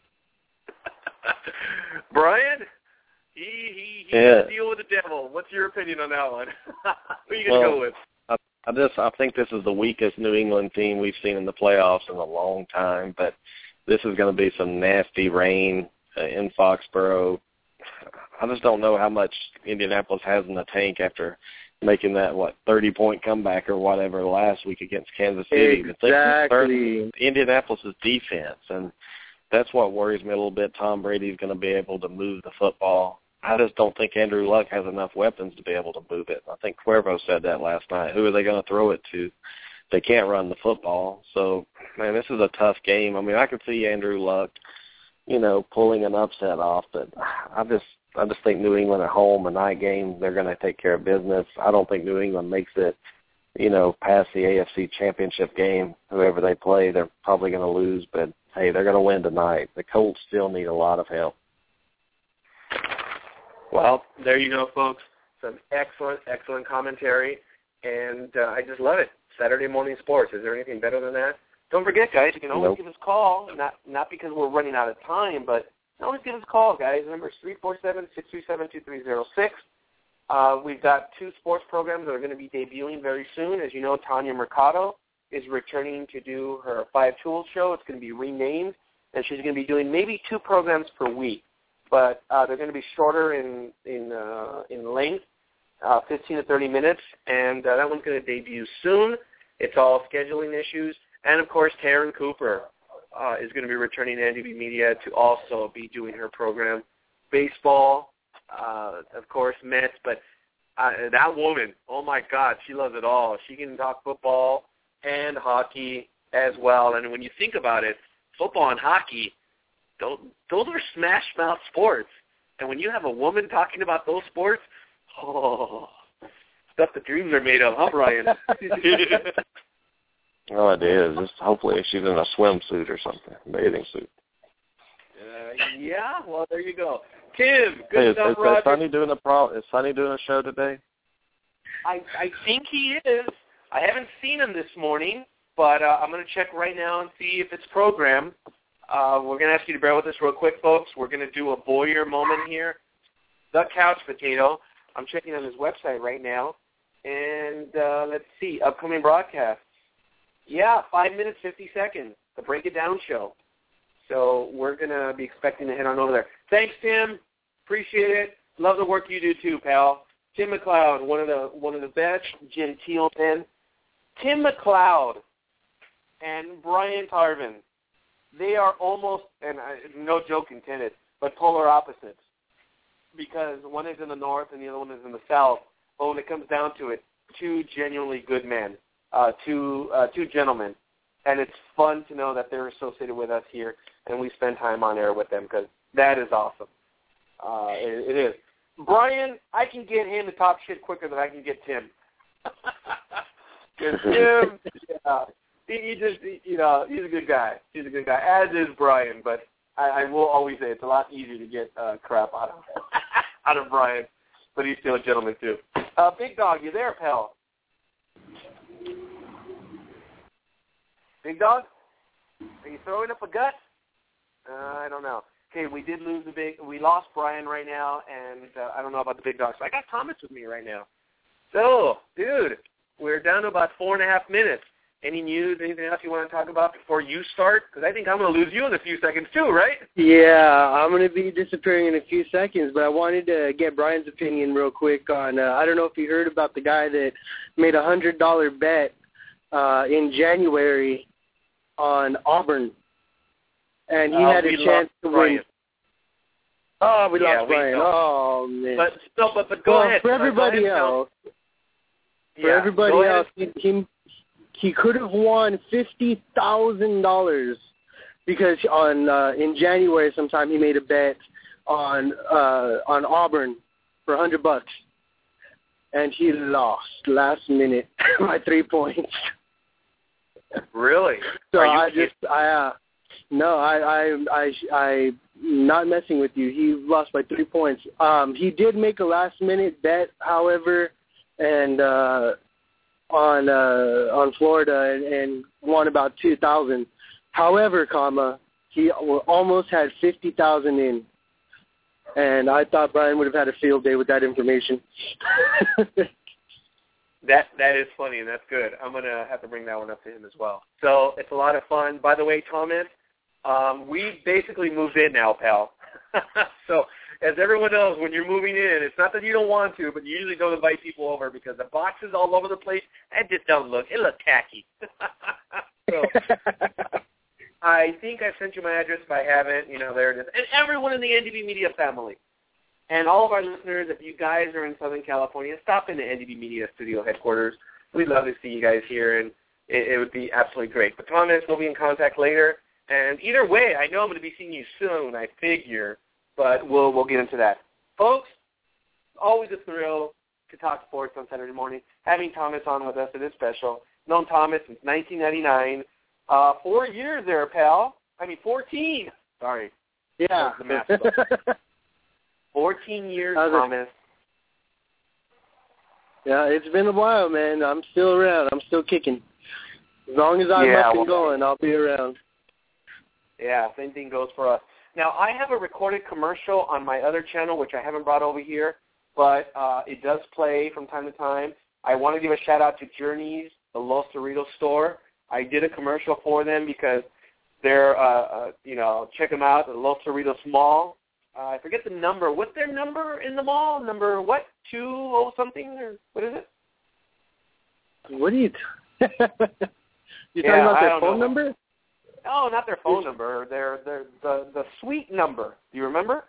S1: Brian? He he he
S4: yeah.
S1: had a deal with the devil. What's your opinion on that one? Who are you going to
S4: well,
S1: go with?
S4: I, I just I think this is the weakest New England team we've seen in the playoffs in a long time. But this is going to be some nasty rain uh, in Foxborough. I just don't know how much Indianapolis has in the tank after making that, what, thirty-point comeback or whatever last week against Kansas City.
S2: Exactly.
S4: Indianapolis' defense, and that's what worries me a little bit. Tom Brady's going to be able to move the football. I just don't think Andrew Luck has enough weapons to be able to move it. I think Cuervo said that last night. Who are they going to throw it to? They can't run the football. So, man, this is a tough game. I mean, I could see Andrew Luck, you know, pulling an upset off, but I just I just think New England at home, a night game, they're going to take care of business. I don't think New England makes it, you know, past the A F C Championship game. Whoever they play, they're probably going to lose, but, hey, they're going to win tonight. The Colts still need a lot of help.
S1: Well, there you go, folks. Some excellent, excellent commentary, and uh, I just love it. Saturday morning sports. Is there anything better than that? Don't forget, guys, you can always
S4: nope.
S1: give us a call, not not because we're running out of time, but you can always give us a call, guys. The number is three four seven, six three seven, two three zero six. Uh, we've got two sports programs that are going to be debuting very soon. As you know, Tanya Mercado is returning to do her Five Tools show. It's going to be renamed, and she's going to be doing maybe two programs per week. But uh, they're going to be shorter in in uh, in length, uh, fifteen to thirty minutes, and uh, that one's going to debut soon. It's all scheduling issues, and of course, Taryn Cooper uh, is going to be returning to N D B Media to also be doing her program. Baseball, uh, of course, Mets, but uh, that woman, oh my God, she loves it all. She can talk football and hockey as well, and when you think about it, football and hockey. Those are smash-mouth sports. And when you have a woman talking about those sports, oh, stuff the dreams are made of, huh, Brian?
S4: Oh, it is. Just hopefully she's in a swimsuit or something, bathing suit.
S1: Uh, yeah, well, there you go. Tim, good
S4: hey, is,
S1: stuff,
S4: is,
S1: Roger.
S4: Is Sonny doing a pro? Is Sonny doing a show today?
S1: I I think he is. I haven't seen him this morning, but uh, I'm going to check right now and see if it's programmed. Uh, we're going to ask you to bear with us real quick, folks. We're going to do a Boyer moment here. The Couch Potato. I'm checking on his website right now. And uh, let's see, upcoming broadcasts. Yeah, five minutes, fifty seconds, the Break It Down show. So we're going to be expecting to head on over there. Thanks, Tim. Appreciate it. Love the work you do, too, pal. Tim McLeod, one of the one of the best genteel men. Tim McLeod and Brian Tarvin. They are almost, and I, no joke intended, but polar opposites. Because one is in the north and the other one is in the south. But when it comes down to it, two genuinely good men, uh, two uh, two gentlemen. And it's fun to know that they're associated with us here, and we spend time on air with them because that is awesome. Uh, it, it is. Brian, I can get him to talk shit quicker than I can get Tim. Because Tim, yeah. He, he just, he, you know, he's a good guy. He's a good guy, as is Brian. But I, I will always say it's a lot easier to get uh, crap out of out of Brian. But he's still a gentleman too. Uh, Big Dog, you there, pal? Big Dog, are you throwing up a gut? Uh, I don't know. Okay, we did lose the big. We lost Brian right now, and uh, I don't know about the Big Dog. So I got Thomas with me right now. So, dude, we're down to about four and a half minutes. Any news, anything else you want to talk about before you start? Because I think I'm going to lose you in a few seconds too, right?
S7: Yeah, I'm going to be disappearing in a few seconds, but I wanted to get Brian's opinion real quick on, uh, I don't know if you heard about the guy that made a one hundred dollars bet uh, in January on Auburn, and he
S1: uh,
S7: had a chance to
S1: Brian.
S7: win. Oh, we
S1: yeah,
S7: lost
S1: we
S7: Brian.
S1: Don't.
S7: Oh, man.
S1: But, no, but, but go
S7: well,
S1: ahead.
S7: For everybody
S1: uh,
S7: else,
S1: yeah,
S7: for everybody
S1: go
S7: else,
S1: ahead.
S7: he, he He could have won fifty thousand dollars because on uh, in January sometime he made a bet on uh, on Auburn for a hundred bucks, and he lost last minute by three points.
S1: Really?
S7: So
S1: Are you
S7: I
S1: kidding?
S7: just I uh, no I I I I not messing with you. He lost by three points. Um, he did make a last minute bet, however, and. Uh, on uh, on Florida and, and won about two thousand. However, comma, he almost had fifty thousand in, and I thought Brian would have had a field day with that information.
S1: That that is funny, and that's good. I'm going to have to bring that one up to him as well. So it's a lot of fun. By the way, Thomas, um, we basically moved in now, pal. So as everyone knows, when you're moving in, it's not that you don't want to, but you usually don't invite people over because the boxes all over the place, that just don't look, it looks tacky. So I think I sent you my address. If I haven't, you know, there it is. And everyone in the N D B Media family. And all of our listeners, if you guys are in Southern California, stop in the N D B Media studio headquarters. We'd love to see you guys here, and it, it would be absolutely great. But Thomas, we'll be in contact later. And either way, I know I'm going to be seeing you soon, I figure, but we'll we'll get into that. Folks, always a thrill to talk sports on Saturday morning. Having Thomas on with us, it is special. Known Thomas since nineteen ninety-nine. Uh, four years there, pal. I mean, fourteen. Sorry.
S7: Yeah.
S1: The math book. fourteen years, Thomas.
S7: Yeah, it's been a while, man. I'm still around. I'm still kicking. As long as I'm
S1: yeah,
S7: up and
S1: well,
S7: going, I'll be around.
S1: Yeah, same thing goes for us. Now, I have a recorded commercial on my other channel, which I haven't brought over here, but uh, it does play from time to time. I want to give a shout-out to Journeys, the Los Cerritos store. I did a commercial for them because they're, uh, uh, you know, check them out, the Los Cerritos Mall. Uh, I forget the number. What's their number in the mall? Number what? Two oh something or what is it?
S7: What are you? T- you
S1: yeah,
S7: talking about their
S1: I don't
S7: phone
S1: know.
S7: number?
S1: Oh, not their phone number. Their their the the suite number. Do you remember?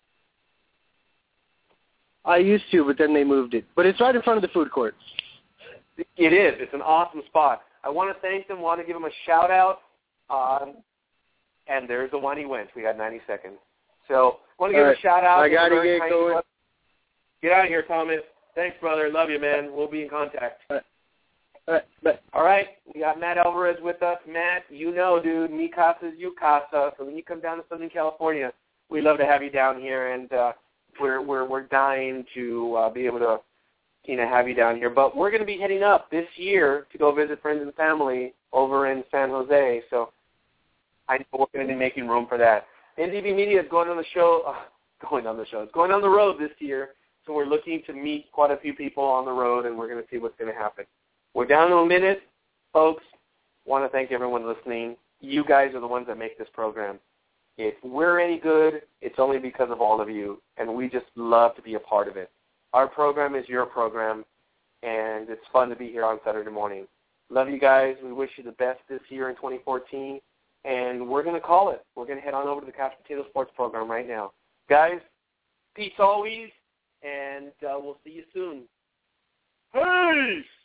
S7: I used to, but then they moved it. But it's right in front of the food court.
S1: It is. It's an awesome spot. I want to thank them. Want to give them a shout out. Um, and there's the one he went. We got ninety seconds. So I want to give
S7: right.
S1: a shout out.
S7: I got to get going.
S1: Get out of here, Thomas. Thanks, brother. Love you, man. We'll be in contact.
S7: All right. All right. Bye.
S1: All right. We got Matt Alvarez with us. Matt, you know, dude, mi casa is you casa. So when you come down to Southern California, we'd love to have you down here, and uh, we're we're we're dying to uh, be able to, you know, have you down here. But we're going to be heading up this year to go visit friends and family over in San Jose. So I know we're going to be making room for that. N D B Media is going on the show, uh, going on the show. It's going on the road this year. So we're looking to meet quite a few people on the road, and we're going to see what's going to happen. We're down to a minute, folks. Want to thank everyone listening. You guys are the ones that make this program. If we're any good, it's only because of all of you, and we just love to be a part of it. Our program is your program, and it's fun to be here on Saturday morning. Love you guys. We wish you the best this year in twenty fourteen, and we're going to call it. We're going to head on over to the Couch Potato Sports program right now. Guys, peace always, and uh, we'll see you soon. Peace!